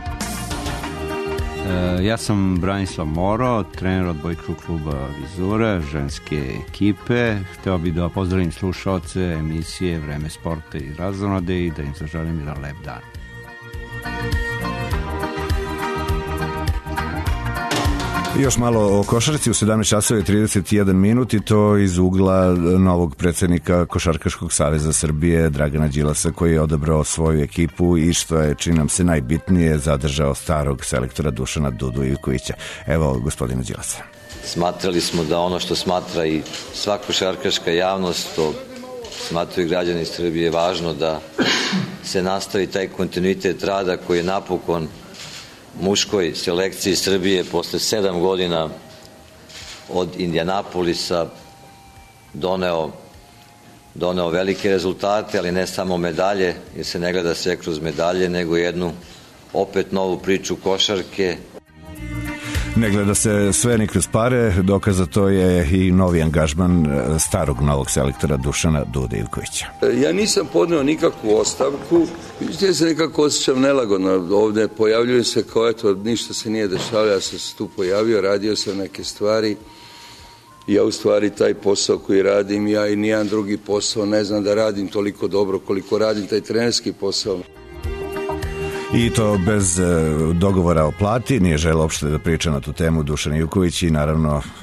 [SPEAKER 22] Ja sam Branislav Moro, trener odbojkaškog kluba Vizura, ženske ekipe. Hteo bih da pozdravim slušaoce emisije Vreme sporta i razonode i da im zaželim jedan lep dan.
[SPEAKER 4] Još malo o košarci u sedamnaest časova i trideset jedan minut i to iz ugla novog predsjednika Košarkaškog saveza Srbije Dragana Đilasa, koji je odabrao svoju ekipu i što je, čini nam se, najbitnije, zadržao starog selektora Dušana Dudu Ivkovića. Evo gospodina Đilasa.
[SPEAKER 24] Smatrali smo da ono što smatra i sva košarkaška javnost, to smatraju građani Srbije, važno da se nastavi taj kontinuitet rada koji je napokon muškoj selekciji Srbije posle sedam godina od Indijanapolisa doneo, doneo velike rezultate, ali ne samo medalje, jer se ne gleda sve kroz medalje, nego jednu opet novu priču košarke.
[SPEAKER 4] Ne gleda se sve ni kroz pare, dokaz za to je i novi angažman starog novog selektora Dušana Dude Ivkovića.
[SPEAKER 25] Ja nisam podneo nikakvu ostavku, ja se nekako osjećam nelagodno, ovde pojavljujem se kao eto, ništa se nije dešavalo, ja sam se tu pojavio, radio sam neke stvari, ja u stvari taj posao koji radim, ja i nijedan drugi posao ne znam da radim toliko dobro koliko radim taj trenerski posao.
[SPEAKER 4] I to bez dogovora o plati, nije želeo uopšte da priča na tu temu Dušan Ivković i naravno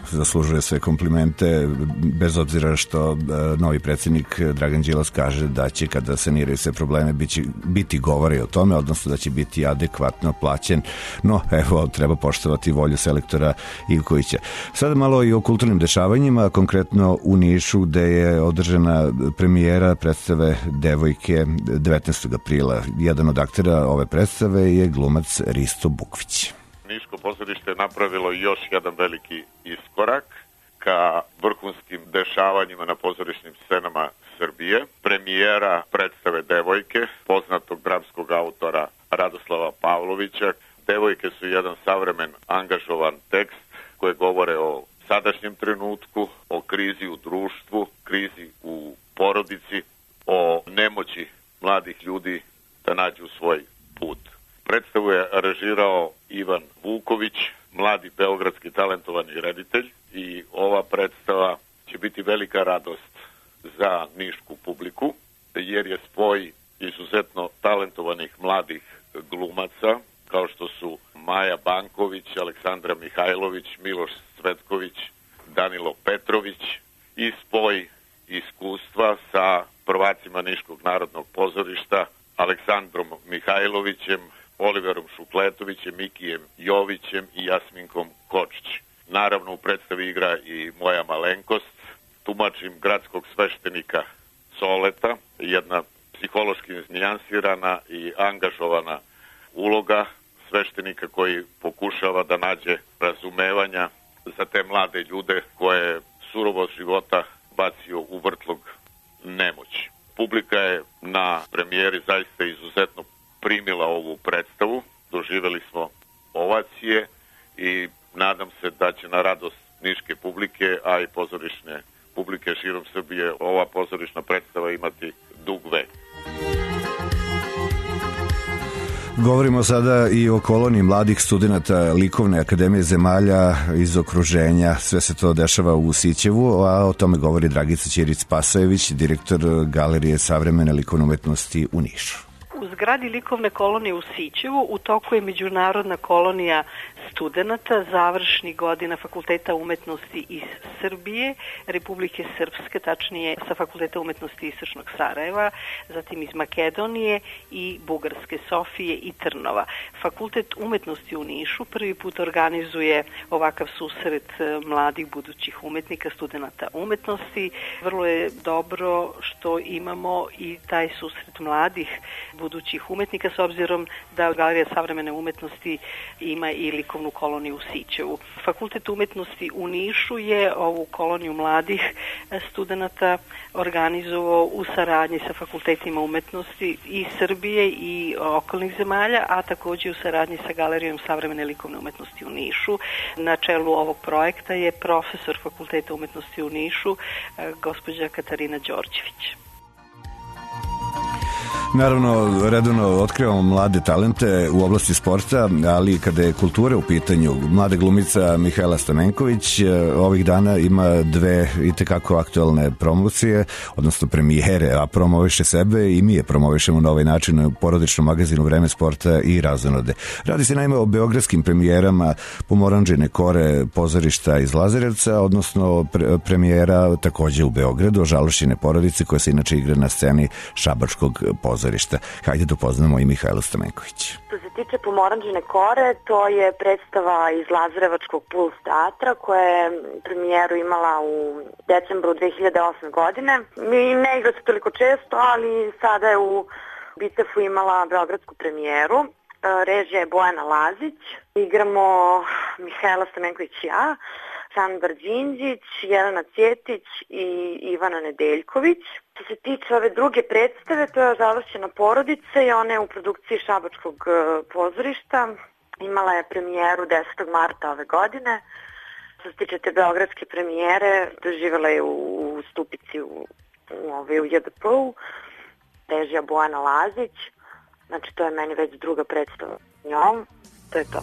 [SPEAKER 4] zaslužuje sve komplimente, bez obzira što uh, novi predsjednik Dragan Đilas kaže da će kada saniraju sve probleme biti, biti govore o tome, odnosno da će biti adekvatno plaćen, no evo treba poštovati volju selektora Ivkovića. Sada malo i o kulturnim dešavanjima, konkretno u Nišu gde je održana premijera predstave Devojke devetnaestog aprila. Jedan od aktera ove predstave je glumac Risto Bukvić.
[SPEAKER 1] Niško pozorište je napravilo još jedan veliki iskorak ka vrhunskim dešavanjima na pozorišnim scenama Srbije. Premijera predstave Devojke, poznatog dramskog autora Radoslava Pavlovića. Devojke su jedan savremen, angažovan tekst koji govore o sadašnjem trenutku, o krizi u društvu, krizi u porodici, o nemoći mladih ljudi da nađu svoj put. Predstavu je aranžirao Ivan Vuković, mladi beogradski talentovani reditelj, i ova predstava će biti velika radost za nišku publiku, jer je spoj izuzetno talentovanih mladih glumaca, kao što su Maja Banković, Aleksandra Mihajlović, Miloš Cvetković, Danilo Petrović, i spoj iskustva sa prvacima Niškog narodnog pozorišta Aleksandrom Mihajlovićem, Oliverom Šukletovićem, Mikijem Jovićem i Jasminkom Kočić. Naravno, u predstavi igra i moja malenkost. Tumačim gradskog sveštenika Soleta, jedna psihološki nijansirana i angažovana uloga sveštenika koji pokušava da nađe razumevanja za te mlade ljude koje surovost života bacio u vrtlog nemoći. Publika je na premijeri zaista izuzetno primila ovu predstavu, doživeli smo ovacije i nadam se da će na radost niške publike, a i pozorišne publike širom Srbije, ova pozorišna predstava imati dug vek.
[SPEAKER 4] Govorimo sada i o koloniji mladih studenta Likovne akademije zemalja iz okruženja. Sve se to dešava u Sićevu, a o tome govori Dragica Ćirić-Spasojević, direktor Galerije savremene likovne umetnosti u Nišu.
[SPEAKER 7] U zgradi likovne kolonije u Sićevu u toku je međunarodna kolonija studenata završnih godina Fakulteta umetnosti iz Srbije, Republike Srpske, tačnije sa Fakulteta umetnosti Istočnog Sarajeva, zatim iz Makedonije i Bugarske, Sofije i Trnova. Fakultet umetnosti u Nišu prvi put organizuje ovakav susret mladih budućih umetnika, studenata umetnosti. Vrlo je dobro što imamo i taj susret mladih budućih umetnika, s obzirom da Galerija savremene umetnosti ima i likovnu koloniju u Sićevu. Fakultet umetnosti u Nišu je ovu koloniju mladih studenata organizovao u saradnji sa fakultetima umetnosti i Srbije i okolnih zemalja, a takođe u saradnji sa Galerijom savremene likovne umetnosti u Nišu. Na čelu ovog projekta je profesor Fakulteta umetnosti u Nišu, gospođa Katarina Đorđević.
[SPEAKER 4] Naravno, redovno otkrivamo mlade talente u oblasti sporta, ali kada je kultura u pitanju, mlada glumica Mihajla Stamenković ovih dana ima dve itekako aktualne promocije, odnosno premijere, a promoviše sebe i mi je promovišemo na ovaj način u porodičnom magazinu Vreme sporta i razonode. Radi se naime o beogradskim premijerama Pomoranđine kore pozorišta iz Lazarevca, odnosno pre premijera takođe u Beogradu, o Žalošćine porodice koja se inače igra na sceni Šabačkog pozorišta. Hajde da upoznamo i Mihajla Stamenković.
[SPEAKER 8] Što se tiče Pomoranđine kore, to je predstava iz Lazarevačkog Puls teatra koja je premijeru imala u decembru dve hiljade osme godine. Mi ne igra se toliko često, ali sada je u Bitefu imala beogradsku premijeru. Režija je Bojana Lazić. Igramo Mihajla Stamenković i ja, Sandar Đinđić, Jelena Cjetić i Ivana Nedeljković. Što se tiče ove druge predstave, to je Žalošćena porodica i ona je u produkciji Šabačkog pozorišta. Imala je premijeru desetog marta ove godine. Što se tiče te beogradske premijere, doživjela je u, u Stupici u, u, u J D P-u. Režija Bojana Lazić. Znači, to je meni već druga predstava njom. To je to.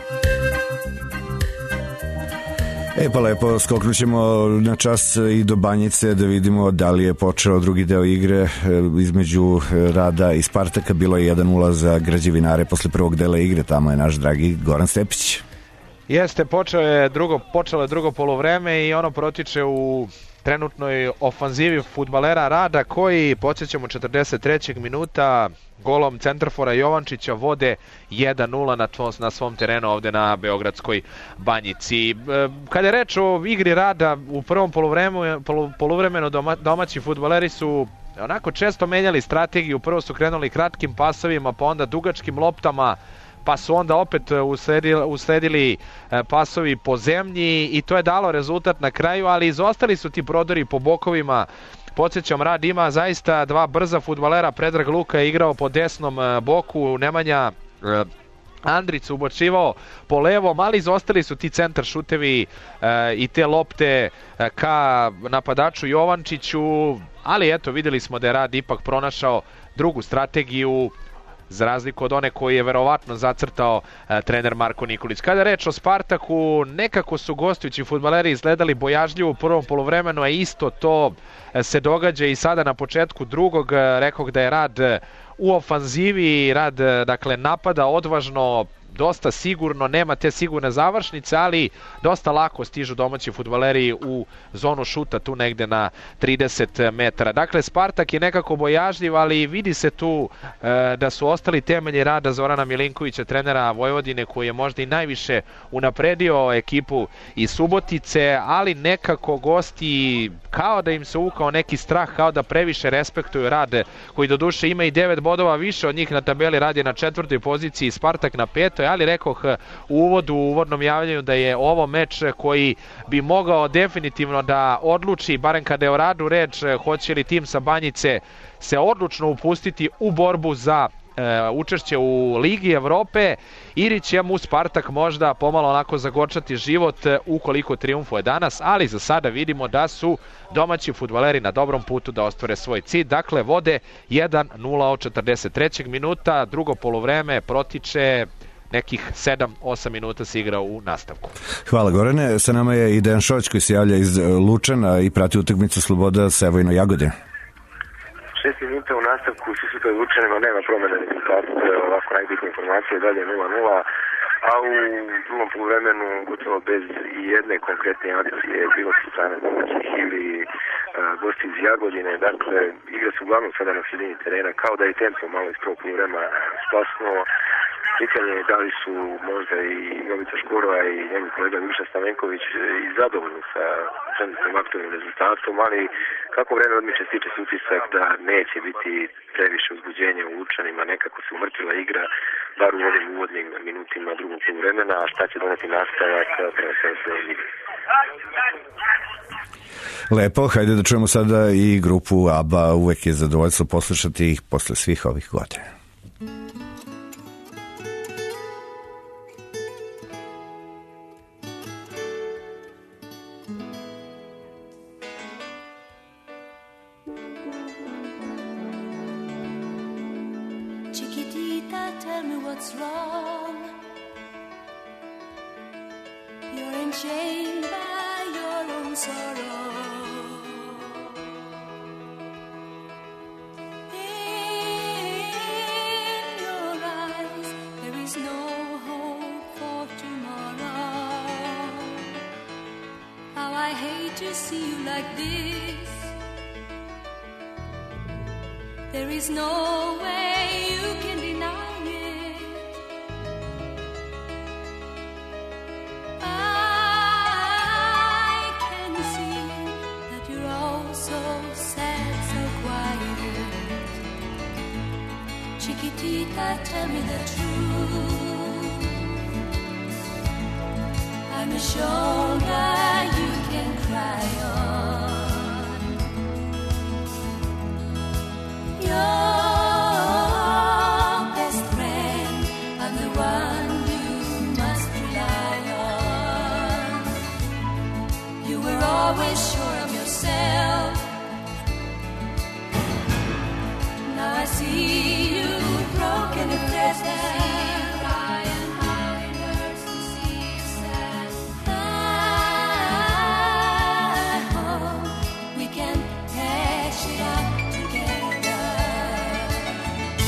[SPEAKER 4] E pa lepo, skoknućemo na čas i do Banjice da vidimo da li je počeo drugi deo igre između Rada i Spartaka. Bilo je jedan nula za građevinare posle prvog dela igre, tamo je naš dragi Goran Stepić.
[SPEAKER 13] Jeste, počeo je drugo, počelo je drugo poluvreme i ono protiče u trenutnoj ofanzivi fudbalera Rada koji, podsjećamo, četrdeset trećeg minuta golom centarfora Jovančića vode jedan nula na, na svom terenu ovde na Beogradskoj Banjici. Kada je reč o igri Rada u prvom poluvremenu, poluvremenu doma, domaći fudbaleri su onako često menjali strategiju. Prvo su krenuli kratkim pasovima, pa onda dugačkim loptama, pa su onda opet usledili, usledili pasovi po zemlji i to je dalo rezultat na kraju, ali izostali su ti prodori po bokovima. Podsjećam, Rad ima zaista dva brza fudbalera, Predrag Luka je igrao po desnom boku, Nemanja Andrić ubočivao po levom, ali izostali su ti centar šutevi e, i te lopte e, ka napadaču Jovančiću, ali eto, videli smo da je Rad ipak pronašao drugu strategiju, za razliku od one koji je verovatno zacrtao e, trener Marko Nikolić. Kada je reč o Spartaku, nekako su gostujući fudbaleri izgledali bojažljivo u prvom poluvremenu, a isto to e, se događa i sada na početku drugog. E, rekao da je Rad u ofanzivi, Rad dakle napada odvažno, dosta sigurno, nema te sigurne završnice, ali dosta lako stižu domaći fudbaleri u zonu šuta tu negde na trideset metara. Dakle, Spartak je nekako bojažljiv, ali vidi se tu e, da su ostali temelji rada Zorana Milinkovića, trenera Vojvodine, koji je možda i najviše unapredio ekipu iz Subotice, ali nekako gosti kao da im se uvukao neki strah, kao da previše respektuju Rad, koji do duše ima i devet bodova više od njih na tabeli. Rad je na četvrtoj poziciji, Spartak na petoj, ali rekoh u uvodu, u uvodnom javljanju da je ovo meč koji bi mogao definitivno da odluči, barem kada je o Radu reč, hoće li tim sa Banjice se odlučno upustiti u borbu za e, učešće u Ligi Evrope ili će mu Spartak možda pomalo onako zagorčati život ukoliko triumfuje danas, ali za sada vidimo da su domaći fudbaleri na dobrom putu da ostvare svoj cilj. Dakle, vode jedan nula od četrdeset trećeg minuta, drugo poluvreme protiče nekih sedam osam minuta se igra u nastavku.
[SPEAKER 4] Hvala Gorane. Sa nama je i Dejan Šović koji se javlja iz Lučana i prati utakmicu Sloboda sa Vojno Jagodina.
[SPEAKER 14] šest minuta u nastavku su sutra Lučanima, nema promjene rezultata, to je ovako najbitnija informacija, dalje nula nula, a u drugom poluvremenu gotovo bez jedne konkretne akcije bilo su strane domaćih ili uh, gosti iz Jagodine. Dakle, igre su uglavnom sada na sredini terena, kao da je tempo malo iz prvog poluvremena splasnuo. Pitanje je da li su možda i Jovica Škorova i njegov kolega Miša Stavenković i zadovoljni sa trenutnim aktualnim rezultatom, ali kako vreme odmiče stiče se utisak da neće biti previše uzbuđenja u Lučanima, nekako se umrtvila igra, bar u ovim uvodnim minutima drugog poluvremena, a šta će doneti nastavak prema sve lige.
[SPEAKER 4] Lepo, hajde da čujemo sada i grupu ABBA, uvek je zadovoljstvo poslušati ih posle svih ovih godina.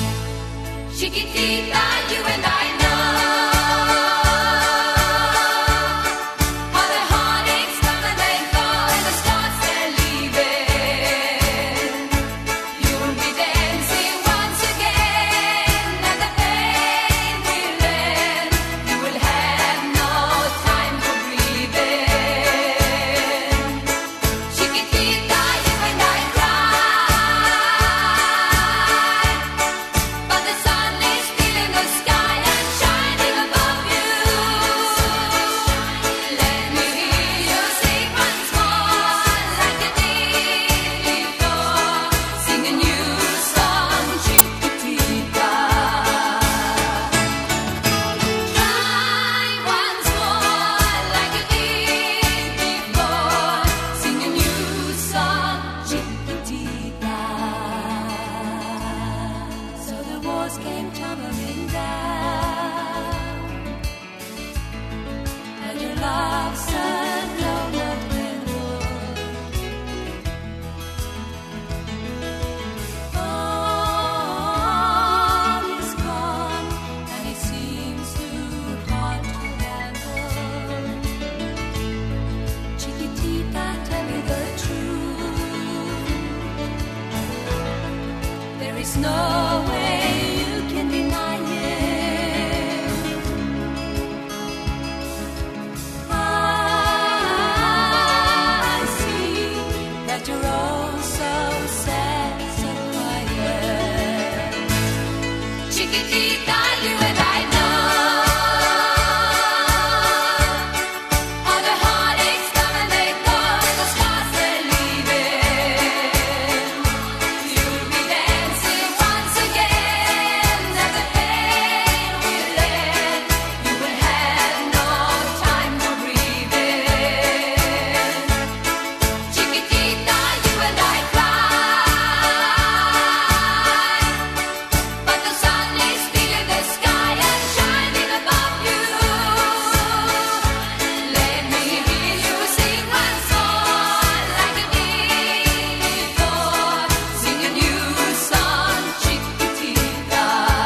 [SPEAKER 2] Chiquitita, you and I know walls came tumbling down, and your love sun overflowed with wood. All is gone, and it seems too hard to handle. Chiquitita, tell me the truth. There is no way you can deny it. I see that you're all so sad, so quiet. Chiquitita, you and I know all the heartaches come and they go, the stars they're leaving. You'll be dancing once again, and the pain will end. You will have no time for breathing. Chiquitita, you and I cry, but the sun is still in the sky and shining above you. Let me hear you sing one song like you did before. Sing a new song, Chiquitita.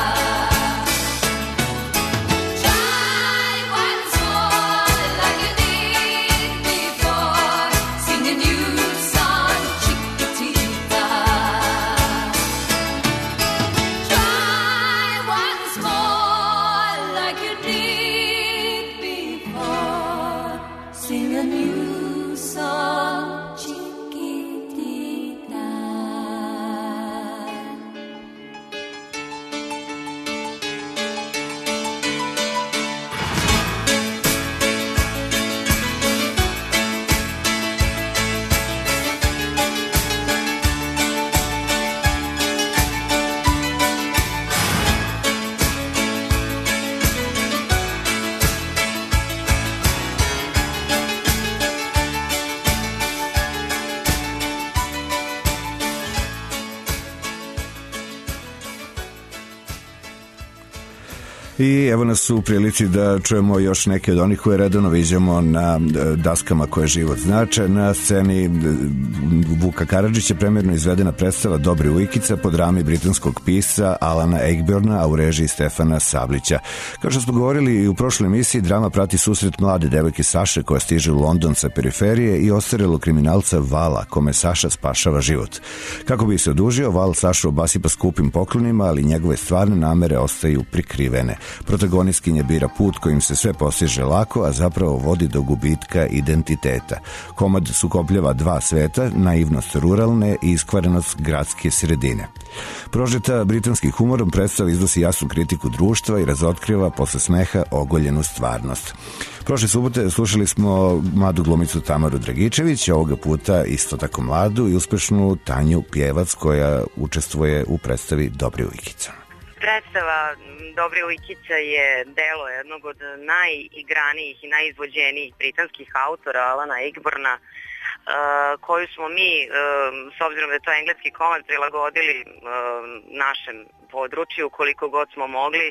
[SPEAKER 2] Try once more like you did before. Sing a new song, Chiquitita. Try once more like you did before. Sing a new song, Chiquitita.
[SPEAKER 4] I evo nas u prilici da čujemo još neke od onih koje redovno viđamo na daskama koje život znače. Na sceni Vuka Karadžića premjerno izvedena predstava Dobri Ujkica po drami britanskog pisca Alana Ayckbourna, a u režiji Stefana Sablića. Kao što smo govorili i u prošloj emisiji, drama prati susret mlade devojke Saše koja stiže u London sa periferije i ostarelog kriminalca Vala, kome Saša spašava život. Kako bi se odužio, Val Sašu obasipa skupim poklonima, ali njegove stvarne namere ostaju prikrivene. Protagonistkinja bira put kojim se sve postiže lako, a zapravo vodi do gubitka identiteta. Komad sukobljava dva sveta, naivnost ruralne i iskvarenost gradske sredine. Prožeta britanskim humorom, predstava iznosi jasnu kritiku društva i razotkriva posle smeha ogoljenu stvarnost. Prošle subote slušali smo mladu glumicu Tamaru Dragičević, ovoga puta isto tako mladu i uspešnu Tanju Pjevac koja učestvuje u predstavi Dobri Ujkica.
[SPEAKER 8] Predstava Dobri Ujkica je delo jednog od najigranijih i najizvođenijih britanskih autora Alana Ayckbourna, koju smo mi, s obzirom da je to engleski komad, prilagodili našem području koliko god smo mogli.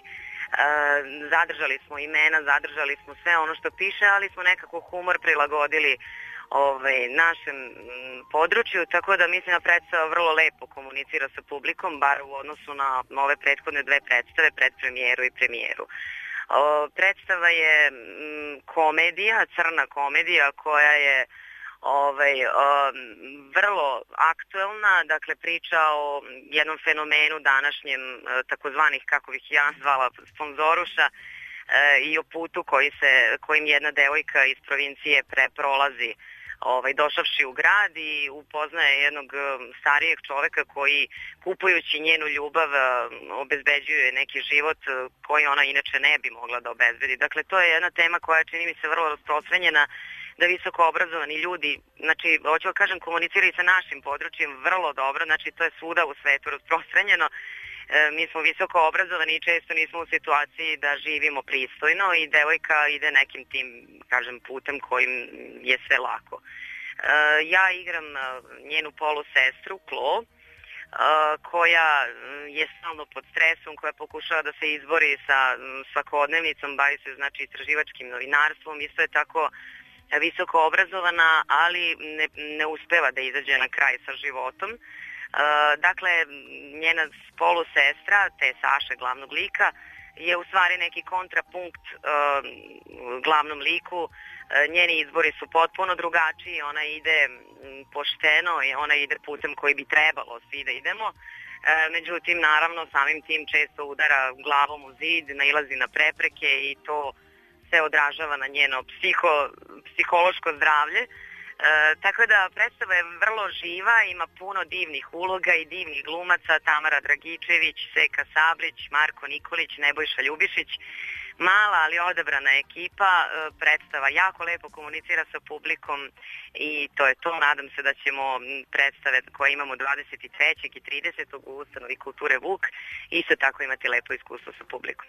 [SPEAKER 8] Zadržali smo imena, zadržali smo sve ono što piše, ali smo nekako humor prilagodili Ovaj, našem području, tako da mislim da predstava vrlo lepo komunicira sa publikom, bar u odnosu na ove prethodne dve predstave, predpremijeru i premijeru. O, predstava je m, komedija, crna komedija koja je ovaj, o, vrlo aktuelna, dakle priča o jednom fenomenu današnjem takozvanih, kako bih ja zvala, sponzoruša e, i o putu koji se, kojim jedna devojka iz provincije pre, prolazi Ovaj, došavši u grad i upoznaje jednog starijeg čoveka koji, kupujući njenu ljubav, obezbeđuje neki život koji ona inače ne bi mogla da obezbedi. Dakle, to je jedna tema koja čini mi se vrlo rasprostranjena, da visoko obrazovani ljudi, znači, hoću da kažem, komuniciraju sa našim područjem vrlo dobro, znači to je svuda u svetu rasprostranjeno. E, mi smo visoko obrazovani i često nismo u situaciji da živimo pristojno i devojka ide nekim tim, kažem, putem kojim je sve lako. E, ja igram njenu polu sestru, Klo, koja je stalno pod stresom, koja pokušava da se izbori sa svakodnevnicom, bavi se znači istraživačkim novinarstvom, isto je tako visoko obrazovana, ali ne, ne uspeva da izađe na kraj sa životom. Dakle, njena polusestra, te Saše, glavnog lika, je u stvari neki kontrapunkt glavnom liku. Njeni izbori su potpuno drugačiji, ona ide pošteno i ona ide putem koji bi trebalo svi da idemo. Međutim, naravno, samim tim često udara glavom u zid, nailazi na prepreke i to se odražava na njeno psiho, psihološko zdravlje. E, tako da predstava je vrlo živa, ima puno divnih uloga i divnih glumaca, Tamara Dragičević, Seka Sablić, Marko Nikolić, Nebojša Ljubišić. Mala, ali odabrana ekipa, e, predstava jako lepo komunicira sa publikom i to je to. Nadam se da ćemo predstave koje imamo dvadeset trećeg i tridesetog u ustanovi Kulture Vuk isto tako imati lepo iskustvo sa publikom.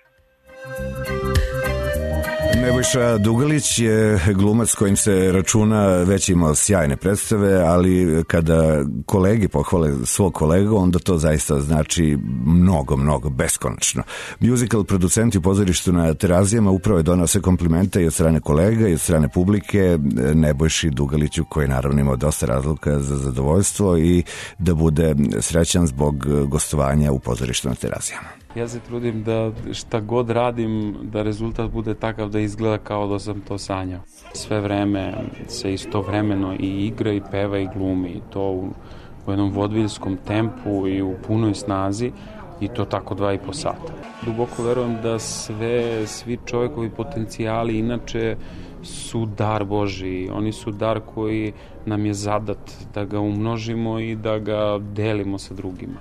[SPEAKER 4] Nebojša Dugalić je glumac kojim se računa, već imao sjajne predstave, ali kada kolegi pohvale svog kolegu, onda to zaista znači mnogo, mnogo, beskonačno. Musical producenti u pozorištu na Terazijama upravo je donao sve komplimente i od strane kolega i od strane publike Nebojši Dugaliću, koji naravno imao dosta razloga za zadovoljstvo i da bude srećan zbog gostovanja u pozorištu na Terazijama.
[SPEAKER 6] Ja se trudim da šta god radim, da rezultat bude takav da izgleda kao da sam to sanjao. Sve vreme se istovremeno i igra i peva i glumi, i to u, u jednom vodviljskom tempu i u punoj snazi, i to tako dva i po sata. Duboko verujem da sve, svi čovjekovi potencijali inače su dar Božji. Oni su dar koji nam je zadat da ga umnožimo i da ga delimo sa drugima.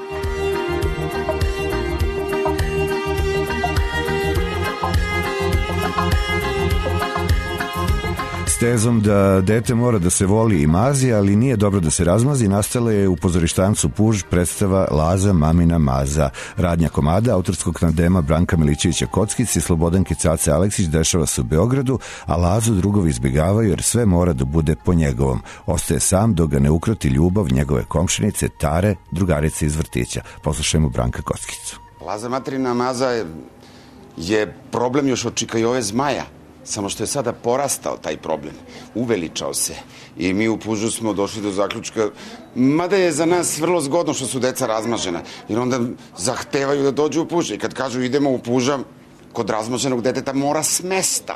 [SPEAKER 4] Tezom da dete mora da se voli i mazi, ali nije dobro da se razmazi, nastala je u pozorištancu Puž predstava Laza, mamina maza. Radnja komada autorskog tandema Branka Milićevića Kockic i Slobodanke Cace Aleksić dešava se u Beogradu, a Lazu drugovi izbjegavaju jer sve mora da bude po njegovom. Ostaje sam dok ga ne ukroti ljubav njegove komšinice Tare, drugarice iz vrtića. Poslušajmo Branka Kockicu.
[SPEAKER 9] Laza, materina maza je, je problem još od Čikajove zmaja. Samo što je sada porastao taj problem, uveličao se i mi u Pužu smo došli do zaključka, mada je za nas vrlo zgodno što su deca razmažena, jer onda zahtevaju da dođu u Puž i kad kažu idemo u Puža, kod razmaženog deteta mora smesta.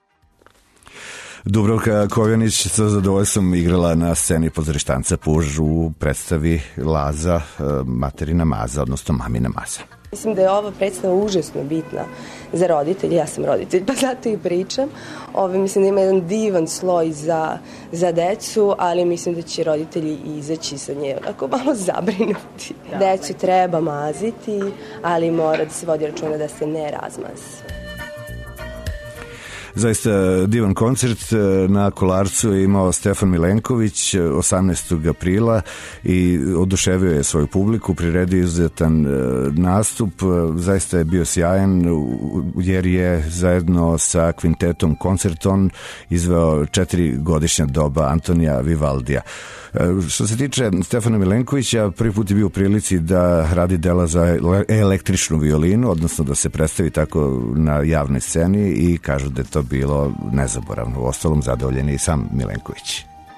[SPEAKER 4] Dubravka Kovjanić sa zadovoljstvom igrala na sceni pozorištanca Puž u predstavi Laza, materina maza, odnosno mamina maza.
[SPEAKER 10] Mislim da je ova predstava užasno bitna za roditelje, ja sam roditelj, pa zato i pričam. Ove, mislim da ima jedan divan sloj za, za decu, ali mislim da će roditelji izaći sa nje onako malo zabrinuti. Da, decu treba maziti, ali mora da se vodi računa da se ne razmazi.
[SPEAKER 4] Zaista divan koncert. Na Kolarcu je imao Stefan Milenković osamnaestog aprila i oduševio je svoju publiku, priredio izuzetan nastup. Zaista je bio sjajan jer je zajedno sa kvintetom Koncerton izveo četiri godišnja doba Antonija Vivaldija. Što se tiče Stefana Milenkovića, prvi put je bio u prilici da radi dela za električnu violinu, odnosno da se predstavi tako na javnoj sceni i kažu da je to bilo nezaboravno. U ostalom zadovoljen je i sam Milenković.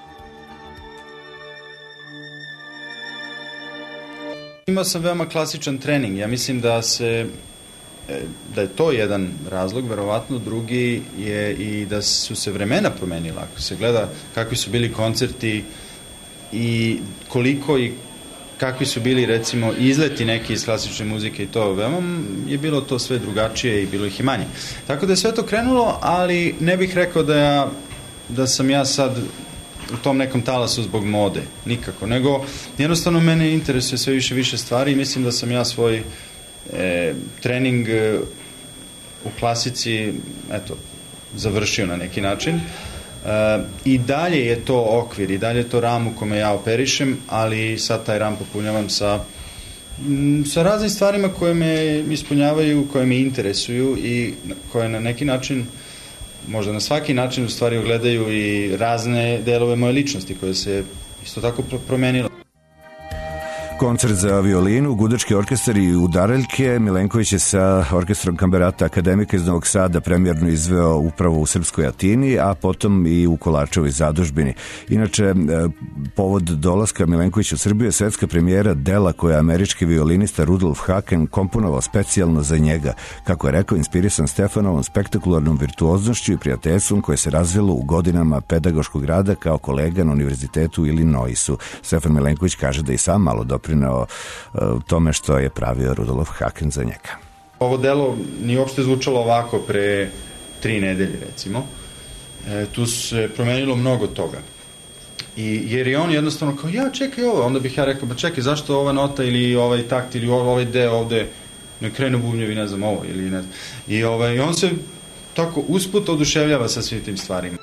[SPEAKER 12] Imao sam veoma klasičan trening. Ja mislim da se da je to jedan razlog, verovatno drugi je i da su se vremena promenila. Ako se gleda kakvi su bili koncerti i koliko i kakvi su bili recimo izleti neki iz klasične muzike i to, veoma je bilo to sve drugačije i bilo ih i manje. Tako da je sve to krenulo, ali ne bih rekao da, ja, da sam ja sad u tom nekom talasu zbog mode, nikako, nego jednostavno mene interesuje sve više više stvari i mislim da sam ja svoj e, trening e, u klasici eto, završio na neki način. E, i dalje je to okvir, i dalje je to ram u kome ja operišem, ali sad taj ram popunjavam sa, m, sa raznim stvarima koje me ispunjavaju, koje me interesuju i koje na neki način, možda na svaki način u stvari ogledaju i razne delove moje ličnosti koje se isto tako promenilo.
[SPEAKER 4] koncert za violinu, gudački orkestar i udaraljke. Milenković je sa orkestrom Kamberata Akademika iz Novog Sada premijerno izveo upravo u Srpskoj Atini, a potom i u Kolarčevoj zadužbini. Inače, povod dolaska Milenkovića u Srbiju je svetska premijera dela koja je američki violinista Rudolf Haken komponovao specijalno za njega. Kako je rekao, inspirisan Stefanovom spektakularnom virtuoznošću i prijateljstvom koje se razvilo u godinama pedagoškog rada kao kolega na univerzitetu u Illinoisu. Stefan Milenković kaže da i sam malo doprineo uh, tome što je pravio Rudolf Haken za njega.
[SPEAKER 12] Ovo delo nije uopšte zvučalo ovako pre tri nedelje, recimo. E, tu se promenilo mnogo toga. I, jer je on jednostavno kao, ja čekaj ovo, onda bih ja rekao, ba čekaj, zašto ova nota ili ovaj takt ili ovaj deo ovde ne krenu bubnjevi, ne znam, ovo ili ne znam. I ovaj, on se tako usput oduševljava sa svim tim stvarima.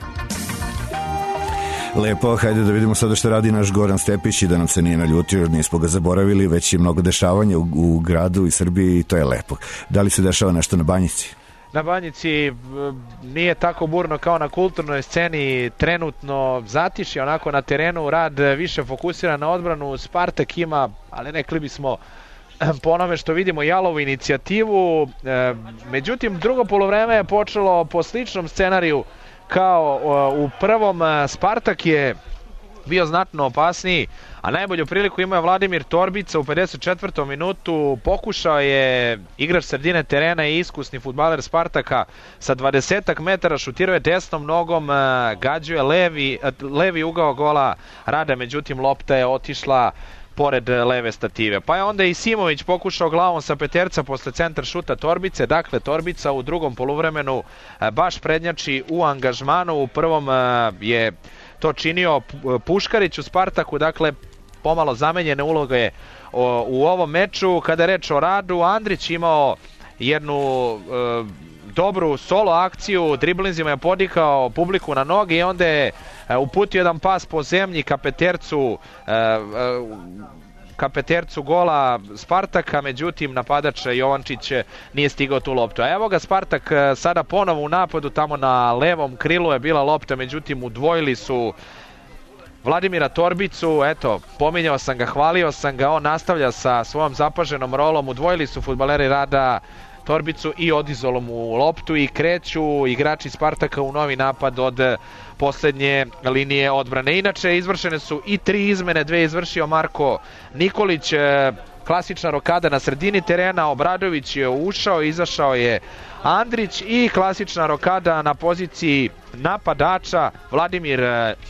[SPEAKER 4] Lepo, hajde da vidimo sada što radi naš Goran Stepić i da nam se nije naljutio, nismo ga zaboravili, već je mnogo dešavanja u, u gradu i Srbiji i to je lepo. Da li se dešava nešto na Banjici?
[SPEAKER 13] Na Banjici nije tako burno kao na kulturnoj sceni, trenutno zatiši onako na terenu, rad više fokusira na odbranu, Spartak ima, ali rekli bismo po onome što vidimo, jalovu inicijativu, međutim drugo polovreme je počelo po sličnom scenariju kao u prvom. Spartak je bio znatno opasniji, a najbolju priliku imao je Vladimir Torbica u pedeset četvrtom minutu. Pokušao je igrač sredine terena i iskusni fudbaler Spartaka sa dvadesetak metara, šutirao je desnom nogom, gađuje levi, levi ugao gola Rada, međutim lopta je otišla pored leve stative. Pa je onda i Simović pokušao glavom sa peterca posle centar šuta Torbice. Dakle, Torbica u drugom poluvremenu baš prednjači u angažmanu. U prvom je to činio Puškarić u Spartaku, dakle pomalo zamenjene uloge u ovom meču. Kada je reč o Radu, Andrić imao jednu e, dobru solo akciju, driblinzima je podikao publiku na noge i onda je uputio jedan pas po zemlji ka petercu, e, e, ka petercu gola Spartaka, međutim napadač Jovančić nije stigao tu loptu. A evo ga Spartak sada ponovo u napadu, tamo na levom krilu je bila lopta, međutim udvojili su Vladimira Torbicu. Eto, pominjao sam ga, hvalio sam ga, on nastavlja sa svojom zapaženom rolom, udvojili su fudbaleri Rada Torbicu i odizolo mu loptu i kreću igrači Spartaka u novi napad od poslednje linije odbrane. Inače, izvršene su i tri izmene, dve izvršio Marko Nikolić, klasična rokada na sredini terena, Obradović je ušao, izašao je Andrić i klasična rokada na poziciji napadača Vladimir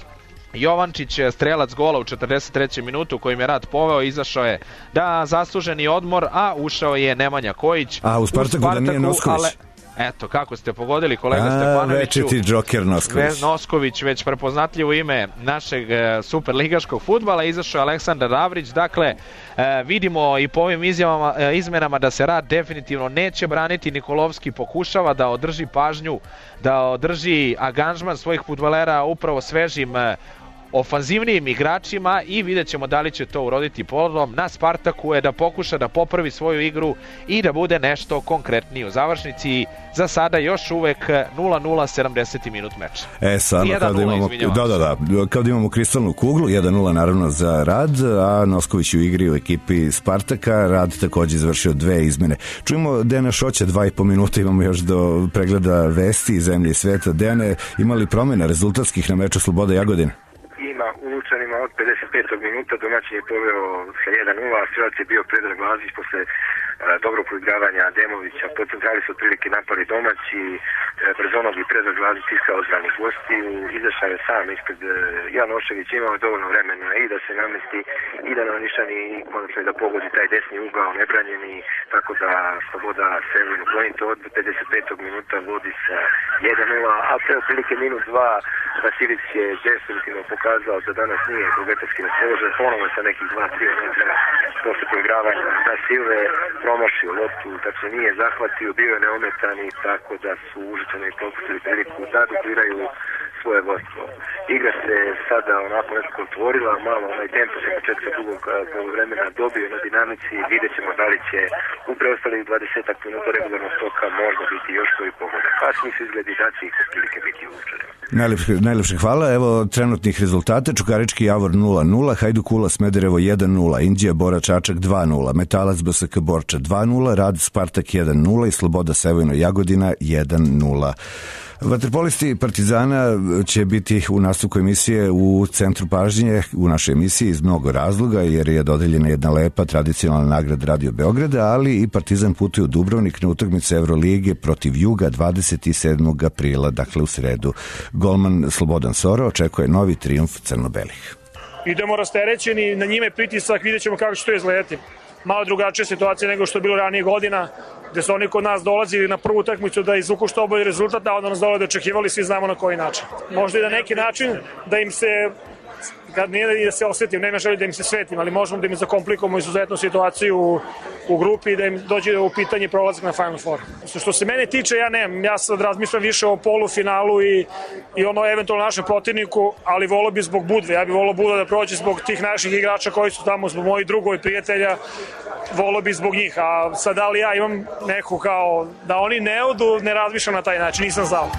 [SPEAKER 13] Jovančić, strelac gola u četrdeset trećem minutu kojim je Rad poveo, izašao je da zasluženi odmor, a ušao je Nemanja Kojić.
[SPEAKER 4] A u Spartaku, u Spartaku da nije Nosković. Ale,
[SPEAKER 13] eto, kako ste pogodili, kolega
[SPEAKER 4] a,
[SPEAKER 13] Stefanoviću.
[SPEAKER 4] Večiti džoker Nosković.
[SPEAKER 13] Nosković, već prepoznatljivo ime našeg e, superligaškog fudbala, izašao je Aleksandar Avrić. Dakle, e, vidimo i po ovim izjavama, e, izmenama da se Rad definitivno neće braniti. Nikolovski pokušava da održi pažnju, da održi angažman svojih fudbalera upravo svežim e, ofanzivnijim igračima i vidjet ćemo da li će to uroditi plodom. Na Spartaku je da pokuša da popravi svoju igru i da bude nešto konkretniji u završnici. Za sada još uvek nula nula, sedamdeseti minut meča.
[SPEAKER 4] E, samo kao da imamo, da, da, da, kao da imamo kristalnu kuglu, jedan nula naravno za Rad, a Nosković u igri u ekipi Spartaka. Rad takođe izvršio dve izmene. Čujemo Dejana Šoća, dva i po minuta, imamo još do pregleda vesti iz zemlje i sveta. Dejane, imali promjena rezultatskih na meču Sloboda Jagodina?
[SPEAKER 14] Ima u Lučanima od pedeset petog minuta, domaćin je poveo sa jedan nula, a strelac je bio Predrag Lazić posle e, dobrog poigravanja Ademovića. Po centrali su otprilike napali domaći, e, Brzonog i Predrag Lazić iskao odbranih gosti, izašao je sam ispred e, Janošević, imao je dovoljno vremena i da se namesti i da nanišani i konačno da pogodi taj desni ugao nebranjeni, tako da Sloboda Severinu Pointo od pedeset petog minuta vodi sa jedan nula, a pre otprilike minut dva Vasilić je definitivno pokazao da danas nije drugačijski raspoložen, ponovo sa nekih dva tri metra posle poigravanja da Silve promašio loptu, tako nije zahvatio, bio je neometan i tako da su Užičani propustili priliku da dupliraju svoje vodstvo. Igra se sada onako nekako otvorila, malo onaj tempo se početka drugog vremena dobio na dinamici, vidjet ćemo da li će u preostalih dvadesetak minuta regularnog toka možda biti još koji pogodak. Kasnije se izgledi da će ih prilike biti uvučeni.
[SPEAKER 4] Najlepše, najlepše hvala. Evo trenutnih rezultata. Čukarički Javor nula nula, Hajduk Kula Smederevo jedan nula, Indija Bora Čačak dva nula, Metalac B S K Borča dva nula, Rad Spartak jedan nula i Sloboda Sevojno Jagodina jedan nula. Vaterpolisti Partizana će biti u nastavku emisije u centru pažnje u našoj emisiji iz mnogo razloga, jer je dodeljena jedna lepa tradicionalna nagrada Radio Beograda, ali i Partizan putuje u Dubrovnik na utakmicu Evrolige protiv Juga dvadeset sedmog aprila, dakle u sredu. Golman Slobodan Soro očekuje novi trijumf crno-belih.
[SPEAKER 5] Idemo rasterećeni, na njime pritisak, vidjet ćemo kako će to izgledati. Malo drugačija situacija nego što je bilo ranije godina, gde su oni kod nas dolazili na prvu utakmicu da izvuku što bolji rezultat, a onda nas dole očekivali, svi znamo na koji način. Možda i na neki način da im se, kad nije da se osvetim, nema želju da im se svetim, ali možemo da im zakomplikujemo izuzetnu situaciju u, u grupi i da im dođe u pitanje prolazak na Final Four. Što se mene tiče, ja nemam, ja sad razmišljam više o polufinalu i, i ono eventualno našem protivniku, ali volio bi zbog Budve, ja bi volio Budva da prođe zbog tih naših igrača koji su tamo, zbog mojih drugova i prijatelja, volio bi zbog njih, a sad da li ja imam neku kao da oni ne odu, ne razmišljam na taj način, nisam znao.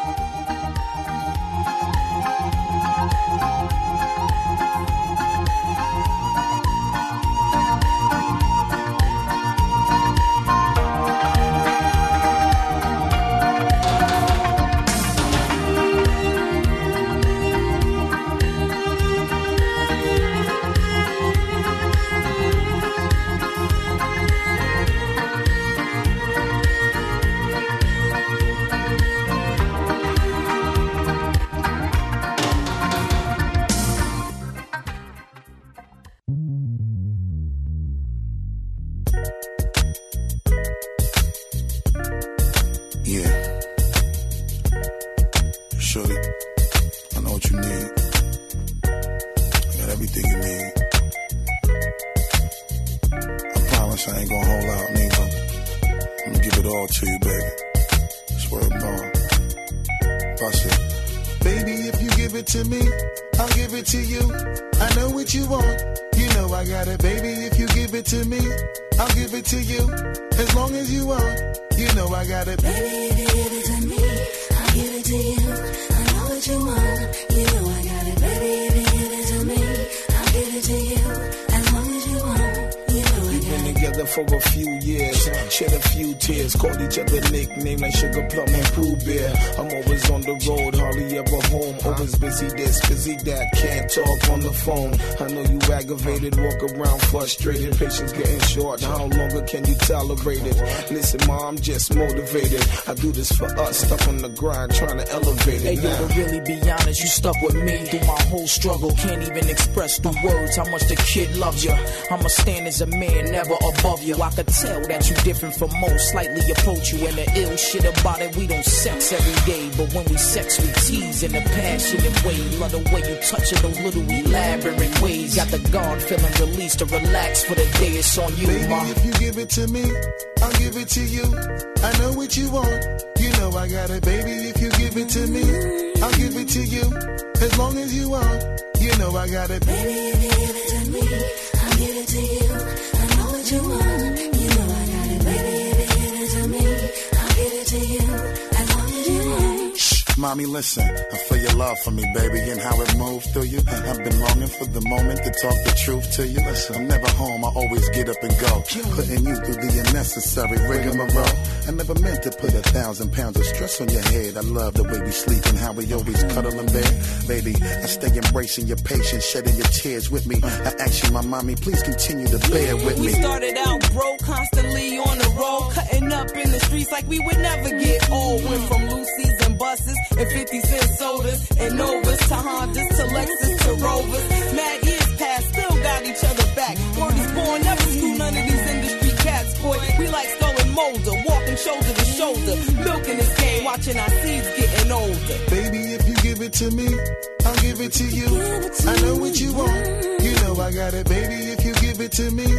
[SPEAKER 11] Frustrated, patience getting short. How longer can you tolerate it? Listen, ma, I'm just motivated. I do this for us, stuck on the grind, trying to elevate it. Hey, yo, to really be honest, you stuck with me through my whole struggle. Can't even express through words how much the kid loves you. I'ma stand as a man, never above you. I could tell that you different from most, slightly approach you. And the ill shit about it, we don't sex every day, but when we sex, we tease in a passionate way. Love the way you touch it, those little elaborate ways. Got the guard feeling released to relax for the day. It's on you, baby, ma. If you give it to me, I'll give it to you. I know what you want, you know I got it, baby. If you give it to me, I'll give it to you. As long as you want, you know I got it, baby. If you give it to me, I'll give it to you. I know what you want, you know I got it, baby. If you give it to me, I'll give it to you. As long as you want. Shh, mommy, listen. I feel your love for me, baby, and how it moves through you. I've been longing for the moment to talk the truth to you. Listen, I'm never home, I always get up and go. Putting you through the unnecessary rigmarole. I never meant to put a thousand pounds of stress on your head. I love the way we sleep and how we always cuddle in bed. Baby, I stay embracing your patience, shedding your tears with me. I ask you, my mommy, please continue to bear with me.
[SPEAKER 15] We started out broke, constantly on the road, cutting up in the streets like we would never get old. Went from Lucy's and buses and fifty cent sodas and Novas to Hondas to Lexus to Rovers. Mad years past, still got each other back. Word is born, never screw none of these industry cats, boy. We like Skull and Molder, walking shoulder to shoulder, milking this game, watching our seeds getting older.
[SPEAKER 11] Baby, if you give it to me, I'll give it to you. I know what you want, you know I got it, baby. If you give it to me,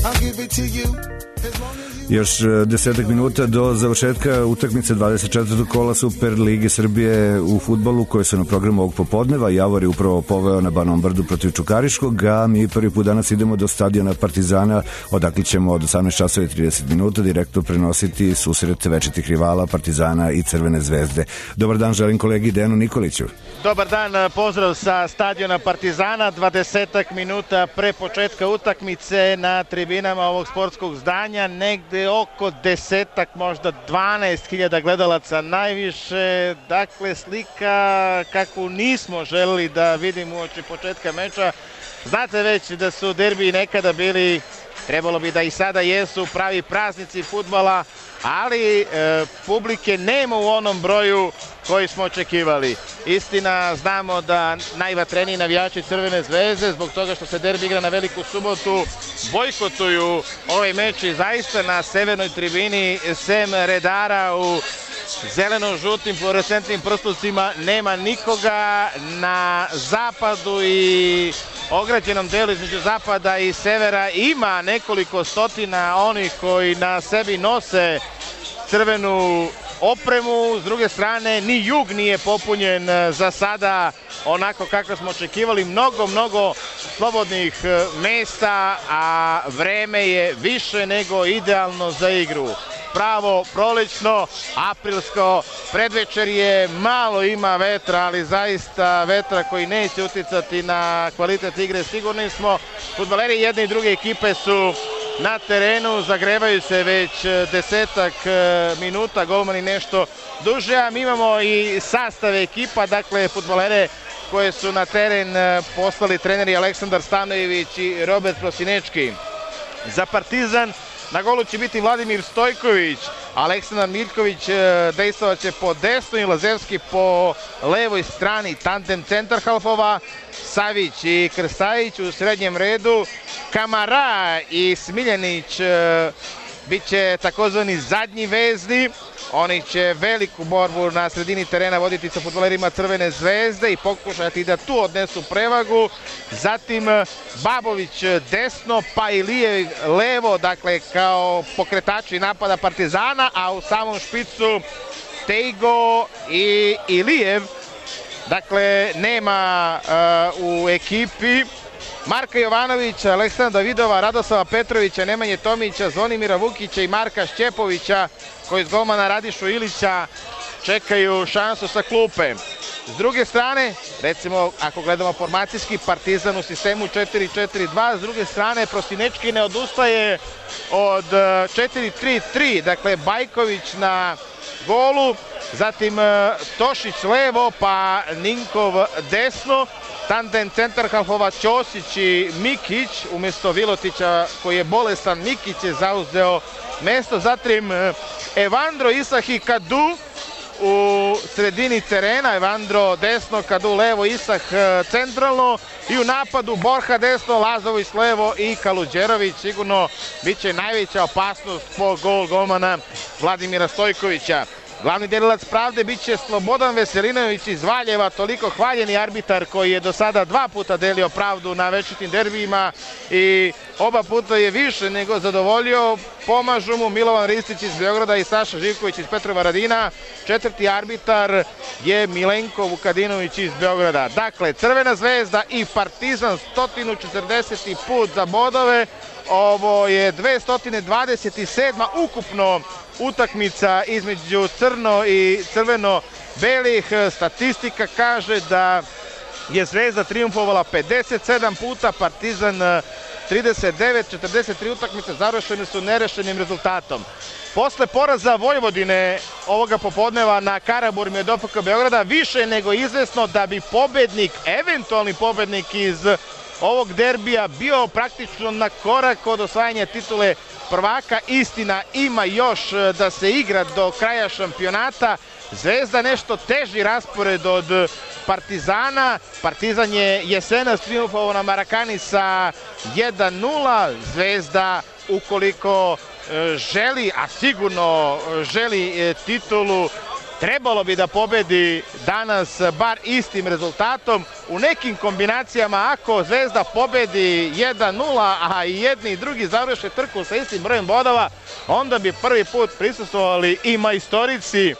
[SPEAKER 11] I'll give it to you.
[SPEAKER 4] Još e, desetak minuta do završetka utakmice dvadeset četvrtog kola Super Lige Srbije u fudbalu koje su na programu ovog popodneva. Javor je upravo poveo na Banovom Brdu protiv Čukariškog, a mi prvi put danas idemo do stadiona Partizana, odakle ćemo od osamnaest časova i trideset minuta direktno prenositi susret večitih rivala Partizana i Crvene zvezde. Dobar dan, želim kolegi Dejanu Nikoliću.
[SPEAKER 16] Dobar dan, pozdrav sa stadiona Partizana, dvadesetak minuta pre početka utakmice na tribinama ovog sportskog zdanja, negde oko desetak, možda dvanaest hiljada gledalaca najviše, dakle slika kakvu nismo želeli da vidimo uoči početka meča. Znate već da su derbiji nekada bili, trebalo bi da i sada jesu, pravi praznici fudbala, ali e, publike nema u onom broju koji smo očekivali. Istina, znamo da najvatreniji navijači Crvene zvezde, zbog toga što se derbi igra na Veliku subotu, bojkotuju ovaj meč i zaista na severnoj tribini, sem redara u zeleno-žutim fluorescentnim prslucima, nema nikoga. Na zapadu i ograđenom delu između zapada i severa ima nekoliko stotina onih koji na sebi nose crvenu opremu. S druge strane, ni jug nije popunjen za sada onako kako smo očekivali. Mnogo, mnogo slobodnih mesta, a vreme je više nego idealno za igru. Pravo prolećno, aprilsko predvečerje, malo ima vetra, ali zaista vetra koji neće uticati na kvalitet igre. Sigurni smo, fudbaleri jedne i druge ekipe su na terenu, zagrevaju se već desetak minuta, golmani nešto duže, a mi imamo i sastave ekipa, dakle fudbalere koje su na teren poslali treneri Aleksandar Stanojević i Robert Prosinečki. Za Partizan na golu će biti Vladimir Stojković, Aleksandar Miljković dejstovat će po desnoj i Lazevski po levoj strani, tandem centar halfova, Savić i Krstajić u srednjem redu, Kamara i Smiljanić bit će takozvani zadnji vezni. Oni će veliku borbu na sredini terena voditi sa fudbalerima Crvene zvezde i pokušati da tu odnesu prevagu. Zatim Babović desno, pa Ilijev levo, dakle kao pokretači napada Partizana, a u samom špicu Tejgo i Ilijev. Dakle, nema uh, u ekipi Marka Jovanovića, Aleksandra Davidova, Radoslava Petrovića, Nemanje Tomića, Zvonimira Vukića i Marka Šćepovića, koji iz golmana Radišu Ilića čekaju šansu sa klupe. S druge strane, recimo ako gledamo formacijski, Partizan u sistemu četiri četiri dva, s druge strane Prosinečki ne odustaje od četiri tri tri, dakle Bajković na golu, zatim Tošić levo, pa Ninkov desno, tandem centar halfova Ćosić i Mikić, umjesto Vilotića koji je bolestan, Mikić je zauzeo mesto, zatim Evandro, Isah i Kadu u sredini terena, Evandro desno, Kadu levo, Isah centralno i u napadu Borha desno, Lazović levo i Kaluđerović. Sigurno bit će najveća opasnost po gol golmana Vladimira Stojkovića. Glavni delilac pravde bit će Slobodan Veselinović iz Valjeva, toliko hvaljeni arbitar koji je do sada dva puta delio pravdu na večitim derbijima i oba puta je više nego zadovoljio. Pomažu mu Milovan Ristić iz Beograda i Saša Živković iz Petrova Radina. Četvrti arbitar je Milenko Vukadinović iz Beograda. Dakle, Crvena zvezda i Partizan sto četrdeseti put za bodove. Ovo je dvesta dvadeset sedma ukupno utakmica između crno i crveno-belih. Statistika kaže da je Zvezda triumfovala pedeset sedam puta, Partizan trideset devet, četrdeset tri utakmice završene su nerešenim rezultatom. Posle poraza Vojvodine ovoga popodneva na Karaburmi od O F K Beograda, više nego izvesno da bi pobednik, eventualni pobednik iz ovog derbija bio praktično na korak od osvajanja titule prvaka. Istina, ima još da se igra do kraja šampionata. Zvezda nešto teži raspored od Partizana. Partizan je jesenas triumfovao na Marakani sa jedan nula. Zvezda, ukoliko želi, a sigurno želi titulu, trebalo bi da pobedi danas bar istim rezultatom. U nekim kombinacijama, ako Zvezda pobedi jedan nula, a i jedni i drugi završe trku sa istim brojem bodova, onda bi prvi put prisustvovali i majstorici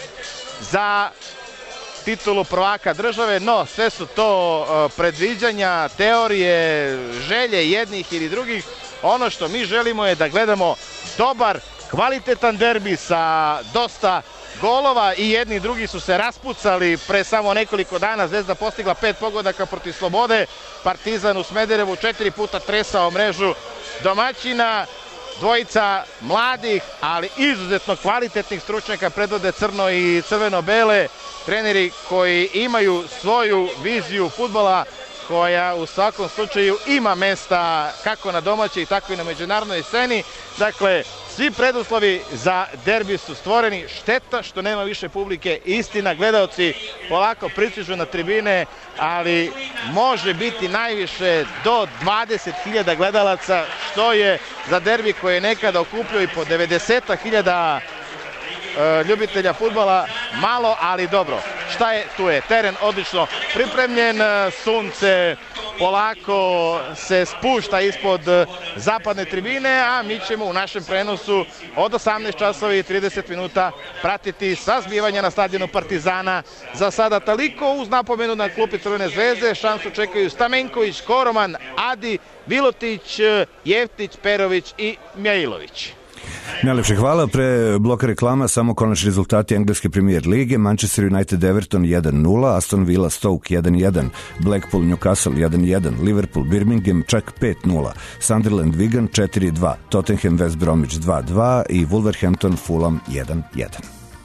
[SPEAKER 16] za titulu prvaka države, no sve su to uh, predviđanja, teorije, želje jednih ili drugih. Ono što mi želimo je da gledamo dobar, kvalitetan derbi sa dosta golova i jedni i drugi su se raspucali pre samo nekoliko dana. Zvezda postigla pet pogodaka protiv Slobode, Partizan u Smederevu četiri puta tresao mrežu domaćina. Dvojica mladih, ali izuzetno kvalitetnih stručnjaka predvode crno i crveno-bele, treneri koji imaju svoju viziju fudbala koja u svakom slučaju ima mesta kako na domaćoj tako i na međunarodnoj sceni. Dakle, svi preduslovi za derbi su stvoreni. Šteta što nema više publike. Istina, gledaoci polako pristižu na tribine, ali može biti najviše do dvadeset hiljada gledalaca, što je za derbi koji je nekada okupljao i po devedeset hiljada ljubitelja fudbala malo, ali dobro. Šta je? Tu je teren odlično pripremljen, sunce polako se spušta ispod zapadne tribine, a mi ćemo u našem prenosu od osamnaest časova i trideset minuta pratiti sva zbivanja na stadionu Partizana. Za sada toliko, uz napomenu na klupi Crvene zvezde. Šansu čekaju Stamenković, Koroman, Adi, Vilotić, Jeftić, Perović i Mjailović.
[SPEAKER 4] Najlepše hvala. Pre bloka reklama samo konačni rezultati engleske premier lige. Manchester United Everton jedan nula, Aston Villa Stoke jedan jedan, Blackpool Newcastle jedan jedan, Liverpool Birmingham čak pet nula, Sunderland Wigan četiri dva, Tottenham West Bromwich dva dva i Wolverhampton Fulham jedan jedan.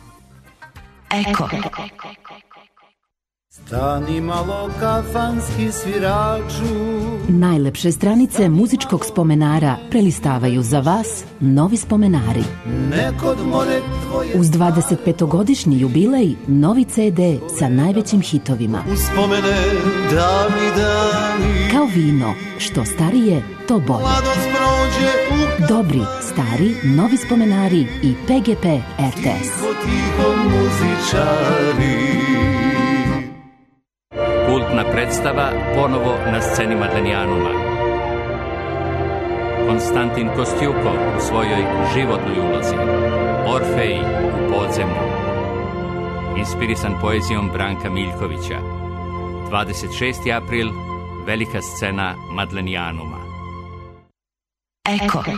[SPEAKER 3] Eko. Stani malo kafanski sviraču.
[SPEAKER 17] Najlepše stranice muzičkog spomenara prelistavaju za vas novi spomenari. Uz dvadesetpetogodišnji jubilej novi ce de sa najvećim hitovima.
[SPEAKER 3] Uspomene davni dani.
[SPEAKER 17] Kao vino, što starije, to bolje. Dobri, stari, novi spomenari i pe ge pe er te es.
[SPEAKER 18] Kultna predstava ponovo na sceni Madlenijanuma. Konstantin Kostjukov u svojoj životnoj ulozi, Orfej u podzemlju. Inspirisan poezijom Branka Miljkovića. dvadeset šesti april, velika scena Madlenijanuma.
[SPEAKER 3] Eko.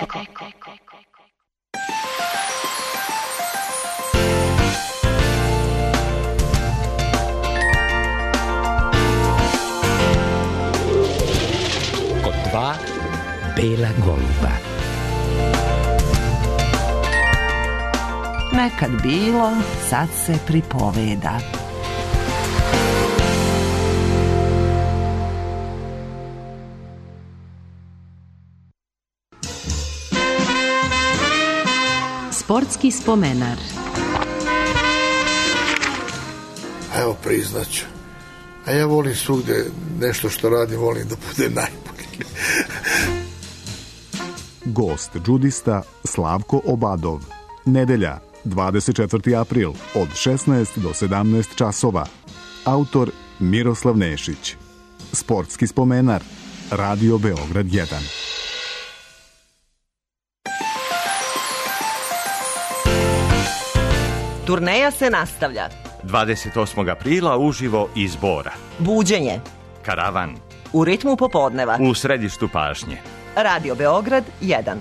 [SPEAKER 19] Dva bela goluba.
[SPEAKER 3] Nekad bilo, sad se pripoveda.
[SPEAKER 17] Sportski spomenar.
[SPEAKER 23] Evo, priznaću. A ja volim svugde nešto što radim, volim da bude najbolje.
[SPEAKER 26] Gost džudista Slavko Obadov. Nedelja, dvadeset četvrti april, od šesnaest do sedamnaest časova. Autor Miroslav Nešić. Sportski spomenar. Radio Beograd jedan.
[SPEAKER 27] Turneja se nastavlja.
[SPEAKER 28] dvadeset osmog aprila uživo iz Bora.
[SPEAKER 27] Buđenje.
[SPEAKER 28] Karavan.
[SPEAKER 27] U ritmu popodneva.
[SPEAKER 28] U središtu pažnje.
[SPEAKER 27] Radio Beograd jedan.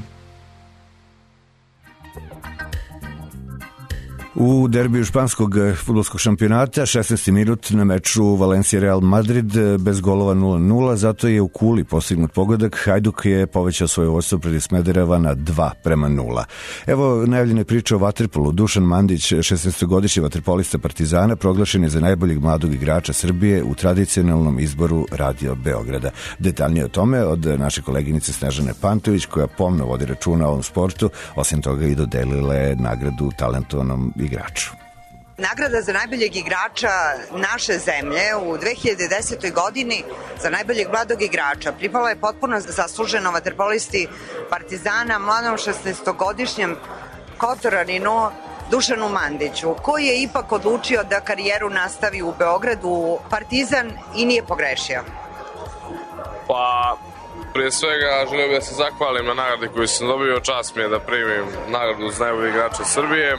[SPEAKER 4] U derbiju španskog fudbalskog šampionata šesnaesti minut na meču Valencija Real Madrid bez golova nula nula, zato je u Kuli postignut pogodak. Hajduk je povećao svoje vodstvo protiv Smedereva na dva prema nula. Evo najavljene priče o vaterpolu. Dušan Mandić, šesnaestogodišnji vaterpolista Partizana, proglašen je za najboljeg mladog igrača Srbije u tradicionalnom izboru Radio Beograda. Detaljnije o tome od naše koleginice Snežane Pantović, koja pomno vodi računa o ovom sportu, osim toga i dodelila je nagradu talentovanom igraču.
[SPEAKER 29] Nagrada za najboljeg igrača naše zemlje u dve hiljade desetoj godini za najboljeg mladog igrača pripala je potpuno zasluženo vaterpolisti Partizana, mladom šesnaestogodišnjem Kotoraninu Dušanu Mandiću, koji je ipak odlučio da karijeru nastavi u Beogradu, Partizan, i nije pogrešio?
[SPEAKER 1] Pa, prije svega želio bih da se zahvalim na nagradi koju sam dobio. Čast mi je da primim nagradu za najbolji igrača Srbije.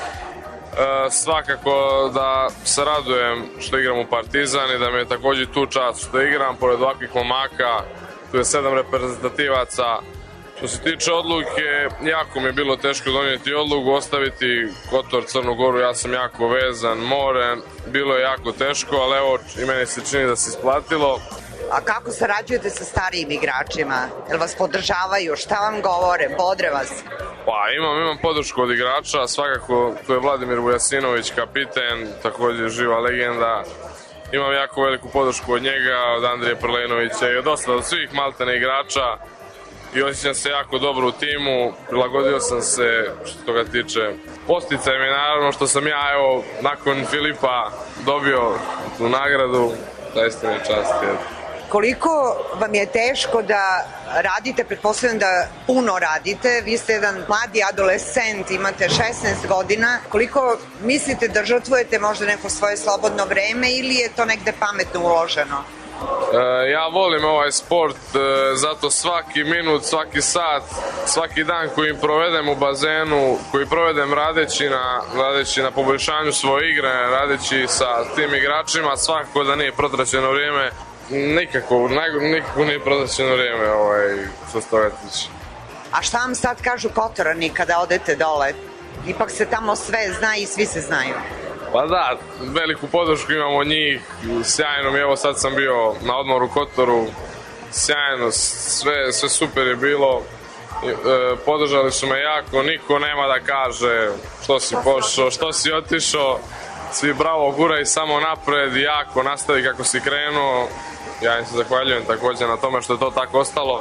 [SPEAKER 1] E, svakako da se radujem što igram u Partizan i da mi je također tu čast što igram pored ovakvih momaka. Tu je sedam reprezentativaca. Što se tiče odluke, jako mi je bilo teško donijeti odluku, ostaviti Kotor, Crnu Goru, ja sam jako vezan, more, bilo je jako teško, ali evo i meni se čini da se isplatilo.
[SPEAKER 29] A kako sarađujete sa starijim igračima? Jel vas podržavaju? Šta vam govore? Bodre vas?
[SPEAKER 1] Pa imam, imam podršku od igrača, svakako tu je Vladimir Vujasinović, kapiten, također živa legenda. Imam jako veliku podršku od njega, od Andrije Prlenovića i od dosta od svih maltene igrača i osjećam se jako dobro u timu, prilagodio sam se što toga tiče. Posticaj mi naravno što sam ja evo nakon Filipa dobio tu nagradu, zaista mi je čast.
[SPEAKER 29] Koliko vam je teško da radite, pretpostavljam da puno radite, vi ste jedan mladi adolescent, imate šesnaest godina, koliko mislite da žrtvujete možda neko svoje slobodno vreme ili je to negde pametno uloženo?
[SPEAKER 1] E, ja volim ovaj sport, e, zato svaki minut, svaki sat, svaki dan koji provedem u bazenu, koji provedem radeći na, radeći na poboljšanju svoje igre, radeći sa tim igračima, svakako da nije protraćeno vrijeme. Nikako, nikako nije protraćeno vrijeme ovaj, što se toga tiče.
[SPEAKER 29] A šta vam sad kažu Kotorani kada odete dole? Ipak se tamo sve zna i svi se znaju.
[SPEAKER 1] Pa da, veliku podršku imamo od njih, sjajno mi, evo sad sam bio na odmoru u Kotoru, sjajno, sve, sve super je bilo, e, podržali su me jako, niko nema da kaže što si pošao, što si otišao, svi bravo, guraj samo napred, jako, nastavi kako si krenuo. Ja im se zahvaljujem također na tome što je to tako ostalo.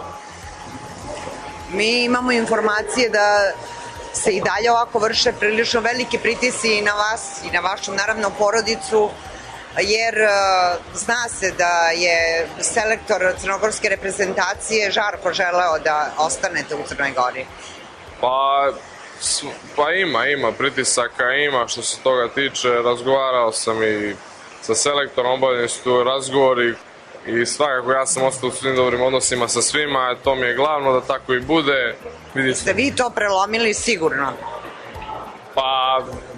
[SPEAKER 29] Mi imamo informacije da se i dalje ovako vrše prilično veliki pritisci i na vas i na vašu naravno porodicu, jer uh, zna se da je selektor crnogorske reprezentacije Žarko želeo da ostanete u Crnoj Gori.
[SPEAKER 1] Pa, pa ima, ima pritisaka, ima što se toga tiče. Razgovarao sam i sa selektorom, obavljeni su tu razgovori i svakako ja sam ostao u svim dobrim odnosima sa svima, to mi je glavno da tako i bude. Vidite.
[SPEAKER 29] Ste vi to prelomili sigurno?
[SPEAKER 1] Pa,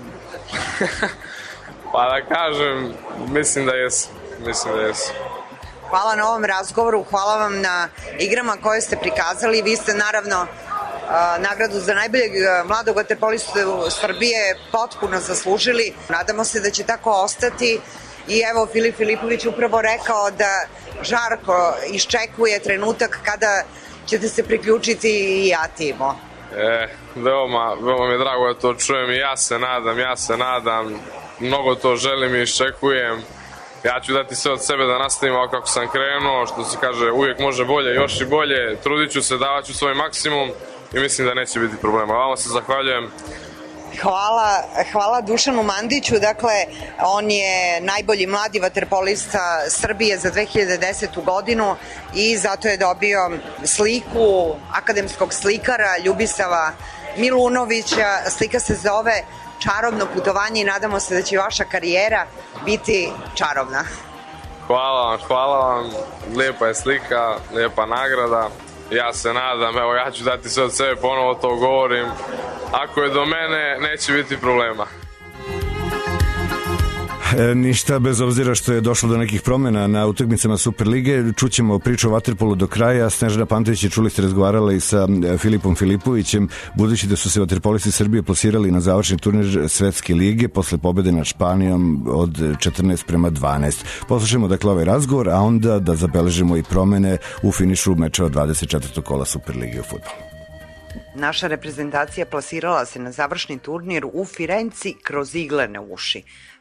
[SPEAKER 1] pa da kažem, mislim da jesu, mislim da jesu.
[SPEAKER 29] Hvala na ovom razgovoru, hvala vam na igrama koje ste prikazali. Vi ste naravno uh, nagradu za najboljeg mladog vaterpolistu Srbije potpuno zaslužili. Nadamo se da će tako ostati. I evo, Filip Filipović upravo rekao da Žarko iščekuje trenutak kada ćete se priključiti i ja timu.
[SPEAKER 1] E, veoma, veoma mi je drago da to čujem i ja se nadam, ja se nadam, mnogo to želim i iščekujem. Ja ću dati sve od sebe da nastavim ovako kako sam krenuo, što se kaže uvijek može bolje, još i bolje, trudit ću se, davat ću svoj maksimum i mislim da neće biti problema. Vama se zahvaljujem.
[SPEAKER 29] Hvala, hvala Dušanu Mandiću, dakle on je najbolji mladi vaterpolista Srbije za dve hiljade desetu godinu i zato je dobio sliku akademskog slikara Ljubisava Milunovića. Slika se zove Čarobno putovanje i nadamo se da će vaša karijera biti čarobna.
[SPEAKER 1] Hvala vam, hvala vam, lijepa je slika, lijepa nagrada. Ja se nadam, evo ja ću dati sve od sebe, ponovo to govorim. Ako je do mene, neće biti problema.
[SPEAKER 4] E, ništa, bez obzira što je došlo do nekih promjena na utakmicama Superlige, čućemo priču o vaterpolu do kraja. Snežana Pantović je, čuli ste, razgovarala i sa Filipom Filipovićem, budući da su se vaterpolisti Srbije plasirali na završni turnir Svetske lige posle pobede nad Španijom od četrnaest prema dvanaest. Poslušajmo dakle ovaj razgovor, a onda da zabeležimo i promene u finišu mečeva dvadeset četvrtog kola Superlige u fudbalu.
[SPEAKER 29] Naša reprezentacija plasirala se na završni turnir u Firenci kroz iglene uši.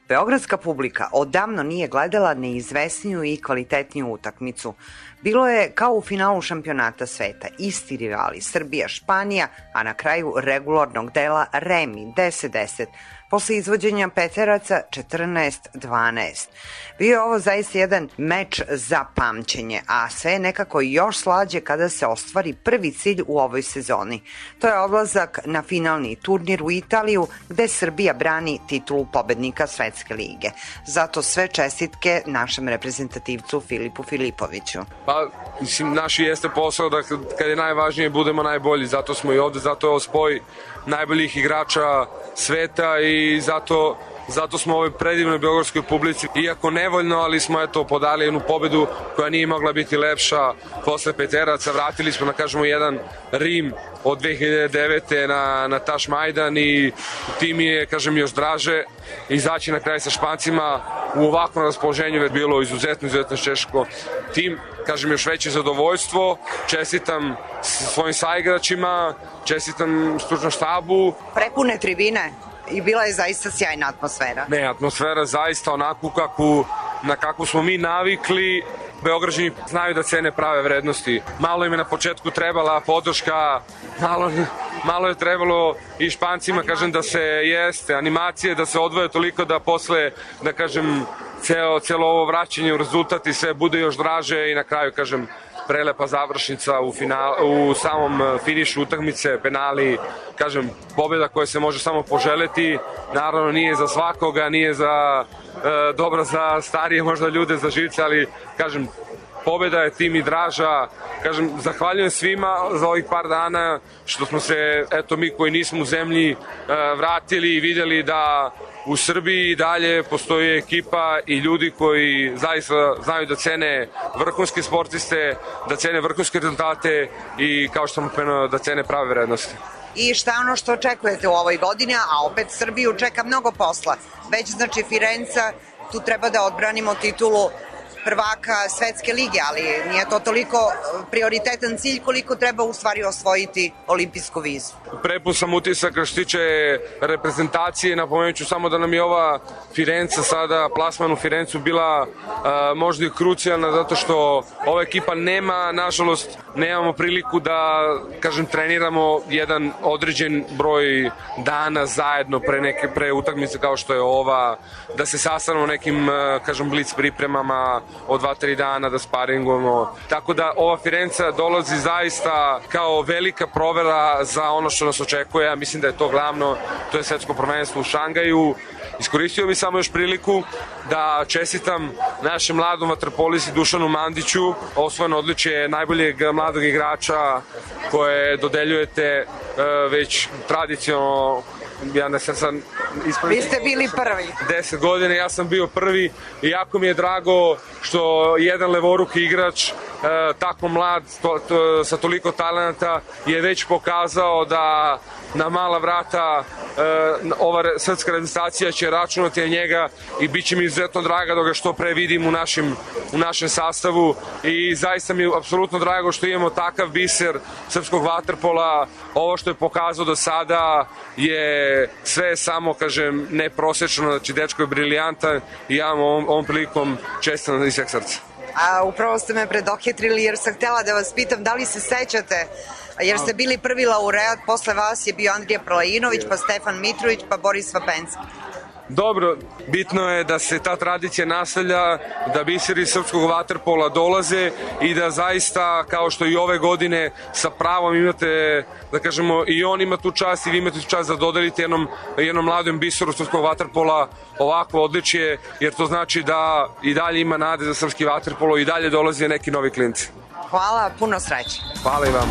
[SPEAKER 29] Beogradska publika odavno nije gledala neizvesniju i kvalitetniju utakmicu. Bilo je kao u finalu šampionata sveta, isti rivali Srbija, Španija, a na kraju regularnog dela remi deset deset. Posle izvođenja peteraca četrnaest dvanaest. Bio je ovo zaista jedan meč za pamćenje, a sve je nekako još slađe kada se ostvari prvi cilj u ovoj sezoni. To je odlazak na finalni turnir u Italiju, gde Srbija brani titulu pobednika Svetske lige. Zato sve čestitke našem reprezentativcu Filipu Filipoviću.
[SPEAKER 1] Pa, mislim, naš jeste posao da kad je najvažnije budemo najbolji, zato smo i ovde, zato je ovo spoj najboljih igrača sveta i zato, zato smo u ovoj predivnoj beogradskoj publici, iako nevoljno, ali smo eto podali jednu pobedu koja nije mogla biti lepša posle peteraca. Vratili smo, da kažemo, jedan Rim od dve hiljade devete na, na Taš Majdan i tim je, kažem, još draže izaći na kraj sa Špancima u ovakvom raspoloženju, jer bilo izuzetno, izuzetno češko. Tim, kažem, još veće zadovoljstvo, čestitam svojim saigračima, čestitam stručnom štabu.
[SPEAKER 29] Prepune tribine i bila je zaista sjajna atmosfera.
[SPEAKER 1] Ne, atmosfera zaista onako kakvu, na kakvu smo mi navikli. Beograđani znaju da cene prave vrednosti. Malo im je na početku trebala podrška, malo, malo je trebalo i Špancima, kažem, da se jeste, animacije, da se odvoje toliko da posle, da kažem, celo, celo ovo vraćanje u rezultat i sve bude još draže i na kraju, kažem, prelepa završnica u, final, u samom finišu utakmice, penali, kažem, pobjeda koja se može samo poželeti, naravno nije za svakoga, nije za e, dobro za starije možda ljude, za živce, ali kažem, pobjeda je tim i draža. Kažem, zahvaljujem svima za ovih par dana što smo se, eto mi koji nismo u zemlji, e, vratili i vidjeli da u Srbiji i dalje postoji ekipa i ljudi koji zaista znaju da cene vrhunske sportiste, da cene vrhunske rezultate i, kao što sam pomenuo, da cene prave vrednosti.
[SPEAKER 29] I šta je ono što očekujete u ovoj godini, a opet Srbiju čeka mnogo posla. Već znači Firenca, tu treba da odbranimo titulu prvaka Svetske lige, ali nije to toliko prioritetan cilj koliko treba u stvari osvojiti olimpijsku vizu.
[SPEAKER 1] Prepun sam utisak što se tiče reprezentacije, napomenut ću samo da nam je ova Firenca sada, plasman u Firencu, bila uh, možda i krucijalna zato što ova ekipa nema, nažalost, nemamo priliku da, kažem, treniramo jedan određen broj dana zajedno pre neke pre utakmice kao što je ova, da se sastanemo nekim, kažem, blic pripremama od dva tri dana, da sparingujemo. Tako da ova Firenca dolazi zaista kao velika provera za ono što nas očekuje, a mislim da je to glavno, to je svetsko prvenstvo u Šangaju. Iskoristio bih samo još priliku da čestitam našem mladom vaterpolisti Dušanu Mandiću, osvojeno odličje najboljeg mladog igrača koje dodeljujete uh, već tradicionalno. Ja ne sam sam
[SPEAKER 29] ispraviti. Vi ste bili prvi.
[SPEAKER 1] Deset godina, ja sam bio prvi i jako mi je drago što jedan levoruki igrač, e, tako mlad, to, to, sa toliko talenta, je već pokazao da na mala vrata e, ova srpska reprezentacija će računati na njega i bit će mi izuzetno draga da ga što pre vidim u našem, u našem sastavu i zaista mi je apsolutno drago što imamo takav biser srpskog vaterpola. Ovo što je pokazao do sada je sve samo, kažem, neprosečno, znači dečko je briljantan i ja vam ovom, ovom prilikom čestitam iz sveg srca.
[SPEAKER 29] A upravo ste me predohitrili jer sam htjela da vas pitam da li se sećate, jer ste bili prvi laureat, posle vas je bio Andrija Prolajinović, pa Stefan Mitrović, pa Boris Vapenski.
[SPEAKER 1] Dobro, bitno je da se ta tradicija nastavlja, da biseri srpskog vaterpola dolaze i da zaista, kao što i ove godine, sa pravom imate, da kažemo, i on ima tu čast i vi imate tu čast da dodelite jednom, jednom mladom biseru srpskog vaterpola ovako odličje, jer to znači da i dalje ima nade za srpski vaterpolo i dalje dolaze neki novi klinci.
[SPEAKER 29] Hvala, puno sreće.
[SPEAKER 1] Hvala i vam.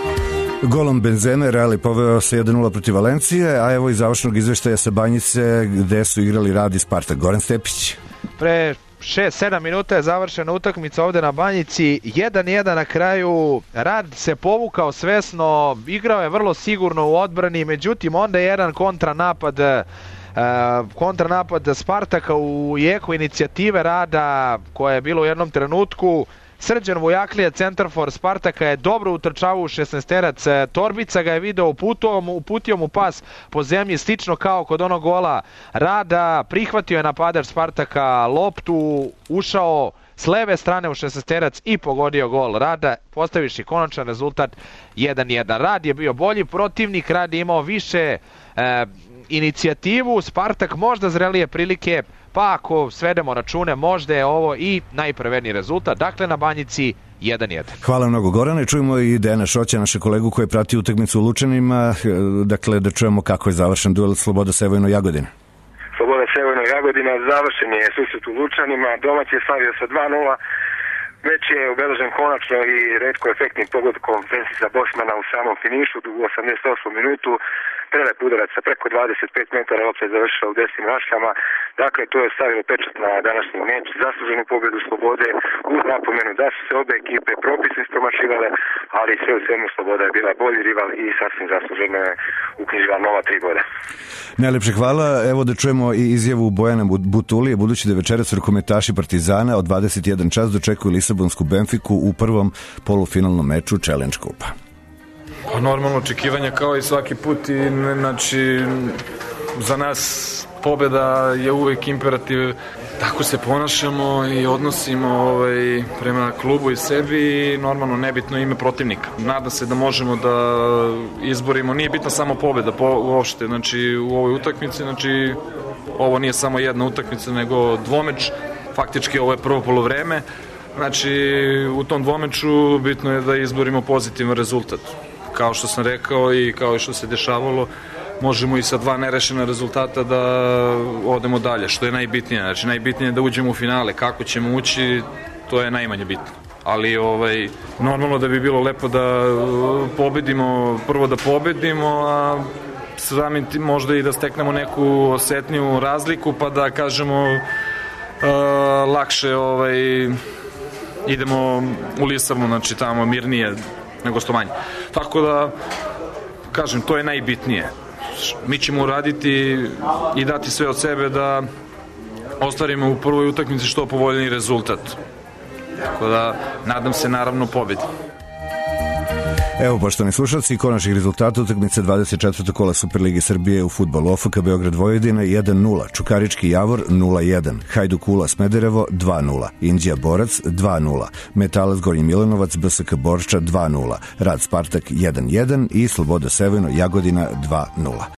[SPEAKER 4] Golom Benzeme Real je poveo se jedan nula protiv Valencije, a evo i završnog izveštaja sa Banjice gde su igrali Rad i Spartak. Goran Stepić.
[SPEAKER 13] Pre šest sedam minuta je završena utakmica ovde na Banjici, jedan jedan na kraju. Rad se povukao svesno, igrao je vrlo sigurno u odbrani, međutim onda je jedan kontranapad Uh, kontranapad Spartaka u jeku inicijative Rada koja je bila u jednom trenutku. Srđan Vojaklija, centarfor Spartaka, je dobro utrčavao u šesnaesterac. Torbica ga je video, uputio mu, uputio mu pas po zemlji, slično kao kod onog gola Rada. Prihvatio je napadač Spartaka loptu, ušao s leve strane u šesnaesterac i pogodio gol Rada, postaviš i konačan rezultat jedan jedan. Rad je bio bolji protivnik, Rad je imao više e, inicijativu, Spartak možda zrelije prilike, pa ako svedemo račune, možda je ovo i najprveniji rezultat. Dakle, na Banjici jedan jedan.
[SPEAKER 4] Hvala mnogo, Gorane. Čujemo i Dejana Šoća, naše kolegu koji prati utakmicu u Lučanima. Dakle, da čujemo kako je završen duel Sloboda Sevojno-Jagodina.
[SPEAKER 14] Sloboda Sevojno-Jagodina, završen je susret u Lučanima, domać je slavio sa dva nula. Već je obeležen konačno i retko efektnim pogodkom Francisa Bosmana u samom finišu u osamdeset osmom minutu. Prelep udarac sa preko dvadeset pet metara, lopta je završila u desnim rašljama. Dakle, to je stavilo pečat na današnji meč, zasluženu pobjedu Slobode, uz napomenu da su se obe ekipe propisno ispromašivale, ali sve u svemu Sloboda je bila bolji rival i sasvim zasluženo je uknjižila nova tri boda.
[SPEAKER 4] Najlepše hvala. Evo da čujemo i izjavu Bojana Butulije, budući da večeras rukometaši Partizana od dvadeset jedan čas dočekuju Lisabonsku Benfiku u prvom polufinalnom meču Challenge Kupa.
[SPEAKER 2] Pa normalno očekivanja kao i svaki put i znači za nas pobjeda je uvijek imperativ, tako se ponašamo i odnosimo ovaj, prema klubu i sebi i normalno nebitno ime protivnika. Nadam se da možemo da izborimo, nije bitna samo pobjeda po, uopšte, znači u ovoj utakmici, znači ovo nije samo jedna utakmica nego dvomeč, faktički ovo je prvo poluvreme, znači u tom dvomeču bitno je da izborimo pozitivan rezultat. Kao što sam rekao i kao i što se dešavalo, možemo i sa dva nerešena rezultata da odemo dalje, što je najbitnije. Znači, najbitnije je da uđemo u finale. Kako ćemo ući, to je najmanje bitno. Ali ovaj, normalno da bi bilo lepo da pobedimo, prvo da pobedimo, a samim tim možda i da steknemo neku osetniju razliku, pa da kažemo uh, lakše ovaj, idemo u Lisabon, znači tamo mirnije na gostovanje. Tako da, kažem, to je najbitnije. Mi ćemo uraditi i dati sve od sebe da ostvarimo u prvoj utakmici što povoljniji rezultat. Tako da, nadam se naravno pobjedi.
[SPEAKER 4] Evo, poštovani slušalci, konačnih rezultata utakmice dvadeset četvrtog kola Superlige Srbije u fudbalu. O F K Beograd Vojvodina jedan nula, Čukarički Javor nula jedan, Hajduk Kula Smederevo dva nula, Inđija Borac dva nula, Metalac Gornji Milanovac B S K Borča dva nula, Rad Spartak jedan jedan i Sloboda Sevojno Jagodina dva nula.